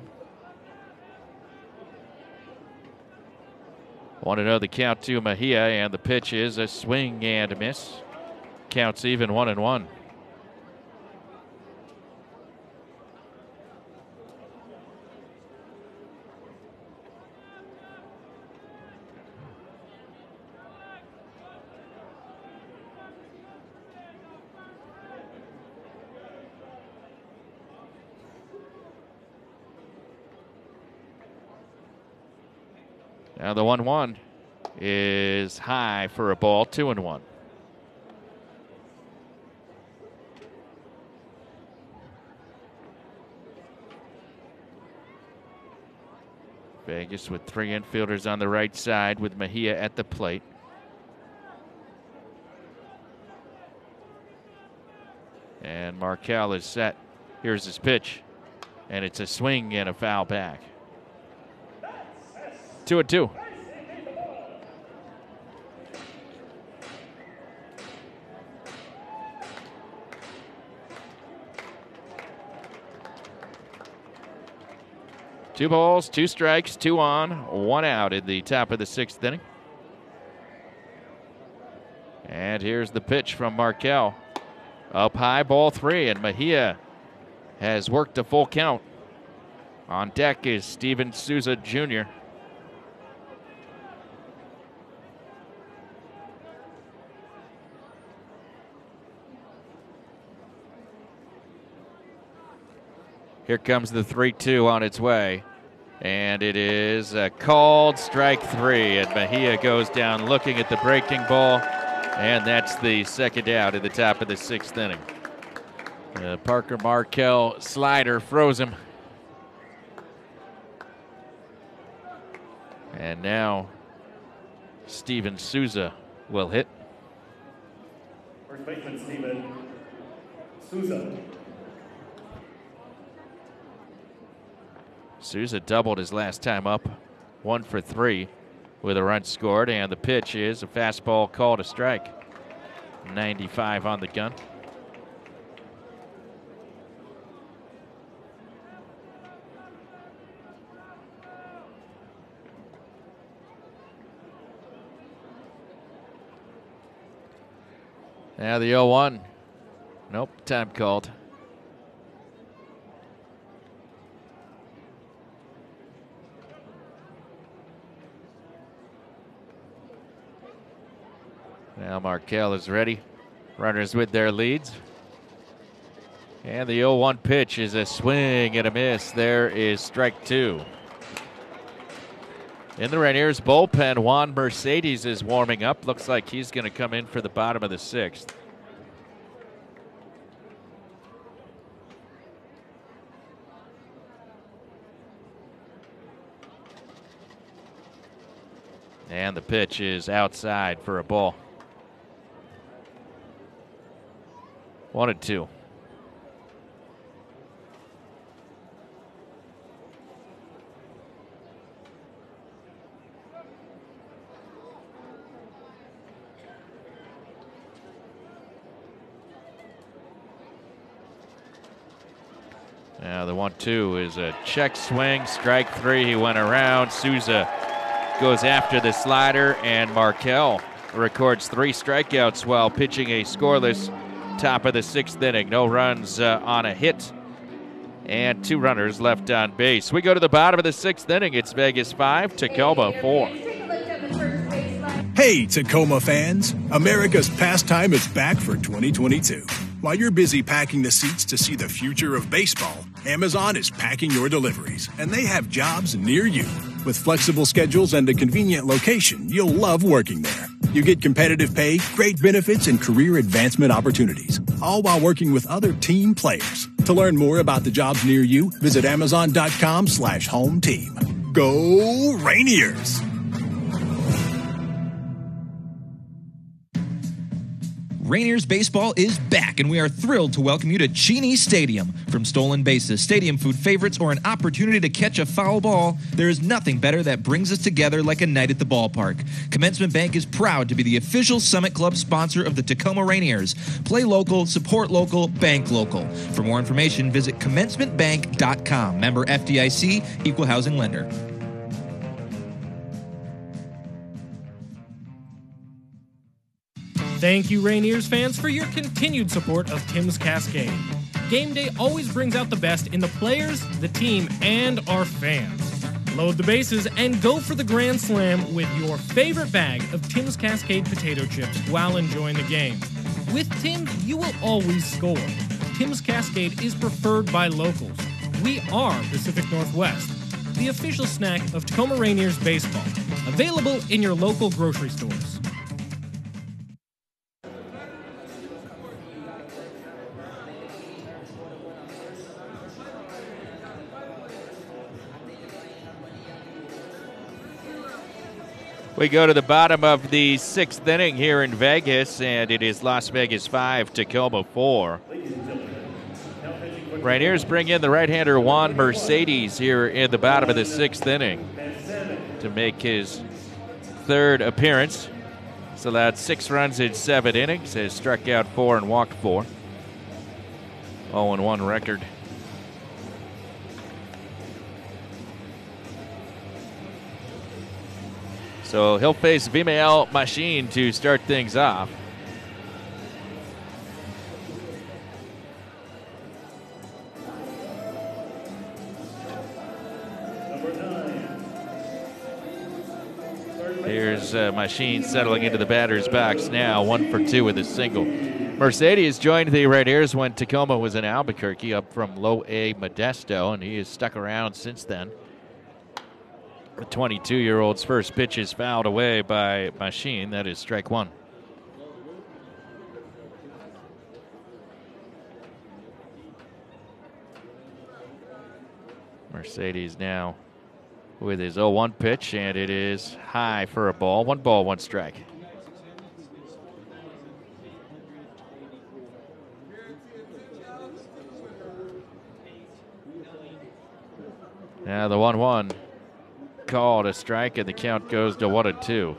Want to know the count to Mejia, and the pitch is a swing and a miss. Counts even one and one. Now the one one is high for a ball, two and one. Vegas with three infielders on the right side with Mejia at the plate. And Markel is set. Here's his pitch. And it's a swing and a foul back. Two and two. Two balls, two strikes, two on, one out in the top of the sixth inning. And here's the pitch from Markel. Up high, ball three, and Mejia has worked a full count. On deck is Steven Souza Junior Here comes the three two on its way. And it is a called strike three. And Mejia goes down looking at the breaking ball. And that's the second out at the top of the sixth inning. Uh, Parker Markel slider froze him. And now Steven Souza will hit. First baseman Steven Souza. Souza doubled his last time up, one for three with a run scored, and the pitch is a fastball called a strike. ninety-five on the gun. Now the oh one. Nope, time called. Now Markel is ready. Runners with their leads. And the oh one pitch is a swing and a miss. There is strike two. In the Rainiers bullpen, Juan Mercedes is warming up. Looks like he's going to come in for the bottom of the sixth. And the pitch is outside for a ball. One and two. Now the one two is a check swing, strike three. He went around. Souza goes after the slider, and Markel records three strikeouts while pitching a scoreless top of the sixth inning. No runs uh, on a hit, and two runners left on base. We go to the bottom of the sixth inning. It's Vegas five, Tacoma four. Hey, Tacoma fans! America's pastime is back for twenty twenty-two. While you're busy packing the seats to see the future of baseball, Amazon is packing your deliveries, and they have jobs near you. With flexible schedules and a convenient location, you'll love working there. You get competitive pay, great benefits, and career advancement opportunities, all while working with other team players. To learn more about the jobs near you, visit amazon.com slash home team. Go Rainiers! Rainiers baseball is back, and we are thrilled to welcome you to Cheney Stadium. From stolen bases, stadium food favorites, or an opportunity to catch a foul ball, there is nothing better that brings us together like a night at the ballpark. Commencement Bank is proud to be the official Summit Club sponsor of the Tacoma Rainiers. Play local, support local, bank local. For more information, visit commencement bank dot com. Member F D I C, Equal Housing Lender. Thank you, Rainiers fans, for your continued support of Tim's Cascade. Game day always brings out the best in the players, the team, and our fans. Load the bases and go for the Grand Slam with your favorite bag of Tim's Cascade potato chips while enjoying the game. With Tim's, you will always score. Tim's Cascade is preferred by locals. We are Pacific Northwest, the official snack of Tacoma Rainiers baseball. Available in your local grocery stores. We go to the bottom of the sixth inning here in Vegas, and it is Las Vegas five, Tacoma four. Rainiers bring in the right-hander Juan Mercedes here in the bottom of the sixth inning to make his third appearance. So that's six runs in seven innings, has struck out four and walked four. oh and one record. So he'll face Vimael Machine to start things off. Here's uh, Machine settling into the batter's box now, one for two with a single. Mercedes joined the Rainiers when Tacoma was in Albuquerque up from low A Modesto, and he has stuck around since then. The twenty-two-year-old's first pitch is fouled away by Machine. That is strike one. Mercedes now with his oh one pitch, and it is high for a ball. One ball, one strike. Now the one one. Called a strike, and the count goes to one and two.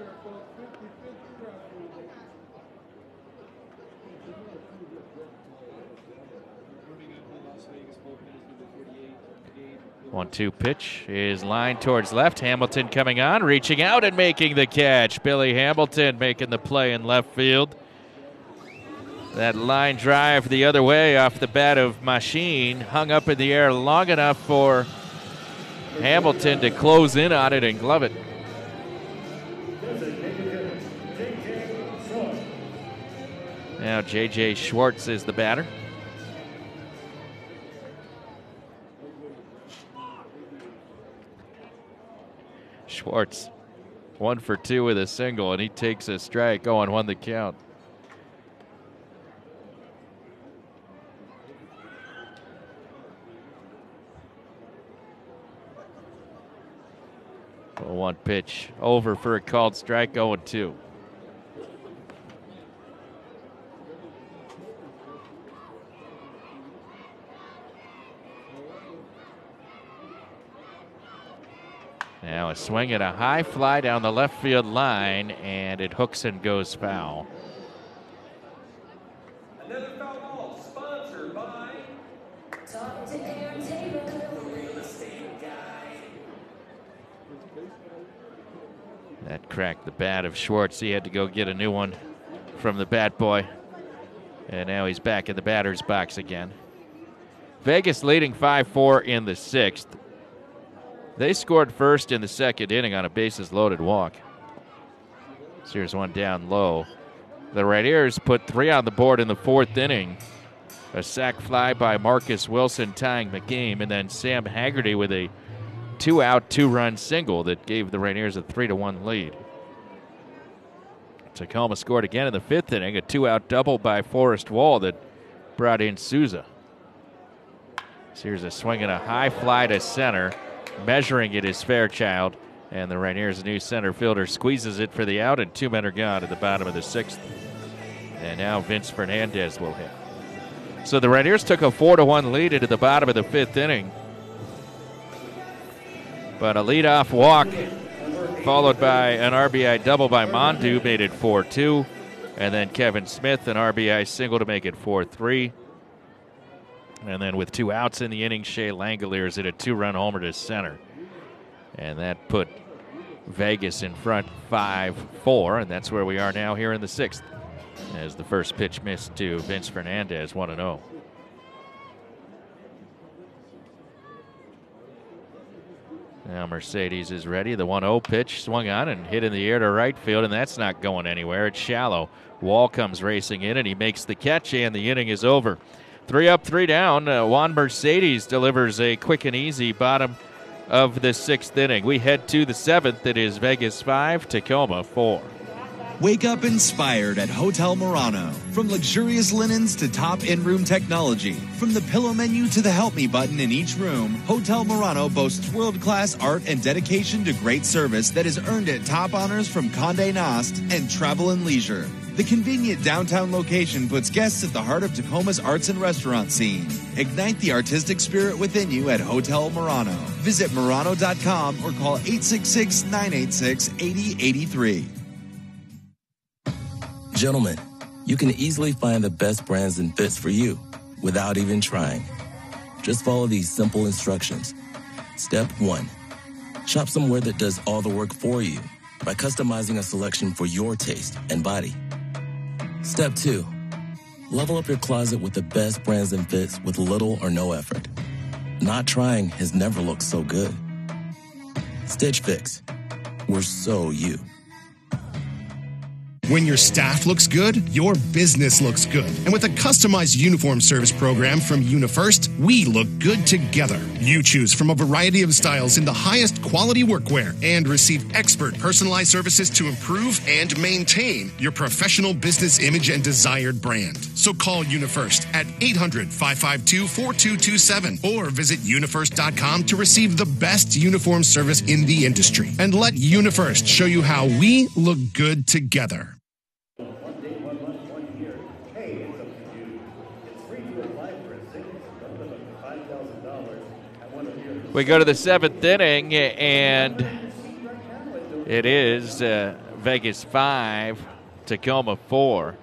one two pitch is lined towards left. Hamilton coming on, reaching out and making the catch. Billy Hamilton making the play in left field. That line drive the other way off the bat of Machine hung up in the air long enough for Hamilton to close in on it and glove it. Now J J Schwartz is the batter. Schwartz, one for two with a single, and he takes a strike. Oh, and won the count. One pitch over for a called strike, oh and two. Now a swing and a high fly down the left field line, and it hooks and goes foul. Another foul ball sponsored by Talk to Aaron. That cracked the bat of Schwartz. He had to go get a new one from the bat boy. And now he's back in the batter's box again. Vegas leading five four in the sixth. They scored first in the second inning on a bases-loaded walk. So here's one down low. The Rainiers put three on the board in the fourth inning. A sac fly by Marcus Wilson tying the game, and then Sam Haggerty with a two-out, two-run single that gave the Rainiers a three to one lead. Tacoma scored again in the fifth inning, a two-out double by Forrest Wall that brought in Souza. So here's a swing and a high fly to center. Measuring it is Fairchild, and the Rainiers' new center fielder squeezes it for the out, and two men are gone at the bottom of the sixth. And now Vince Fernandez will hit. So the Rainiers took a four to one lead into the bottom of the fifth inning. But a leadoff walk followed by an R B I double by Mondu made it four two. And then Kevin Smith, an R B I single to make it four three. And then with two outs in the inning, Shea Langoliers hit a two-run homer to center. And that put Vegas in front five four, and that's where we are now here in the sixth. As the first pitch missed to Vince Fernandez, one and oh. Now Mercedes is ready. The one oh pitch swung on and hit in the air to right field, and that's not going anywhere. It's shallow. Wall comes racing in, and he makes the catch, and the inning is over. Three up, three down. Uh, Juan Mercedes delivers a quick and easy bottom of the sixth inning. We head to the seventh. It is Vegas five, Tacoma four. Wake up inspired at Hotel Murano. From luxurious linens to top in-room technology, from the pillow menu to the help me button in each room, Hotel Murano boasts world-class art and dedication to great service that has earned it top honors from Condé Nast and Travel and Leisure. The convenient downtown location puts guests at the heart of Tacoma's arts and restaurant scene. Ignite the artistic spirit within you at Hotel Murano. Visit Murano dot com or call eight six six, nine eight six, eight zero eight three. Gentlemen, you can easily find the best brands and fits for you without even trying. Just follow these simple instructions. Step one, shop somewhere that does all the work for you by customizing a selection for your taste and body. Step two, level up your closet with the best brands and fits with little or no effort. Not trying has never looked so good. Stitch Fix, we're so you. When your staff looks good, your business looks good. And with a customized uniform service program from UniFirst, we look good together. You choose from a variety of styles in the highest quality workwear and receive expert personalized services to improve and maintain your professional business image and desired brand. So call UniFirst at eight hundred, five five two, four two two seven or visit unifirst dot com to receive the best uniform service in the industry. And let UniFirst show you how we look good together. We go to the seventh inning, and it is uh, Vegas five, Tacoma four.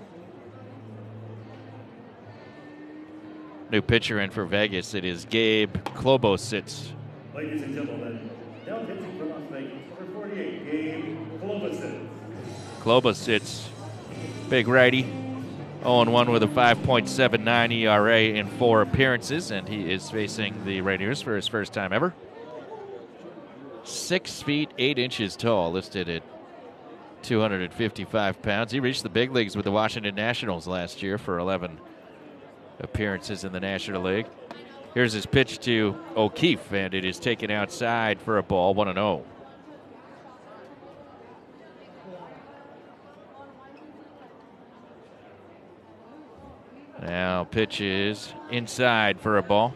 New pitcher in for Vegas. It is Gabe Klobosits. Ladies and gentlemen, now pitching for Las Vegas, number forty-eight, Gabe Klobosits. Klobosits, big righty. oh and one with a five point seven nine E R A in four appearances, and he is facing the Rainiers for his first time ever. Six feet, eight inches tall, listed at two hundred fifty-five pounds. He reached the big leagues with the Washington Nationals last year for eleven appearances in the National League. Here's his pitch to O'Keefe, and it is taken outside for a ball, one and oh. Now pitch is inside for a ball.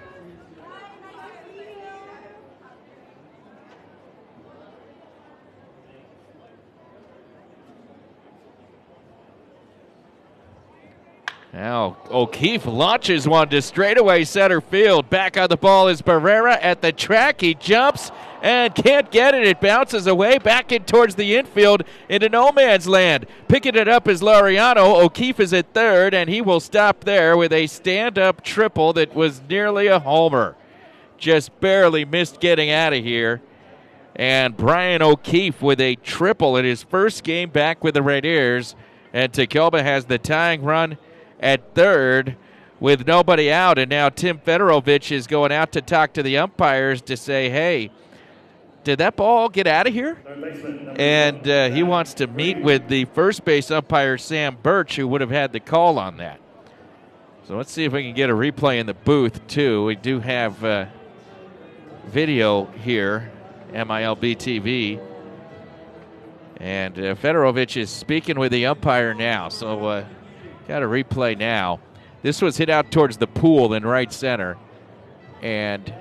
Now O'Keefe launches one to straightaway center field. Back on the ball is Barrera at the track. He jumps and can't get it. It bounces away back in towards the infield into no man's land. Picking it up is Laureano. O'Keefe is at third, and he will stop there with a stand-up triple that was nearly a homer. Just barely missed getting out of here. And Brian O'Keefe with a triple in his first game back with the Rainiers. And Takelba has the tying run at third with nobody out. And now Tim Fedorovich is going out to talk to the umpires to say, hey, did that ball get out of here? And uh, he wants to meet with the first base umpire, Sam Birch, who would have had the call on that. So let's see if we can get a replay in the booth, too. We do have uh, video here, M I L B T V. And uh, Fedorovich is speaking with the umpire now. So uh, got a replay now. This was hit out towards the pool in right center. And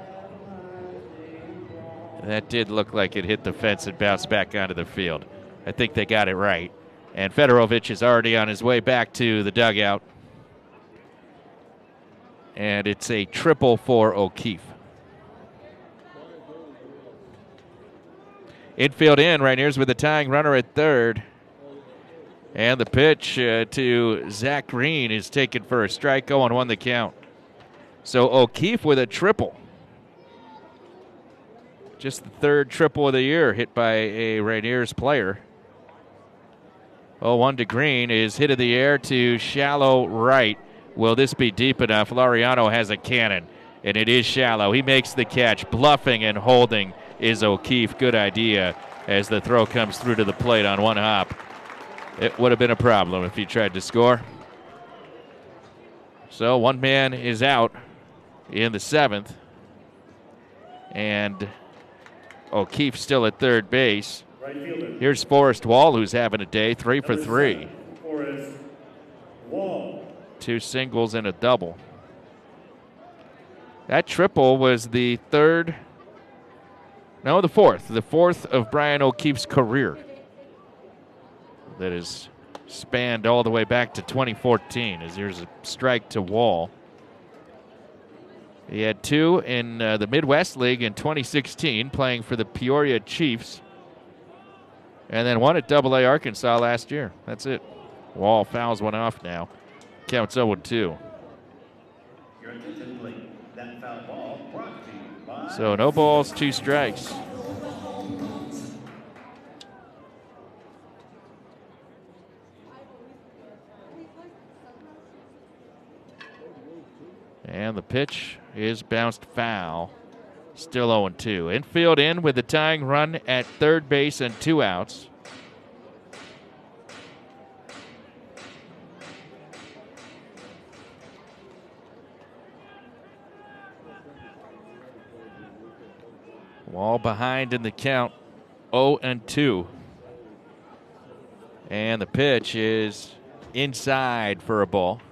that did look like it hit the fence and bounced back onto the field. I think they got it right. And Fedorovich is already on his way back to the dugout. And it's a triple for O'Keefe. Infield in, Rainiers with the tying runner at third. And the pitch uh, to Zach Green is taken for a strike, oh and one the count. So O'Keefe with a triple. Just the third triple of the year hit by a Rainiers player. oh one to Green is hit in the air to shallow right. Will this be deep enough? Laureano has a cannon, and it is shallow. He makes the catch. Bluffing and holding is O'Keefe. Good idea as the throw comes through to the plate on one hop. It would have been a problem if he tried to score. So one man is out in the seventh. And O'Keefe still at third base. Here's Forrest Wall, who's having a day, three for three. Forrest Wall. Two singles and a double. That triple was the third, no, the fourth, the fourth of Brian O'Keefe's career. That is spanned all the way back to twenty fourteen, as there's a strike to Wall. He had two in uh, the Midwest League in twenty sixteen, playing for the Peoria Chiefs. And then one at Double A Arkansas last year. That's it. Wall fouls one off now. Counts oh and two. So no balls, two strikes. And the pitch is bounced foul. Still oh and two. Infield in with the tying run at third base and two outs. Wall behind in the count, oh and two. And the pitch is inside for a ball.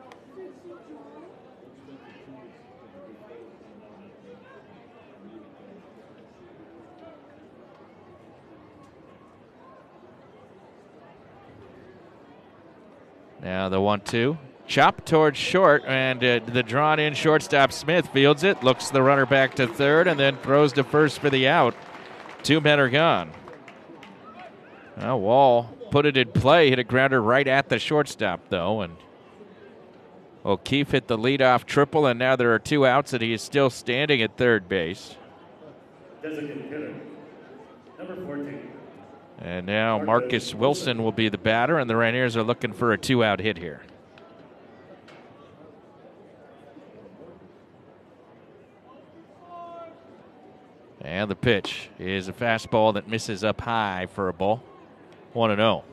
Now the one two. Chop towards short, and uh, the drawn-in shortstop Smith fields it, looks the runner back to third, and then throws to first for the out. Two men are gone. Well, Wall put it in play, hit a grounder right at the shortstop, though, and O'Keefe hit the leadoff triple, and now there are two outs, and he is still standing at third base. Designated hitter, number fourteen. And now Marcus Wilson will be the batter, and the Rainiers are looking for a two-out hit here. And the pitch is a fastball that misses up high for a ball. one and oh.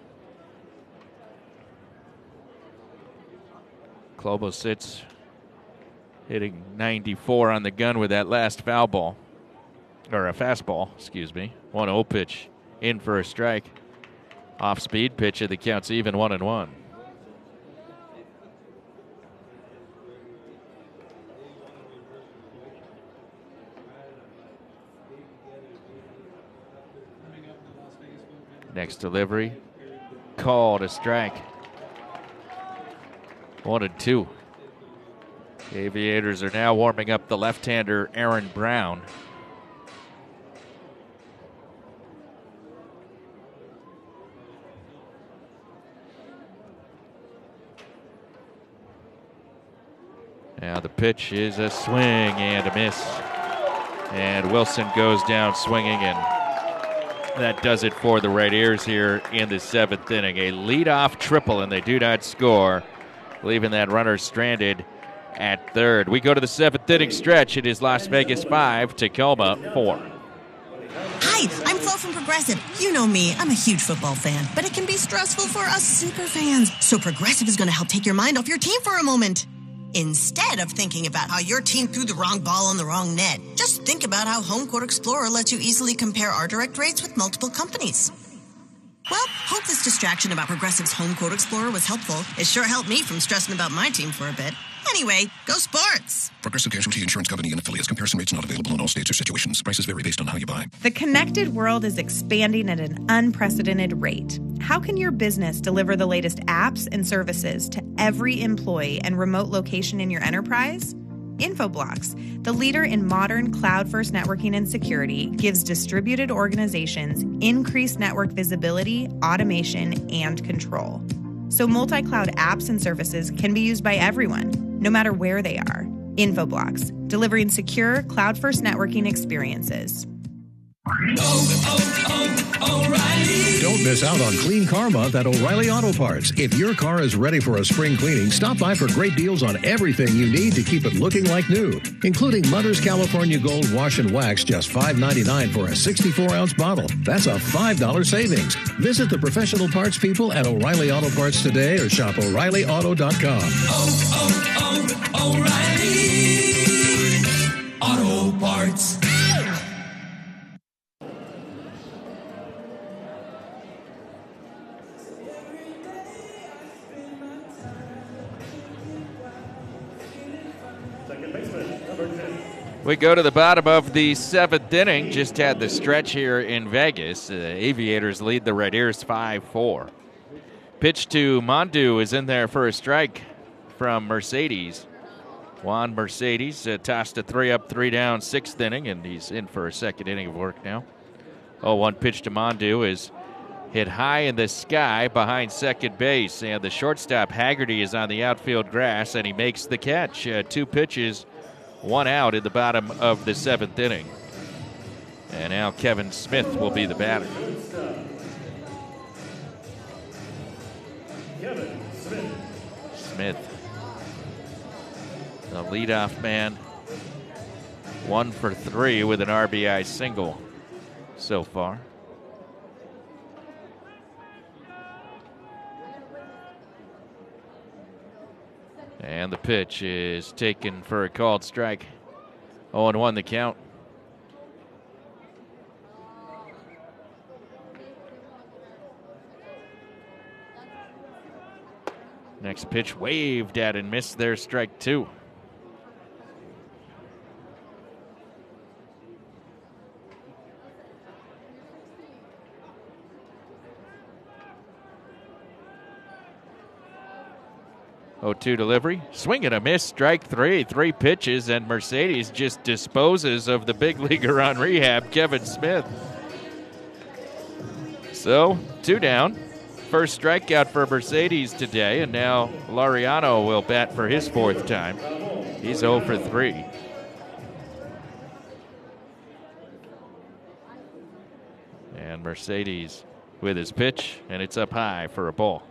Klobo sits hitting ninety-four on the gun with that last foul ball. Or a fastball, excuse me. one oh pitch in for a strike. Off speed pitch that counts even one and one. Next delivery, called a strike. One and two. The Aviators are now warming up the left-hander Aaron Brown. Now the pitch is a swing and a miss. And Wilson goes down swinging, and That does it for the Rainiers here in the seventh inning. A leadoff triple, and they do not score, leaving that runner stranded at third. We go to the seventh inning stretch. It is Las Vegas five, Tacoma four. Hi, I'm Flo from Progressive. You know me, I'm a huge football fan, but it can be stressful for us super fans. So Progressive is going to help take your mind off your team for a moment. Instead of thinking about how your team threw the wrong ball on the wrong net, just think about how Home Court Explorer lets you easily compare our direct rates with multiple companies. Well, hope this distraction about Progressive's Home Quote Explorer was helpful. It sure helped me from stressing about my team for a bit. Anyway, go sports! Progressive Casualty Insurance Company and affiliates. Comparison rates not available in all states or situations. Prices vary based on how you buy. The connected world is expanding at an unprecedented rate. How can your business deliver the latest apps and services to every employee and remote location in your enterprise? Infoblox, the leader in modern cloud-first networking and security, gives distributed organizations increased network visibility, automation, and control. So multi-cloud apps and services can be used by everyone, no matter where they are. Infoblox, delivering secure cloud-first networking experiences. Oh, oh, oh, O'Reilly. Don't miss out on Clean Car Month at O'Reilly Auto Parts. If your car is ready for a spring cleaning, stop by for great deals on everything you need to keep it looking like new, including Mother's California Gold Wash and Wax, just five ninety-nine for a sixty-four ounce bottle. That's a five dollars savings. Visit the professional parts people at O'Reilly Auto Parts today or shop O'Reilly Auto dot com. Oh, oh, oh, O'Reilly Auto Parts. We go to the bottom of the seventh inning. Just had the stretch here in Vegas. The Aviators lead the Rainiers five four. Pitch to Mondu is in there for a strike from Mercedes. Juan Mercedes uh, tossed a three up, three down, sixth inning, and he's in for a second inning of work now. oh one pitch to Mondu is hit high in the sky behind second base, and the shortstop Haggerty is on the outfield grass, and he makes the catch. Uh, two pitches, one out in the bottom of the seventh inning. And now Kevin Smith will be the batter. Kevin Smith. Smith, the leadoff man, one for three with an R B I single so far. And the pitch is taken for a called strike. oh and one the count. Next pitch waved at and missed there, strike two. oh two delivery. Swing and a miss, strike three. Three pitches, and Mercedes just disposes of the big leaguer on rehab, Kevin Smith. So, two down. First strikeout for Mercedes today, and now Laureano will bat for his fourth time. He's oh for three. And Mercedes with his pitch, and it's up high for a ball.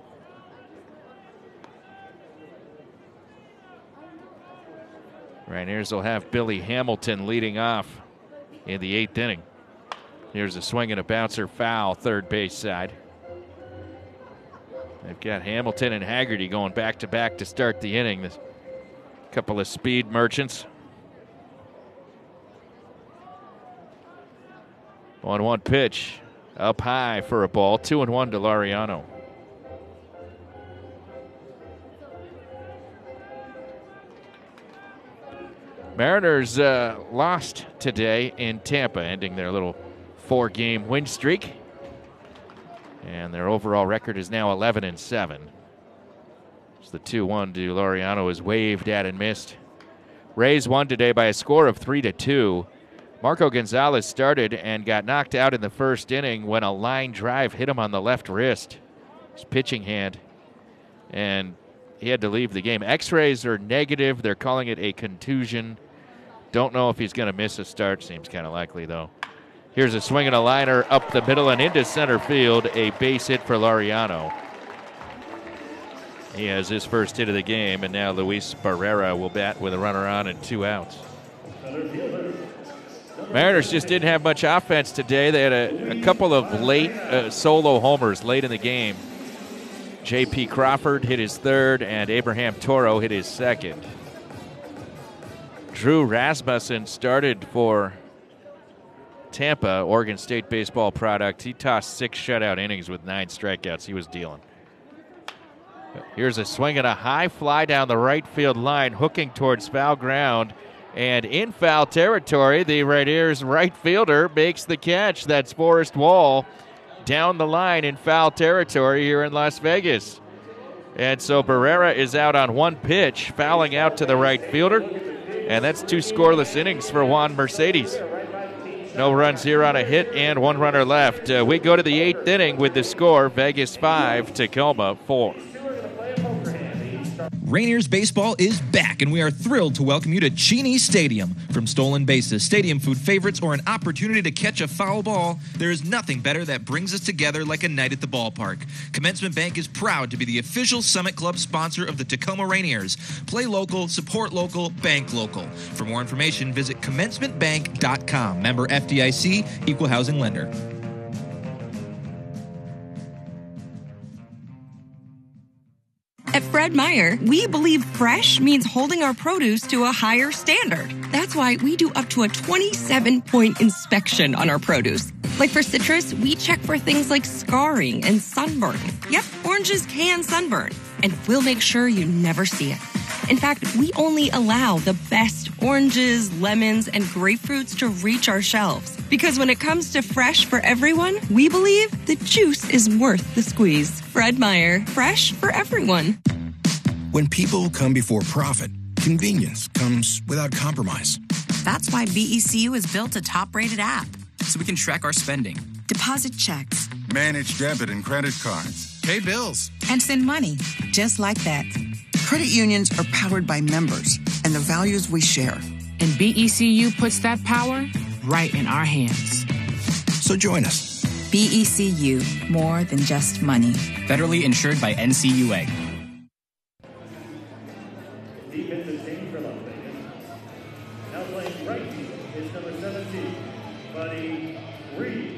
Rainiers will have Billy Hamilton leading off in the eighth inning. Here's a swing and a bouncer foul, third base side. They've got Hamilton and Haggerty going back to back to start the inning. This couple of speed merchants. one one pitch up high for a ball, two and one to Laureano. Mariners uh, lost today in Tampa, ending their little four-game win streak. And their overall record is now eleven and seven. So the two one to Laureano is waved at and missed. Rays won today by a score of three to two. Marco Gonzalez started and got knocked out in the first inning when a line drive hit him on the left wrist, his pitching hand, and he had to leave the game. X-rays are negative. They're calling it a contusion. Don't know if he's going to miss a start. Seems kind of likely, though. Here's a swing and a liner up the middle and into center field. A base hit for Laureano. He has his first hit of the game, and now Luis Barrera will bat with a runner on and two outs. Mariners just didn't have much offense today. They had a, a couple of late uh, solo homers late in the game. J P. Crawford hit his third, and Abraham Toro hit his second. Drew Rasmussen started for Tampa, Oregon State baseball product. He tossed six shutout innings with nine strikeouts. He was dealing. Here's a swing and a high fly down the right field line, hooking towards foul ground. And in foul territory, the Rainiers right fielder makes the catch. That's Forrest Wall down the line in foul territory here in Las Vegas. And so Barrera is out on one pitch, fouling out to the right fielder. And that's two scoreless innings for Juan Mercedes. No runs here on a hit and one runner left. Uh, we go to the eighth inning with the score, Vegas five, Tacoma four. Rainiers baseball is back, and we are thrilled to welcome you to Cheney Stadium. From stolen bases, stadium food favorites, or an opportunity to catch a foul ball, there is nothing better that brings us together like a night at the ballpark. Commencement Bank is proud to be the official Summit Club sponsor of the Tacoma Rainiers. Play local, support local, bank local. For more information, visit commencement bank dot com. Member F D I C, Equal Housing Lender. At Fred Meyer, we believe fresh means holding our produce to a higher standard. That's why we do up to a twenty-seven point inspection on our produce. Like for citrus, we check for things like scarring and sunburn. Yep, oranges can sunburn, and we'll make sure you never see it. In fact, we only allow the best oranges, lemons, and grapefruits to reach our shelves. Because when it comes to fresh for everyone, we believe the juice is worth the squeeze. Fred Meyer, fresh for everyone. When people come before profit, convenience comes without compromise. That's why B E C U has built a top-rated app. So we can track our spending. Deposit checks. Manage debit and credit cards. Pay bills. And send money, just like that. Credit unions are powered by members and the values we share. And B E C U puts that power right in our hands. So join us. B E C U, more than just money. Federally insured by N C U A. Defensive change for Las Vegas. Now playing right field is number seventeen, Buddy Reed.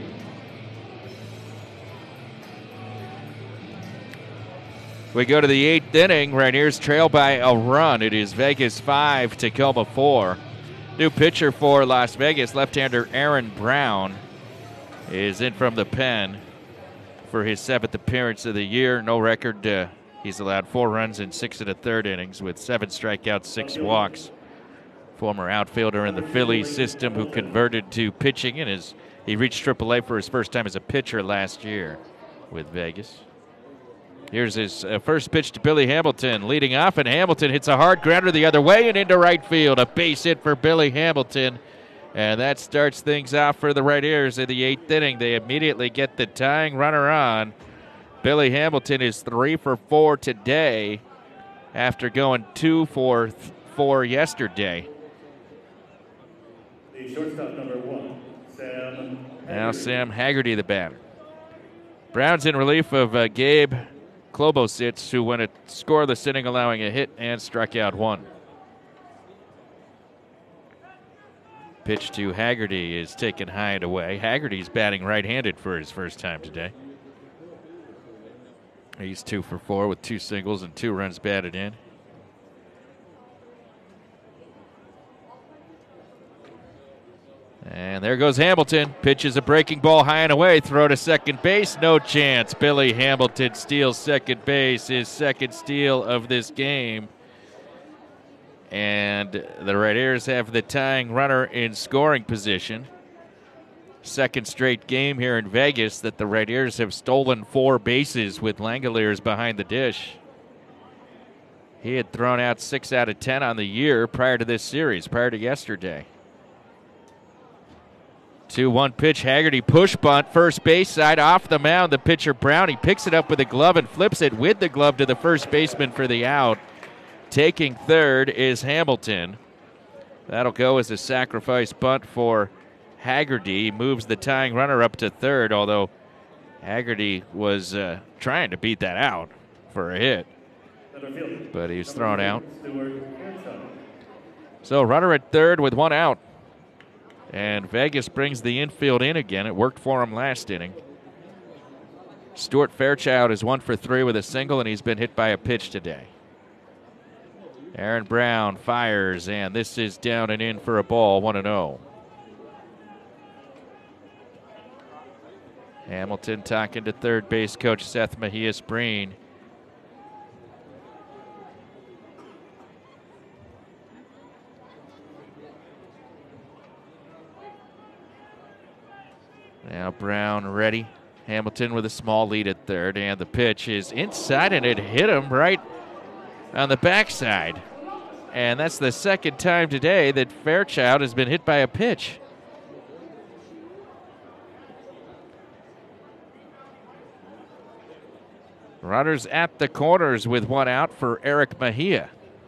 We go to the eighth inning. Rainiers trail by a run. It is Vegas five, Tacoma four. New pitcher for Las Vegas, left-hander Aaron Brown, is in from the pen for his seventh appearance of the year. No record. Uh, he's allowed four runs in six and a third innings with seven strikeouts, six walks. Former outfielder in the Phillies system who converted to pitching, and is he reached triple A for his first time as a pitcher last year with Vegas. Here's his uh, first pitch to Billy Hamilton, leading off, and Hamilton hits a hard grounder the other way and into right field. A base hit for Billy Hamilton, and that starts things off for the Rainiers in the eighth inning. They immediately get the tying runner on. Billy Hamilton is three for four today after going two for th- four yesterday. The shortstop number one, Sam. Now Sam Haggerty, the batter. Brown's in relief of uh, Gabe Klobosits, who went a scoreless inning, allowing a hit and struck out one. Pitch to Haggerty is taken high and away. Haggerty's batting right-handed for his first time today. He's two for four with two singles and two runs batted in. And there goes Hamilton. Pitches a breaking ball high and away. Throw to second base. No chance. Billy Hamilton steals second base. His second steal of this game. And the Rainiers have the tying runner in scoring position. Second straight game here in Vegas that the Rainiers have stolen four bases with Langoliers behind the dish. He had thrown out six out of ten on the year prior to this series, prior to yesterday. two one pitch, Haggerty push bunt, first base side off the mound. The pitcher Brown, he picks it up with a glove and flips it with the glove to the first baseman for the out. Taking third is Hamilton. That'll go as a sacrifice bunt for Haggerty moves the tying runner up to third, although Haggerty was uh, trying to beat that out for a hit, but he was thrown out. So runner at third with one out. And Vegas brings the infield in again. It worked for him last inning. Stuart Fairchild is one for three with a single, and he's been hit by a pitch today. Aaron Brown fires, and this is down and in for a ball, one and oh. Hamilton talking to third base coach Seth Mejia-Spreen. Now Brown ready. Hamilton with a small lead at third, and the pitch is inside, and it hit him right on the backside. And that's the second time today that Fairchild has been hit by a pitch. Runners at the corners with one out for Eric Mejia.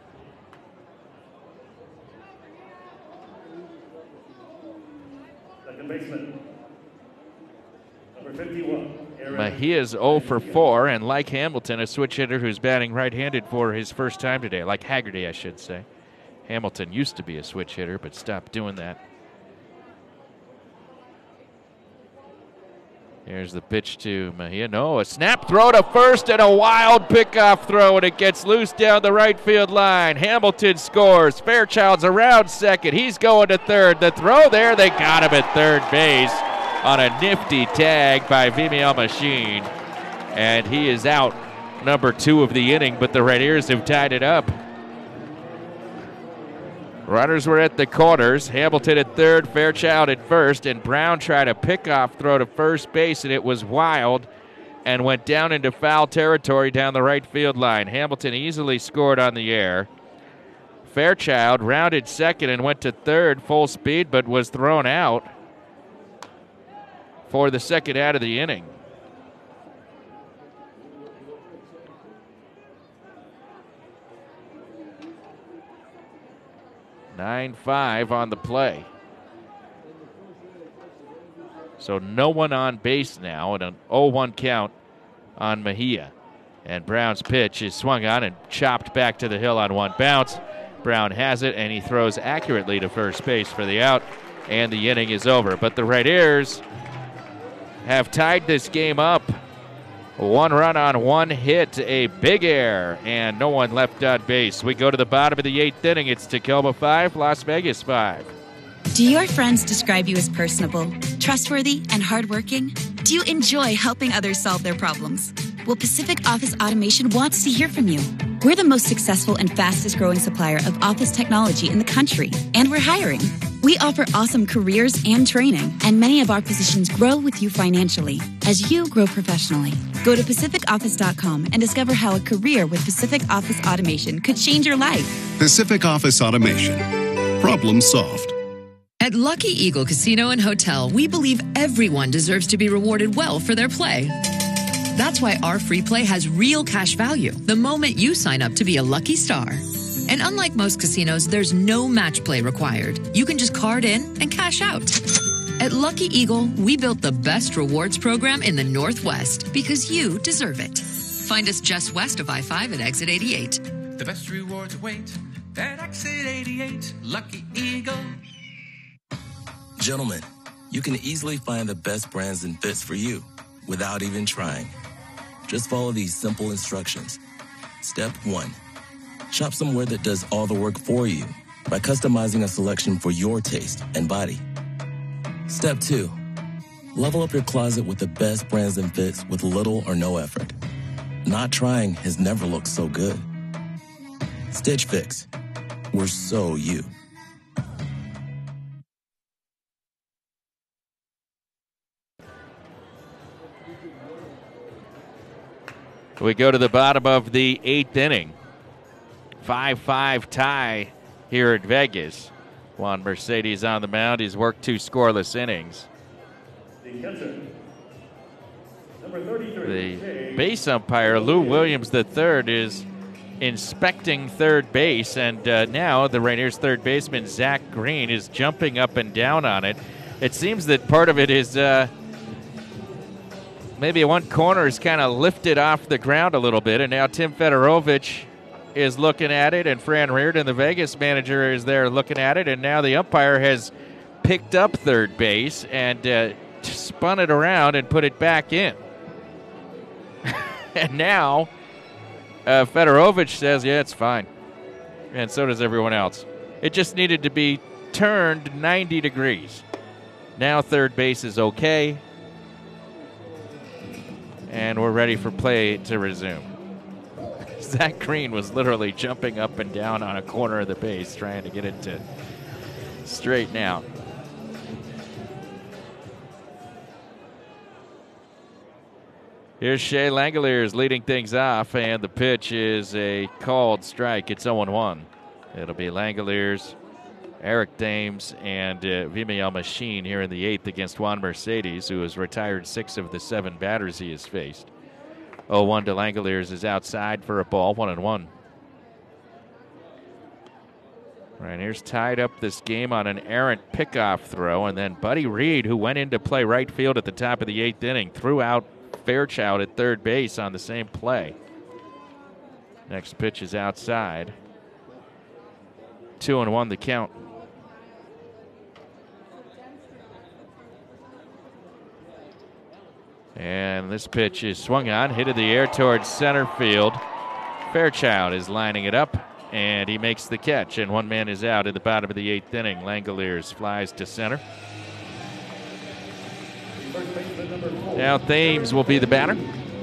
Second baseman, number fifty-one. Mejia's oh for four, and like Hamilton, a switch hitter who's batting right-handed for his first time today. Like Haggerty, I should say. Hamilton used to be a switch hitter, but stopped doing that. Here's the pitch to Mejia. No, a snap throw to first and a wild pickoff throw, and it gets loose down the right field line. Hamilton scores. Fairchild's around second. He's going to third. The throw there, they got him at third base on a nifty tag by Vimeo Machine. And he is out, number two of the inning, but the Rainiers have tied it up. Runners were at the corners. Hamilton at third, Fairchild at first, and Brown tried a pickoff throw to first base, and it was wild and went down into foul territory down the right field line. Hamilton easily scored on the air. Fairchild rounded second and went to third full speed, but was thrown out for the second out of the inning. nine five on the play. So no one on base now, and an oh one count on Mejia. And Brown's pitch is swung on and chopped back to the hill on one bounce. Brown has it, and he throws accurately to first base for the out, and the inning is over. But the Rainiers have tied this game up. One run on one hit, a big error, and no one left on base. We go to the bottom of the eighth inning. It's Tacoma five, Las Vegas five. Do your friends describe you as personable, trustworthy, and hardworking? Do you enjoy helping others solve their problems? Well, Pacific Office Automation wants to hear from you. We're the most successful and fastest growing supplier of office technology in the country, and we're hiring. We offer awesome careers and training, and many of our positions grow with you financially as you grow professionally. Go to Pacific Office dot com and discover how a career with Pacific Office Automation could change your life. Pacific Office Automation. Problem solved. At Lucky Eagle Casino and Hotel, we believe everyone deserves to be rewarded well for their play. That's why our free play has real cash value the moment you sign up to be a lucky star. And unlike most casinos, there's no match play required. You can just card in and cash out. At Lucky Eagle, we built the best rewards program in the Northwest because you deserve it. Find us just west of I five at exit eighty-eight. The best rewards await at exit eighty-eight. Lucky Eagle. Gentlemen, you can easily find the best brands and fits for you without even trying. Just follow these simple instructions. Step one, shop somewhere that does all the work for you by customizing a selection for your taste and body. Step two, level up your closet with the best brands and fits with little or no effort. Not trying has never looked so good. Stitch Fix. We're so you. We go to the bottom of the eighth inning. five five tie here at Vegas. Juan Mercedes on the mound. He's worked two scoreless innings. The catcher, number thirty-three. The base umpire, Lou Williams the third, is inspecting third base, and uh, now the Rainiers' third baseman, Zach Green, is jumping up and down on it. It seems that part of it is uh, maybe one corner is kind of lifted off the ground a little bit, and now Tim Fedorovich is looking at it, and Fran Reardon, the Vegas manager, is there looking at it, and now the umpire has picked up third base and uh, spun it around and put it back in. And now uh, Fedorovich says, yeah, it's fine. And so does everyone else. It just needed to be turned ninety degrees. Now third base is okay. And we're ready for play to resume. Zach Green was literally jumping up and down on a corner of the base trying to get it to straighten out. Here's Shea Langoliers leading things off, and the pitch is a called strike. It's oh one. It'll be Langoliers, Eric Dames, and uh, Vimael Machine here in the eighth against Juan Mercedes, who has retired six of the seven batters he has faced. oh one to Langoliers is outside for a ball, one and one. Rainiers tied up this game on an errant pickoff throw, and then Buddy Reed, who went in to play right field at the top of the eighth inning, threw out Fairchild at third base on the same play. Next pitch is outside. Two and one the count. And this pitch is swung on, hit in the air towards center field. Fairchild is lining it up, and he makes the catch, and one man is out at the bottom of the eighth inning. Langoliers flies to center. Now Thames will be the batter.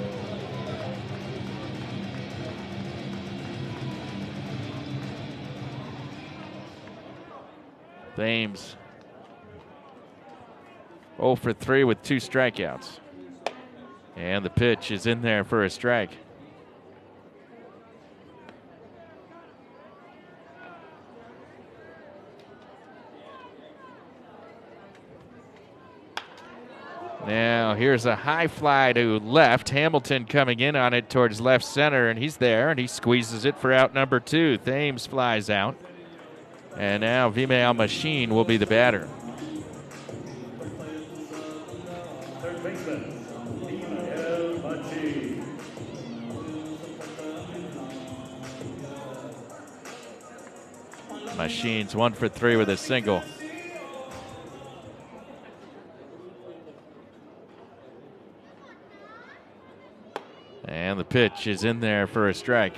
Thames oh for three with two strikeouts. And the pitch is in there for a strike. Now here's a high fly to left. Hamilton coming in on it towards left center, and he's there, and he squeezes it for out number two. Thames flies out. And now Vimael Machine will be the batter. Third baseman, Vimael Machine. Machine's one for three with a single. And the pitch is in there for a strike.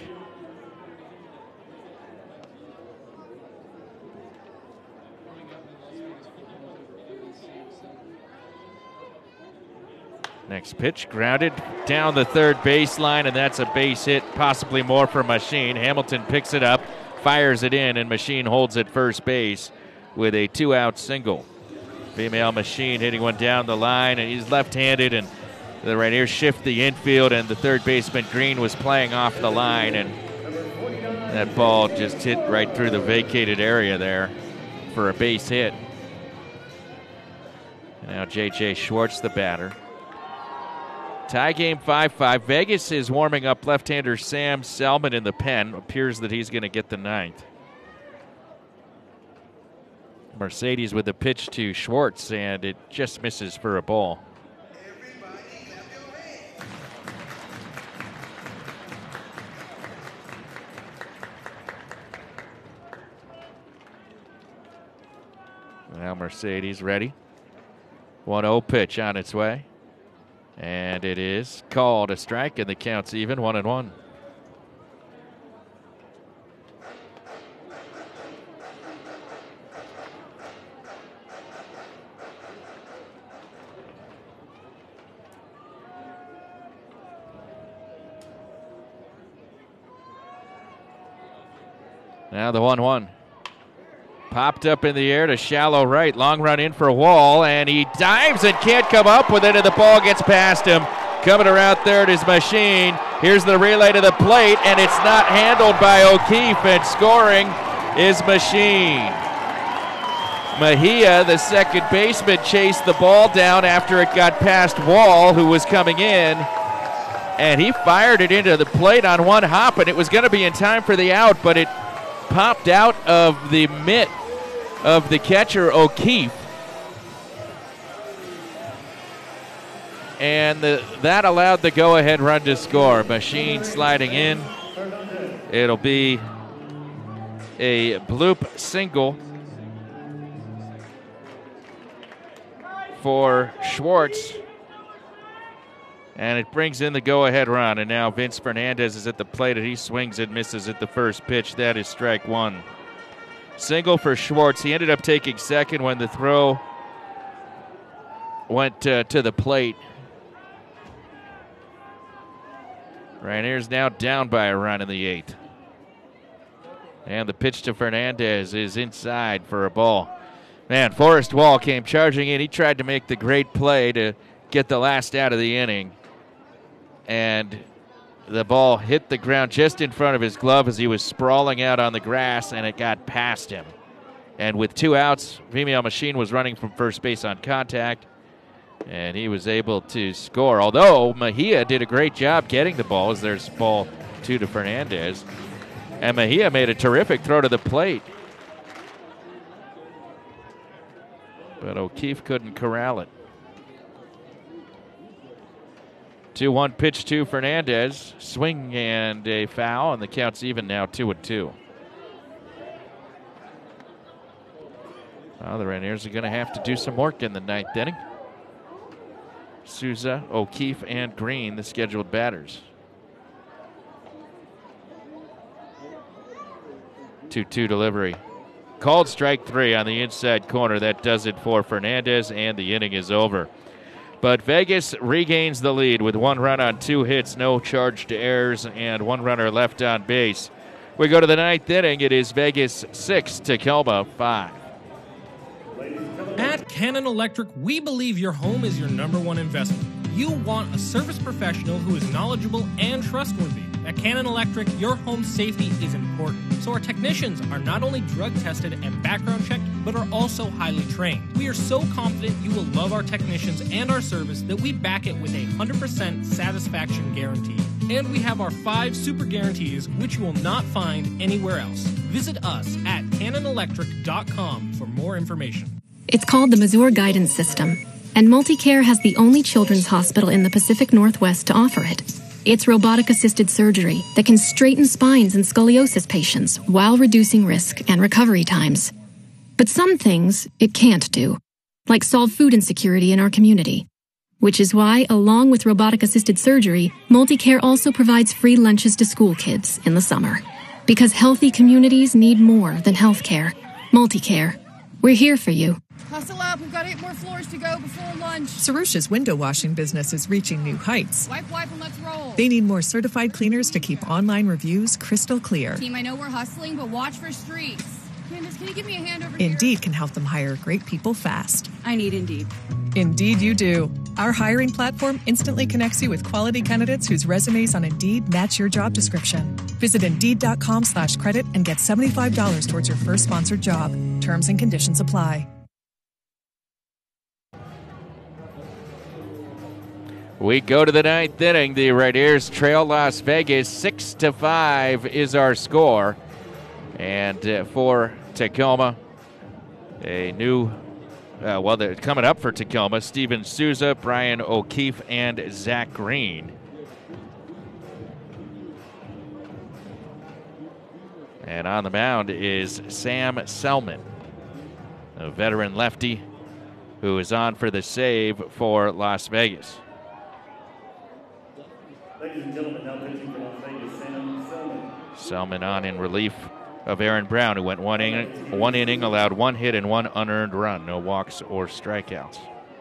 Next pitch grounded down the third baseline, and that's a base hit, possibly more for Machine. Hamilton picks it up, fires it in, and Machine holds at first base with a two-out single. Vimael Machine hitting one down the line, and he's left-handed, and the Rainiers shift the infield, and the third baseman Green was playing off the line, and that ball just hit right through the vacated area there for a base hit. Now J J Schwartz, the batter. Tie game five five. Vegas is warming up left-hander Sam Selman in the pen. Appears that he's going to get the ninth. Mercedes with the pitch to Schwartz, and it just misses for a ball. Now Mercedes ready. one oh pitch on its way. And it is called a strike, and the count's even, one and one. Now the one one. Popped up in the air to shallow right. Long run in for Wall, and he dives and can't come up with it, and the ball gets past him. Coming around third is Machine. Here's the relay to the plate, and it's not handled by O'Keefe, and scoring is Machine. Mejia, the second baseman, chased the ball down after it got past Wall, who was coming in, and he fired it into the plate on one hop, and it was going to be in time for the out, but it popped out of the mitt of the catcher O'Keefe, And the, that allowed the go-ahead run to score. Machine sliding in. It'll be a bloop single for Schwartz. And it brings in the go-ahead run. And now Vince Fernandez is at the plate, and he swings and misses at the first pitch. That is strike one. Single for Schwartz. He ended up taking second when the throw went uh, to the plate. Rainiers now down by a run in the eighth. And the pitch to Fernandez is inside for a ball. Man, Forrest Wall came charging in. He tried to make the great play to get the last out of the inning. And the ball hit the ground just in front of his glove as he was sprawling out on the grass, and it got past him. And with two outs, Vimeo Machine was running from first base on contact, and he was able to score. Although Mejia did a great job getting the ball, as there's ball two to Fernandez. And Mejia made a terrific throw to the plate. But O'Keefe couldn't corral it. two one pitch to Fernandez. Swing and a foul, and the count's even now two and two. Well, the Rainiers are going to have to do some work in the ninth inning. Souza, O'Keefe, and Green, the scheduled batters. two two delivery. Called strike three on the inside corner. That does it for Fernandez, and the inning is over. But Vegas regains the lead with one run on two hits, no charged errors, and one runner left on base. We go to the ninth inning. It is Vegas six, Tacoma five. At Cannon Electric, we believe your home is your number one investment. You want a service professional who is knowledgeable and trustworthy. At Cannon Electric, your home safety is important. So our technicians are not only drug tested and background checked, but are also highly trained. We are so confident you will love our technicians and our service that we back it with a one hundred percent satisfaction guarantee. And we have our five super guarantees, which you will not find anywhere else. Visit us at cannon electric dot com for more information. It's called the Mazur Guidance System, and MultiCare has the only children's hospital in the Pacific Northwest to offer it. It's robotic-assisted surgery that can straighten spines in scoliosis patients while reducing risk and recovery times. But some things it can't do, like solve food insecurity in our community. Which is why, along with robotic-assisted surgery, MultiCare also provides free lunches to school kids in the summer. Because healthy communities need more than health care. MultiCare. We're here for you. Hustle up, we've got eight more floors to go before lunch. Sarusha's window washing business is reaching new heights. Wipe, wipe, and let's roll. They need more certified cleaners to keep online reviews crystal clear. Team, I know we're hustling, but watch for streaks. Candace, can you give me a hand over Indeed here? can help them hire great people fast. I need Indeed. Indeed you do. Our hiring platform instantly connects you with quality candidates whose resumes on Indeed match your job description. Visit Indeed.com slash credit and get seventy-five dollars towards your first sponsored job. Terms and conditions apply. We go to the ninth inning. The Rainiers trail Las Vegas. Six to five is our score. And uh, for Tacoma, a new, uh, well, they're coming up for Tacoma, Steven Souza, Brian O'Keefe, and Zach Green. And on the mound is Sam Selman, a veteran lefty who is on for the save for Las Vegas. Ladies and gentlemen, now pitching for Las Vegas, Sam Selman. Selman on in relief of Aaron Brown, who went one inning, one inning, allowed one hit and one unearned run, no walks or strikeouts.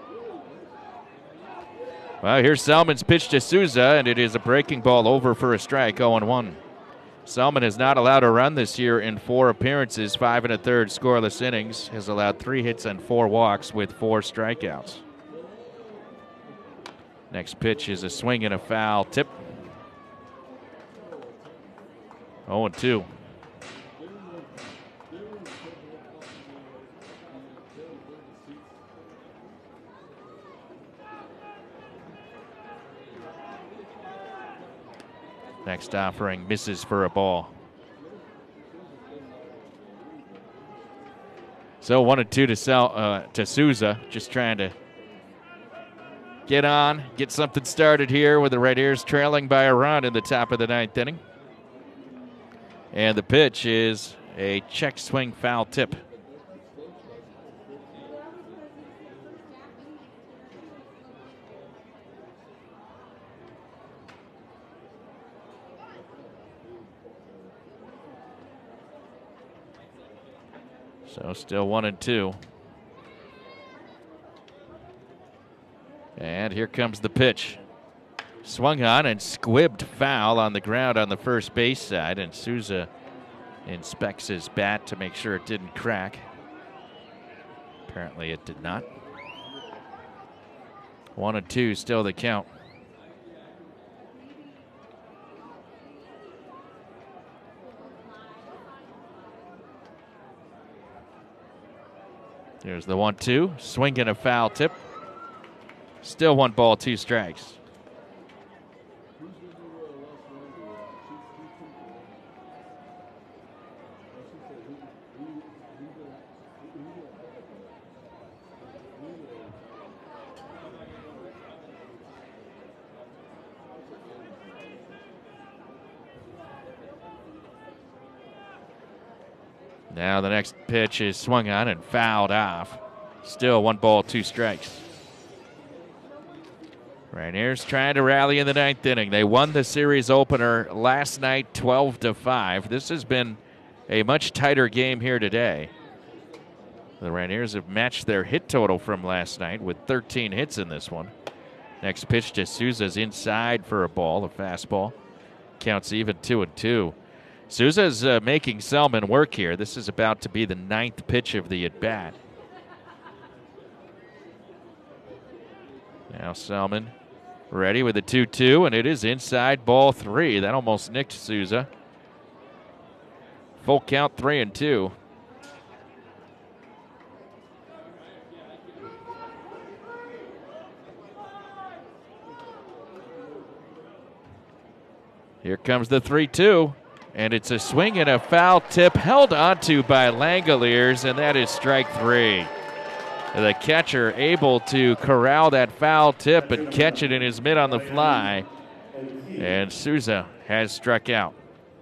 Well, here's Selman's pitch to Souza, and it is a breaking ball over for a strike, oh and one. Selman has not allowed a run this year in four appearances, five and a third scoreless innings, has allowed three hits and four walks with four strikeouts. Next pitch is a swing and a foul tip. oh and two. Next offering misses for a ball. So one and two to sell uh, to Souza, just trying to get on, get something started here with the Red Ears trailing by a run in the top of the ninth inning. And the pitch is a check swing foul tip. So still one and two. And here comes the pitch. Swung on and squibbed foul on the ground on the first base side, and Souza inspects his bat to make sure it didn't crack. Apparently it did not. One and two, still the count. Here's the one two, swinging a foul tip. Still one ball, two strikes. Now the next pitch is swung on and fouled off. Still one ball, two strikes. Rainiers trying to rally in the ninth inning. They won the series opener last night twelve to five. This has been a much tighter game here today. The Rainiers have matched their hit total from last night with thirteen hits in this one. Next pitch to Souza's inside for a ball, a fastball. Counts even two and two. Souza's uh, making Selman work here. This is about to be the ninth pitch of the at-bat. Now Selman ready with a two two, and it is inside, ball three. That almost nicked Souza. Full count, three and two. Here comes the three two, and it's a swing and a foul tip held onto by Langoliers, and that is strike three. The catcher able to corral that foul tip and catch it in his mitt on the fly. And Souza has struck out.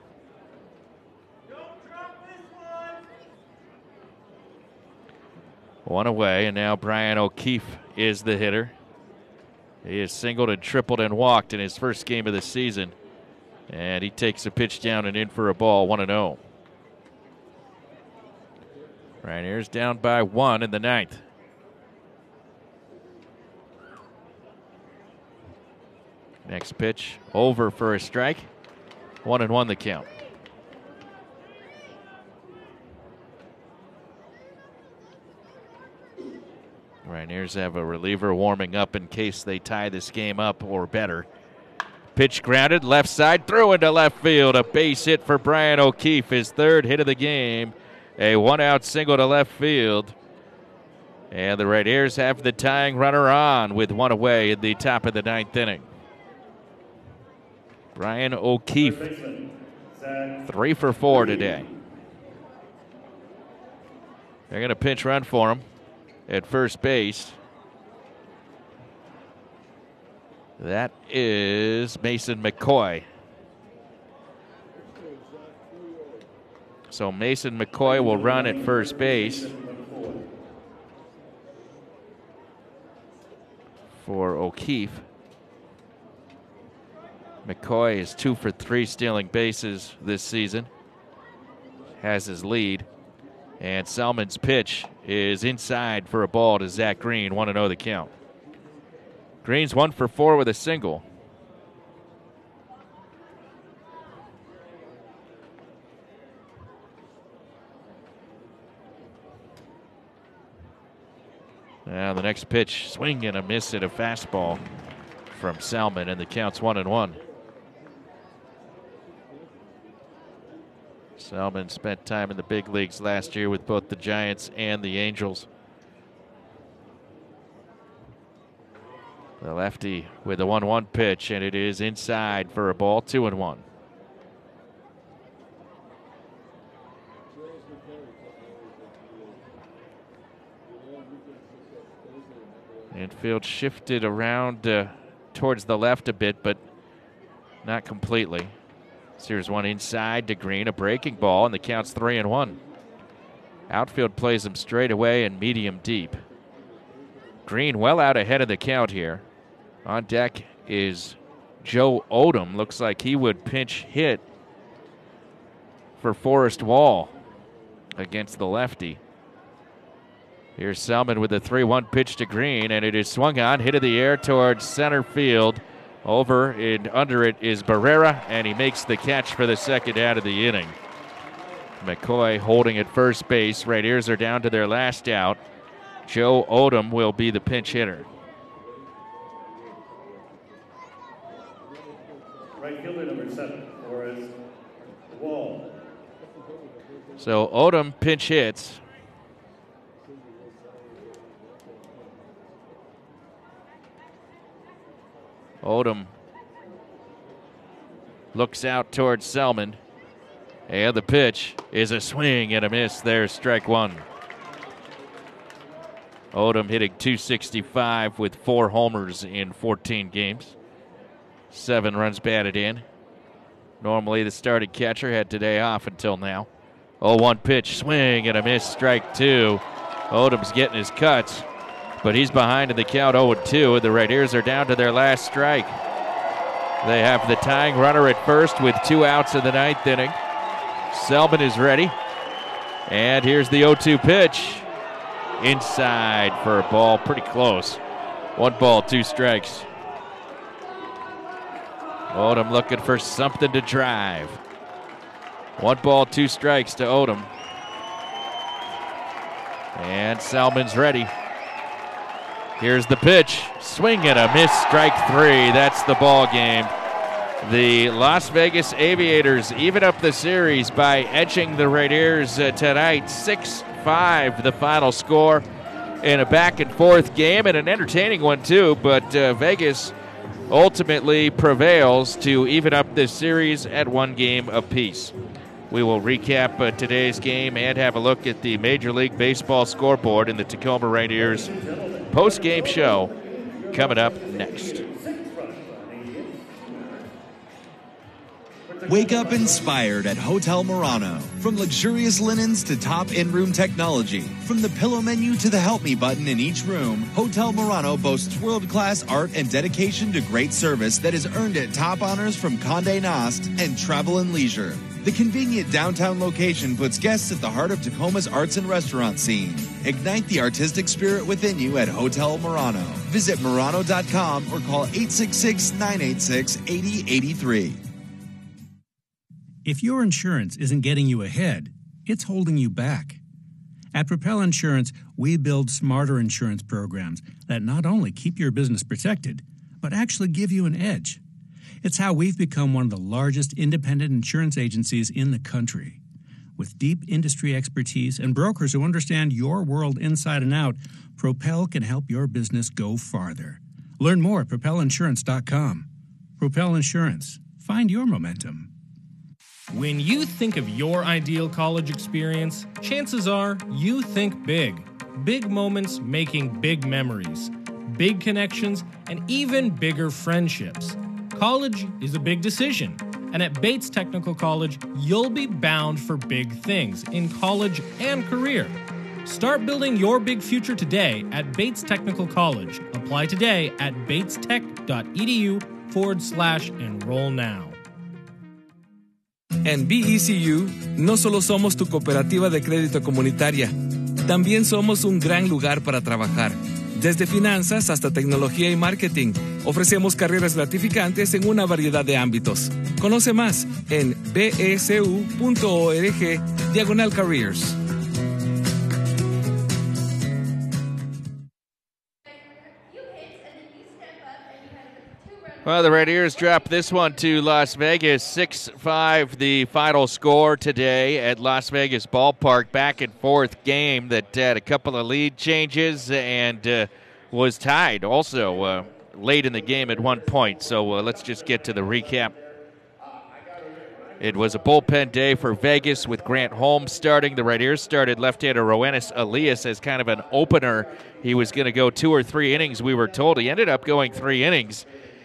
One away, and now Brian O'Keefe is the hitter. He has singled and tripled and walked in his first game of the season. And he takes a pitch down and in for a ball, one and oh. Rainiers down by one in the ninth. Next pitch, over for a strike. One and one the count. Rainiers have a reliever warming up in case they tie this game up or better. Pitch grounded, left side, through into left field. A base hit for Brian O'Keefe, his third hit of the game. A one-out single to left field. And the Rainiers have the tying runner on with one away in the top of the ninth inning. Brian O'Keefe, three for four today. They're going to pinch run for him at first base. That is Mason McCoy. So Mason McCoy will run at first base for O'Keefe. McCoy is two for three stealing bases this season. Has his lead. And Selman's pitch is inside for a ball to Zach Green. one and oh the count. Green's one for four with a single. Now the next pitch, swing and a miss at a fastball from Selman, and the count's one and one. Selman spent time in the big leagues last year with both the Giants and the Angels. The lefty with a one one pitch, and it is inside for a ball, two and one. Infield shifted around uh, towards the left a bit, but not completely. So here's one inside to Green, a breaking ball, and the count's three and one. Outfield plays him straight away and medium deep. Green well out ahead of the count here. On deck is Joe Odom. Looks like he would pinch hit for Forrest Wall against the lefty. Here's Selman with a three one pitch to Green, and it is swung on, hit in the air towards center field. Over and under it is Barrera, and he makes the catch for the second out of the inning. McCoy holding at first base. Raiders are down to their last out. Joe Odom will be the pinch hitter. Right fielder number seven, Forrest Wall. So Odom pinch hits. Odom looks out towards Selman. And the pitch is a swing and a miss. There's strike one. Odom hitting two sixty-five with four homers in fourteen games. Seven runs batted in. Normally the starting catcher had today off until now. oh one pitch, swing and a miss, strike two. Odom's getting his cuts, but he's behind in the count oh two, and the Raiders are down to their last strike. They have the tying runner at first with two outs in the ninth inning. Selman is ready, and here's the oh two pitch. Inside for a ball, pretty close. One ball, two strikes. Odom looking for something to drive. One ball, two strikes to Odom. And Selman's ready. Here's the pitch. Swing and a miss, strike three. That's the ball game. The Las Vegas Aviators even up the series by edging the Raiders uh, tonight. six five the final score in a back-and-forth game, and an entertaining one too, but uh, Vegas ultimately prevails to even up this series at one game apiece. We will recap uh, today's game and have a look at the Major League Baseball scoreboard in the Tacoma Rainiers post-game show coming up next. Wake up inspired at Hotel Murano. From luxurious linens to top in-room technology, from the pillow menu to the help me button in each room, Hotel Murano boasts world-class art and dedication to great service that has earned it top honors from Condé Nast and Travel and Leisure. The convenient downtown location puts guests at the heart of Tacoma's arts and restaurant scene. Ignite the artistic spirit within you at Hotel Murano. Visit Murano dot com or call eight six six, nine eight six, eight zero eight three. If your insurance isn't getting you ahead, it's holding you back. At Propel Insurance, we build smarter insurance programs that not only keep your business protected, but actually give you an edge. It's how we've become one of the largest independent insurance agencies in the country. With deep industry expertise and brokers who understand your world inside and out, Propel can help your business go farther. Learn more at propel insurance dot com. Propel Insurance. Find your momentum. When you think of your ideal college experience, chances are you think big. Big moments making big memories, big connections, and even bigger friendships. College is a big decision, and at Bates Technical College, you'll be bound for big things in college and career. Start building your big future today at Bates Technical College. Apply today at bates-tech.edu forward slash enroll now. En B E C U, no solo somos tu cooperativa de crédito comunitaria, también somos un gran lugar para trabajar. Desde finanzas hasta tecnología y marketing, ofrecemos carreras gratificantes en una variedad de ámbitos. Conoce más en becu.org diagonal careers. Well, the Raiders drop this one to Las Vegas. six five the final score today at Las Vegas Ballpark. Back and forth game that had a couple of lead changes and uh, was tied also uh, late in the game at one point. So uh, let's just get to the recap. It was a bullpen day for Vegas with Grant Holmes starting. The Raiders started left-hander Roenis Elias as kind of an opener. He was going to go two or three innings, we were told. He ended up going three innings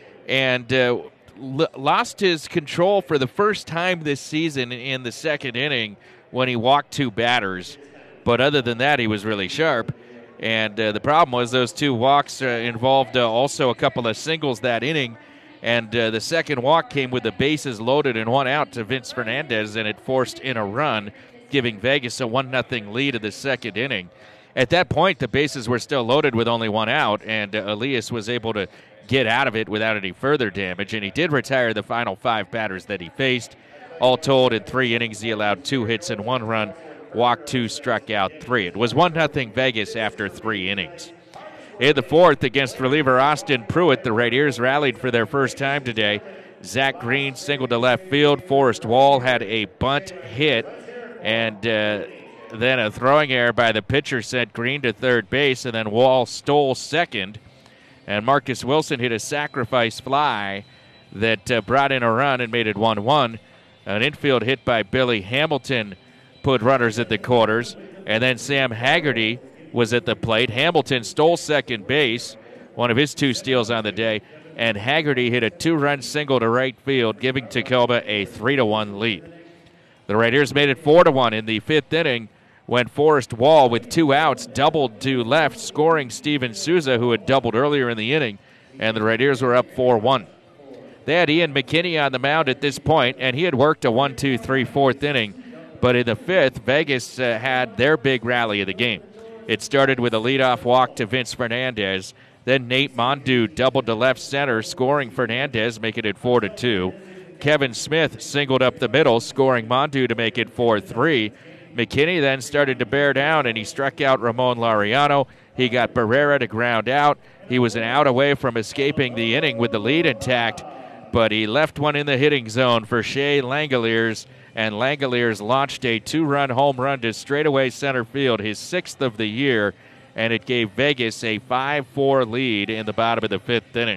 and uh, l- lost his control for the first time this season in the second inning when he walked two batters. But other than that, he was really sharp. And uh, the problem was those two walks uh, involved uh, also a couple of singles that inning. And uh, the second walk came with the bases loaded and one out to Vince Fernandez, and it forced in a run, giving Vegas a one nothing lead in the second inning. At that point, the bases were still loaded with only one out, and uh, Elias was able to get out of it without any further damage, and he did retire the final five batters that he faced. All told, in three innings, he allowed two hits and one run, walked two, struck out three. It was one nothing Vegas after three innings. In the fourth, against reliever Austin Pruitt, the Raiders rallied for their first time today. Zach Green singled to left field. Forrest Wall had a bunt hit, and uh, then a throwing error by the pitcher sent Green to third base, and then Wall stole second. And Marcus Wilson hit a sacrifice fly that uh, brought in a run and made it one one. An infield hit by Billy Hamilton put runners at the corners, and then Sam Haggerty was at the plate. Hamilton stole second base, one of his two steals on the day, and Haggerty hit a two-run single to right field, giving Tacoma a three to one lead. The Raiders made it four to one in the fifth inning when Forrest Wall, with two outs, doubled to left, scoring Steven Souza, who had doubled earlier in the inning, and the Raiders were up four one. They had Ian McKinney on the mound at this point, and he had worked a one two three fourth inning, but in the fifth, Vegas uh, had their big rally of the game. It started with a leadoff walk to Vince Fernandez. Then Nate Mondu doubled to left center, scoring Fernandez, making it four to two. Kevin Smith singled up the middle, scoring Mondu to make it four three. McKinney then started to bear down, and he struck out Ramon Laureano. He got Barrera to ground out. He was an out away from escaping the inning with the lead intact, but he left one in the hitting zone for Shea Langoliers, and Langoliers launched a two-run home run to straightaway center field, his sixth of the year, and it gave Vegas a five four lead in the bottom of the fifth inning.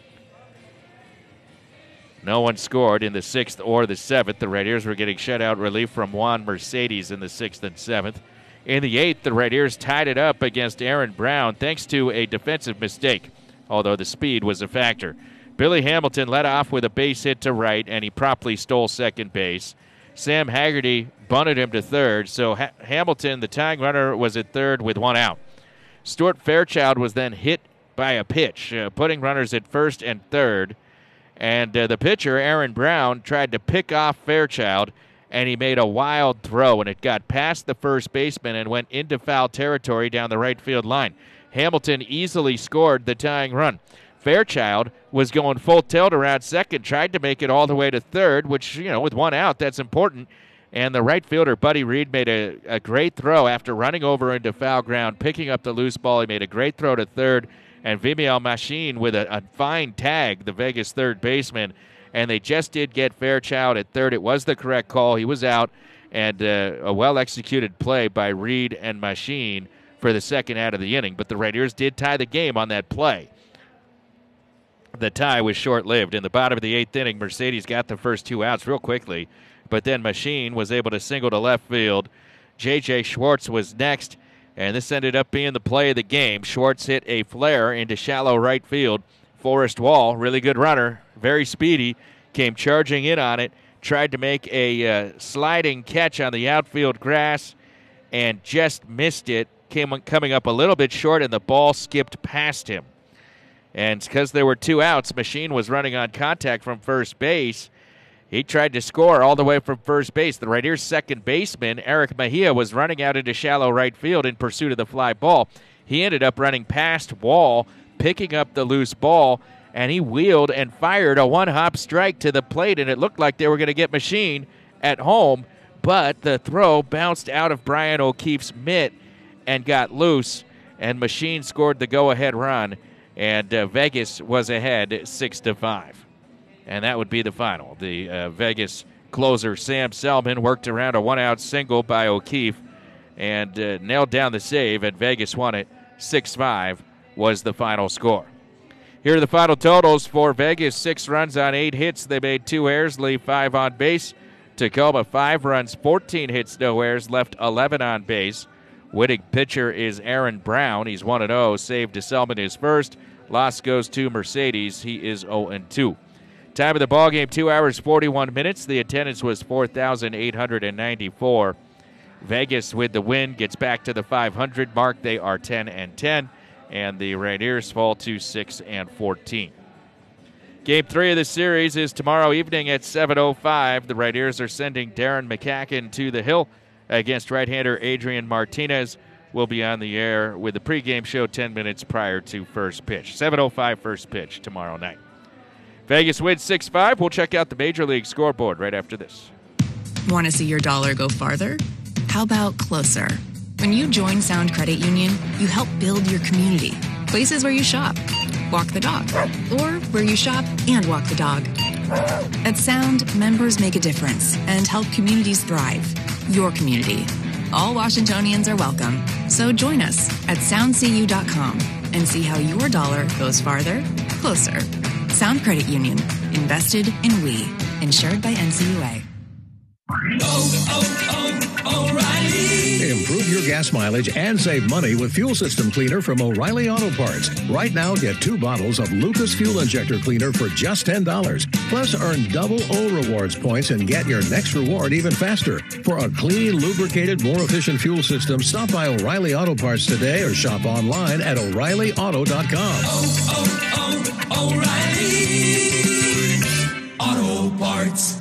No one scored in the sixth or the seventh. The Raiders were getting shutout relief from Juan Mercedes in the sixth and seventh. In the eighth, the Raiders tied it up against Aaron Brown thanks to a defensive mistake, although the speed was a factor. Billy Hamilton led off with a base hit to right, and he promptly stole second base. Sam Haggerty bunted him to third, so ha- Hamilton, the tying runner, was at third with one out. Stuart Fairchild was then hit by a pitch, uh, putting runners at first and third. And uh, the pitcher, Aaron Brown, tried to pick off Fairchild, and he made a wild throw, and it got past the first baseman and went into foul territory down the right field line. Hamilton easily scored the tying run. Fairchild was going full tilt around second, tried to make it all the way to third, which, you know, with one out, that's important. And the right fielder, Buddy Reed, made a, a great throw after running over into foul ground, picking up the loose ball. He made a great throw to third, and Vimiel Machine with a, a fine tag, the Vegas third baseman. And they just did get Fairchild at third. It was the correct call. He was out, and uh, a well-executed play by Reed and Machine for the second out of the inning. But the Raiders did tie the game on that play. The tie was short-lived. In the bottom of the eighth inning, Mercedes got the first two outs real quickly, but then Machine was able to single to left field. J J. Schwartz was next, and this ended up being the play of the game. Schwartz hit a flare into shallow right field. Forrest Wall, really good runner, very speedy, came charging in on it, tried to make a uh, sliding catch on the outfield grass, and just missed it, came coming up a little bit short, and the ball skipped past him. And because there were two outs, Machine was running on contact from first base. He tried to score all the way from first base. The Raiders' second baseman, Eric Mejia, was running out into shallow right field in pursuit of the fly ball. He ended up running past Wall, picking up the loose ball, and he wheeled and fired a one-hop strike to the plate, and it looked like they were going to get Machine at home, but the throw bounced out of Brian O'Keefe's mitt and got loose, and Machine scored the go-ahead run. And uh, Vegas was ahead six to five. And that would be the final. The uh, Vegas closer, Sam Selman, worked around a one-out single by O'Keefe and uh, nailed down the save, and Vegas won it. six five was the final score. Here are the final totals for Vegas. Six runs on eight hits. They made two errors, leave five on base. Tacoma, five runs, fourteen hits, no errors, left eleven on base. Winning pitcher is Aaron Brown. He's one and oh. Save DeSelman his first. Loss goes to Mercedes. He is oh and two. Time of the ball game, two hours, forty-one minutes. The attendance was four thousand eight hundred ninety-four. Vegas with the win gets back to the five hundred mark. They are ten and ten, and the Rainiers fall to six and fourteen. Game three of the series is tomorrow evening at seven oh five. The Rainiers are sending Darren McCacken to the hill against right-hander Adrian Martinez. Will be on the air with the pregame show ten minutes prior to first pitch. seven oh five first pitch tomorrow night. Vegas wins six five. We'll check out the Major League scoreboard right after this. Want to see your dollar go farther? How about closer? When you join Sound Credit Union, you help build your community. Places where you shop, walk the dog, or where you shop and walk the dog. At Sound, members make a difference and help communities thrive. Your community. All Washingtonians are welcome. So join us at sound c u dot com and see how your dollar goes farther, closer. Sound Credit Union. Invested in we. Insured by N C U A. Oh, oh, oh, O'Reilly. Improve your gas mileage and save money with Fuel System Cleaner from O'Reilly Auto Parts. Right now, get two bottles of Lucas Fuel Injector Cleaner for just ten dollars. Plus, earn double O Rewards points and get your next reward even faster. For a clean, lubricated, more efficient fuel system, stop by O'Reilly Auto Parts today or shop online at O'Reilly Auto dot com. Oh, oh, oh, O'Reilly Auto Parts.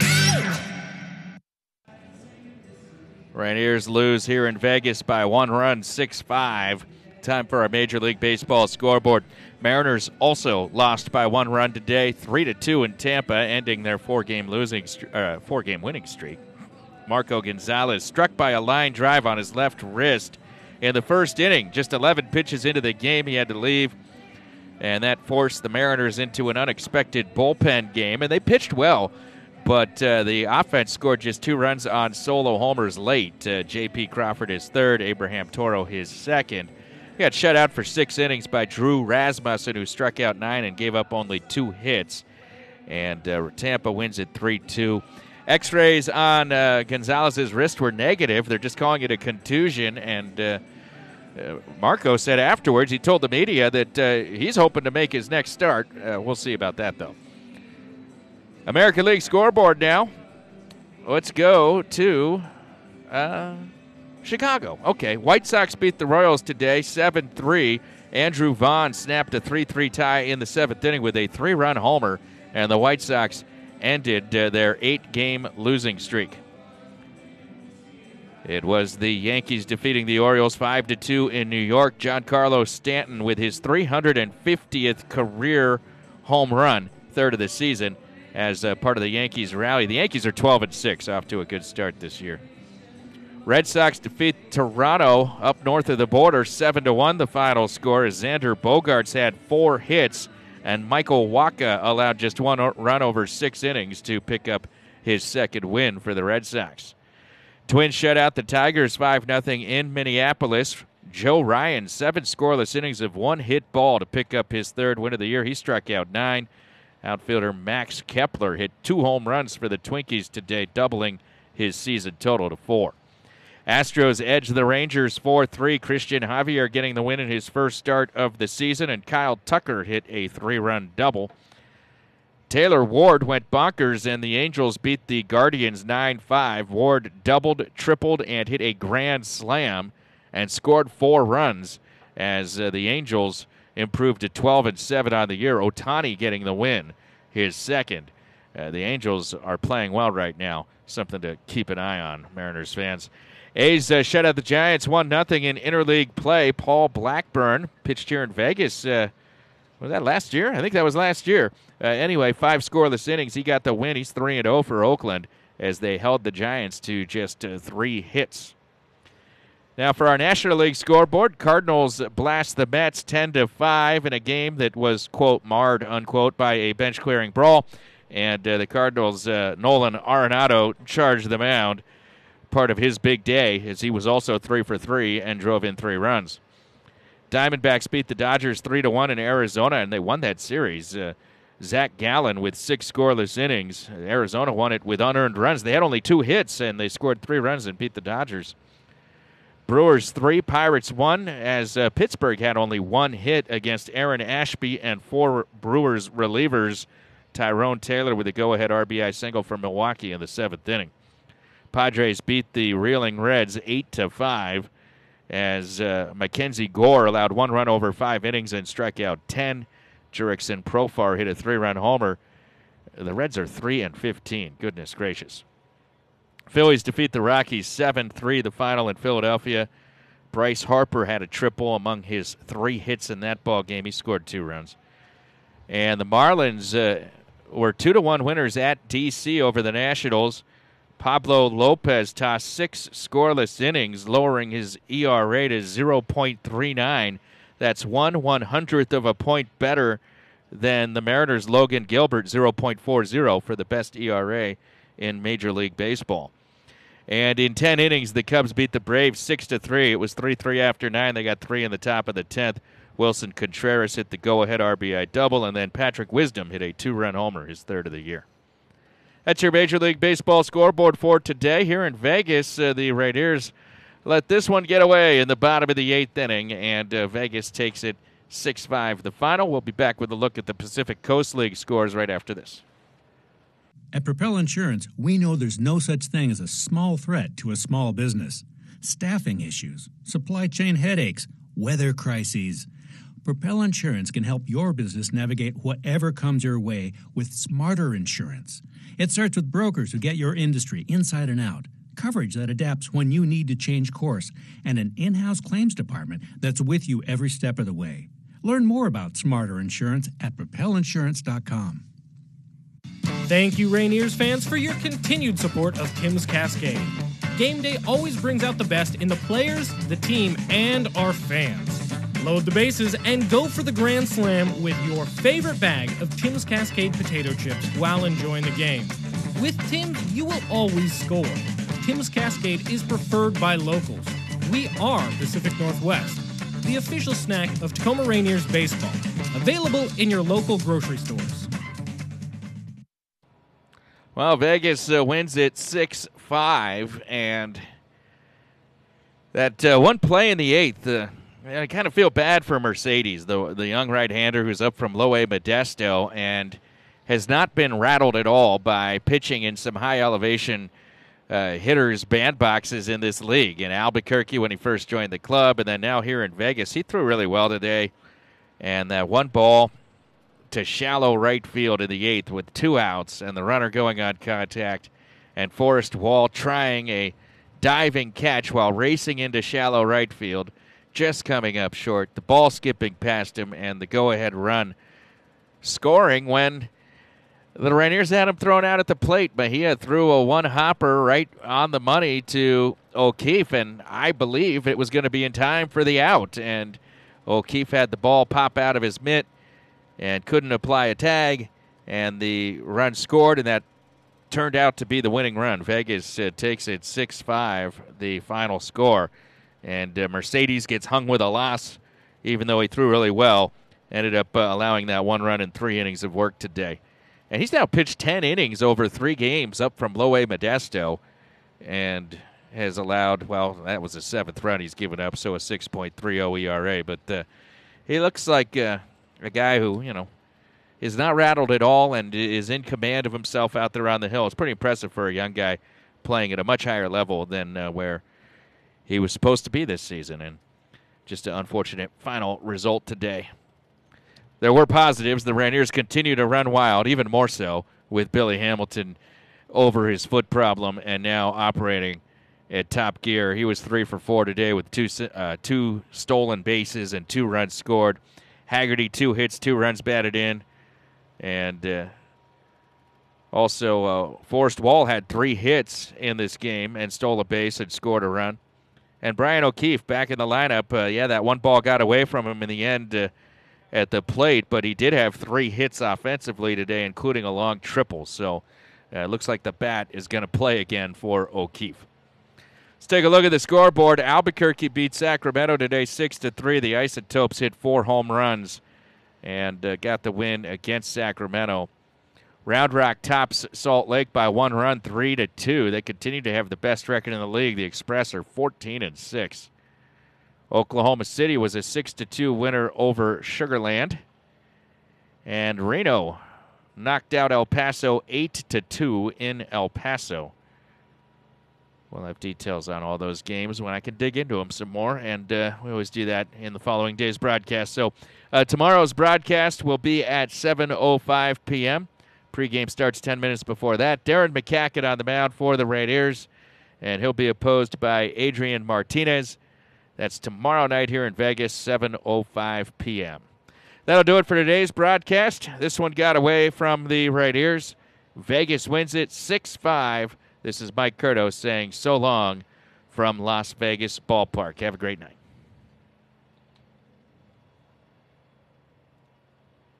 Rainiers lose here in Vegas by one run, six five. Time for our Major League Baseball scoreboard. Mariners also lost by one run today, three to two in Tampa, ending their four-game losing, uh, four-game winning streak. Marco Gonzalez struck by a line drive on his left wrist in the first inning. Just eleven pitches into the game, he had to leave, and that forced the Mariners into an unexpected bullpen game, and they pitched well. But uh, the offense scored just two runs on solo homers late. Uh, J P Crawford his third, Abraham Toro his second. He got shut out for six innings by Drew Rasmussen, who struck out nine and gave up only two hits. And uh, Tampa wins it three two. X-rays on uh, Gonzalez's wrist were negative. They're just calling it a contusion. And uh, uh, Marco said afterwards, he told the media that uh, he's hoping to make his next start. Uh, we'll see about that, though. American League scoreboard now. Let's go to uh, Chicago. Okay, White Sox beat the Royals today, seven three. Andrew Vaughn snapped a three three tie in the seventh inning with a three-run homer, and the White Sox ended uh, their eight-game losing streak. It was the Yankees defeating the Orioles five to two in New York. Giancarlo Stanton with his three hundred fiftieth career home run, third of the season, as uh, part of the Yankees rally. The Yankees are twelve and six, off to a good start this year. Red Sox defeat Toronto up north of the border, seven to one. The final score is Xander Bogaerts had four hits, and Michael Wacha allowed just one run over six innings to pick up his second win for the Red Sox. Twins shut out the Tigers five nothing in Minneapolis. Joe Ryan, seven scoreless innings of one hit ball to pick up his third win of the year. He struck out nine. Outfielder Max Kepler hit two home runs for the Twinkies today, doubling his season total to four. Astros edge the Rangers four three. Christian Javier getting the win in his first start of the season, and Kyle Tucker hit a three-run double. Taylor Ward went bonkers, and the Angels beat the Guardians nine five. Ward doubled, tripled, and hit a grand slam and scored four runs as uh, the Angels improved to twelve and seven on the year. Ohtani getting the win, his second. Uh, the Angels are playing well right now. Something to keep an eye on, Mariners fans. A's uh, shut out the Giants one nothing in interleague play. Paul Blackburn pitched here in Vegas. Uh, was that last year? I think that was last year. Uh, anyway, five scoreless innings. He got the win. He's three and oh for Oakland as they held the Giants to just uh, three hits. Now for our National League scoreboard, Cardinals blast the Mets ten to five in a game that was, quote, marred, unquote, by a bench-clearing brawl. And uh, the Cardinals' uh, Nolan Arenado charged the mound, part of his big day, as he was also three for three and drove in three runs. Diamondbacks beat the Dodgers three to one in Arizona, and they won that series. Uh, Zach Gallen with six scoreless innings. Arizona won it with unearned runs. They had only two hits, and they scored three runs and beat the Dodgers. Brewers three, Pirates one, as uh, Pittsburgh had only one hit against Aaron Ashby and four Brewers relievers. Tyrone Taylor with a go-ahead R B I single for Milwaukee in the seventh inning. Padres beat the reeling Reds eight to five as uh, Mackenzie Gore allowed one run over five innings and struck out ten. Jurickson Profar hit a three-run homer. The Reds are three and fifteen. Goodness gracious. Phillies defeat the Rockies seven three, the final in Philadelphia. Bryce Harper had a triple among his three hits in that ball game. He scored two runs. And the Marlins uh, were two to one winners at D C over the Nationals. Pablo Lopez tossed six scoreless innings, lowering his E R A to zero point three nine. That's one one-hundredth of a point better than the Mariners' Logan Gilbert, zero point four oh, for the best E R A in Major League Baseball. And in ten innings, the Cubs beat the Braves six to three. It was three three after nine. They got three in the top of the tenth. Wilson Contreras hit the go-ahead R B I double, and then Patrick Wisdom hit a two-run homer, his third of the year. That's your Major League Baseball scoreboard for today. Here in Vegas, uh, the Raiders let this one get away in the bottom of the eighth inning, and uh, Vegas takes it six five. The final. We'll be back with a look at the Pacific Coast League scores right after this. At Propel Insurance, we know there's no such thing as a small threat to a small business. Staffing issues, supply chain headaches, weather crises. Propel Insurance can help your business navigate whatever comes your way with smarter insurance. It starts with brokers who get your industry inside and out, coverage that adapts when you need to change course, and an in-house claims department that's with you every step of the way. Learn more about smarter insurance at propel insurance dot com. Thank you, Rainiers fans, for your continued support of Tim's Cascade. Game day always brings out the best in the players, the team, and our fans. Load the bases and go for the Grand Slam with your favorite bag of Tim's Cascade potato chips while enjoying the game. With Tim's, you will always score. Tim's Cascade is preferred by locals. We are Pacific Northwest, the official snack of Tacoma Rainiers baseball. Available in your local grocery stores. Well, Vegas uh, wins it six five, and that uh, one play in the eighth, uh, I kind of feel bad for Mercedes, the, the young right-hander who's up from Loe Modesto and has not been rattled at all by pitching in some high-elevation uh, hitters' bandboxes in this league. In Albuquerque when he first joined the club, and then now here in Vegas, he threw really well today. And that one ball to shallow right field in the eighth with two outs and the runner going on contact, and Forrest Wall trying a diving catch while racing into shallow right field, just coming up short, the ball skipping past him, and the go-ahead run scoring when the Rainiers had him thrown out at the plate. But he had threw a one-hopper right on the money to O'Keefe, and I believe it was going to be in time for the out, and O'Keefe had the ball pop out of his mitt and couldn't apply a tag, and the run scored, and that turned out to be the winning run. Vegas uh, takes it six five, the final score. And uh, Mercedes gets hung with a loss, even though he threw really well. Ended up uh, allowing that one run in three innings of work today. And he's now pitched ten innings over three games up from Loe Modesto, and has allowed, well, that was the seventh run he's given up, so a six point three oh E R A. But uh, he looks like uh, a guy who, you know, is not rattled at all and is in command of himself out there on the hill. It's pretty impressive for a young guy playing at a much higher level than uh, where he was supposed to be this season, and just an unfortunate final result today. There were positives. The Rainiers continue to run wild, even more so with Billy Hamilton over his foot problem and now operating at top gear. He was three for four today with two uh, two stolen bases and two runs scored. Haggerty, two hits, two runs batted in. And uh, also uh, Forrest Wall had three hits in this game and stole a base and scored a run. And Brian O'Keefe back in the lineup. Uh, yeah, that one ball got away from him in the end uh, at the plate, but he did have three hits offensively today, including a long triple. So it uh, looks like the bat is going to play again for O'Keefe. Let's take a look at the scoreboard. Albuquerque beat Sacramento today six to three. The Isotopes hit four home runs. and uh, got the win against Sacramento. Round Rock tops Salt Lake by one run, three to two. They continue to have the best record in the league. The Express are fourteen and six. Oklahoma City was a six to two winner over Sugar Land. And Reno knocked out El Paso eight to two in El Paso. We'll have details on all those games when I can dig into them some more, and uh, we always do that in the following day's broadcast. So uh, tomorrow's broadcast will be at seven oh five p.m. Pre-game starts ten minutes before that. Darren McCacken on the mound for the Raiders, and he'll be opposed by Adrian Martinez. That's tomorrow night here in Vegas, seven oh five p.m. That'll do it for today's broadcast. This one got away from the Raiders. Vegas wins it six five. This is Mike Curto saying so long from Las Vegas Ballpark. Have a great night.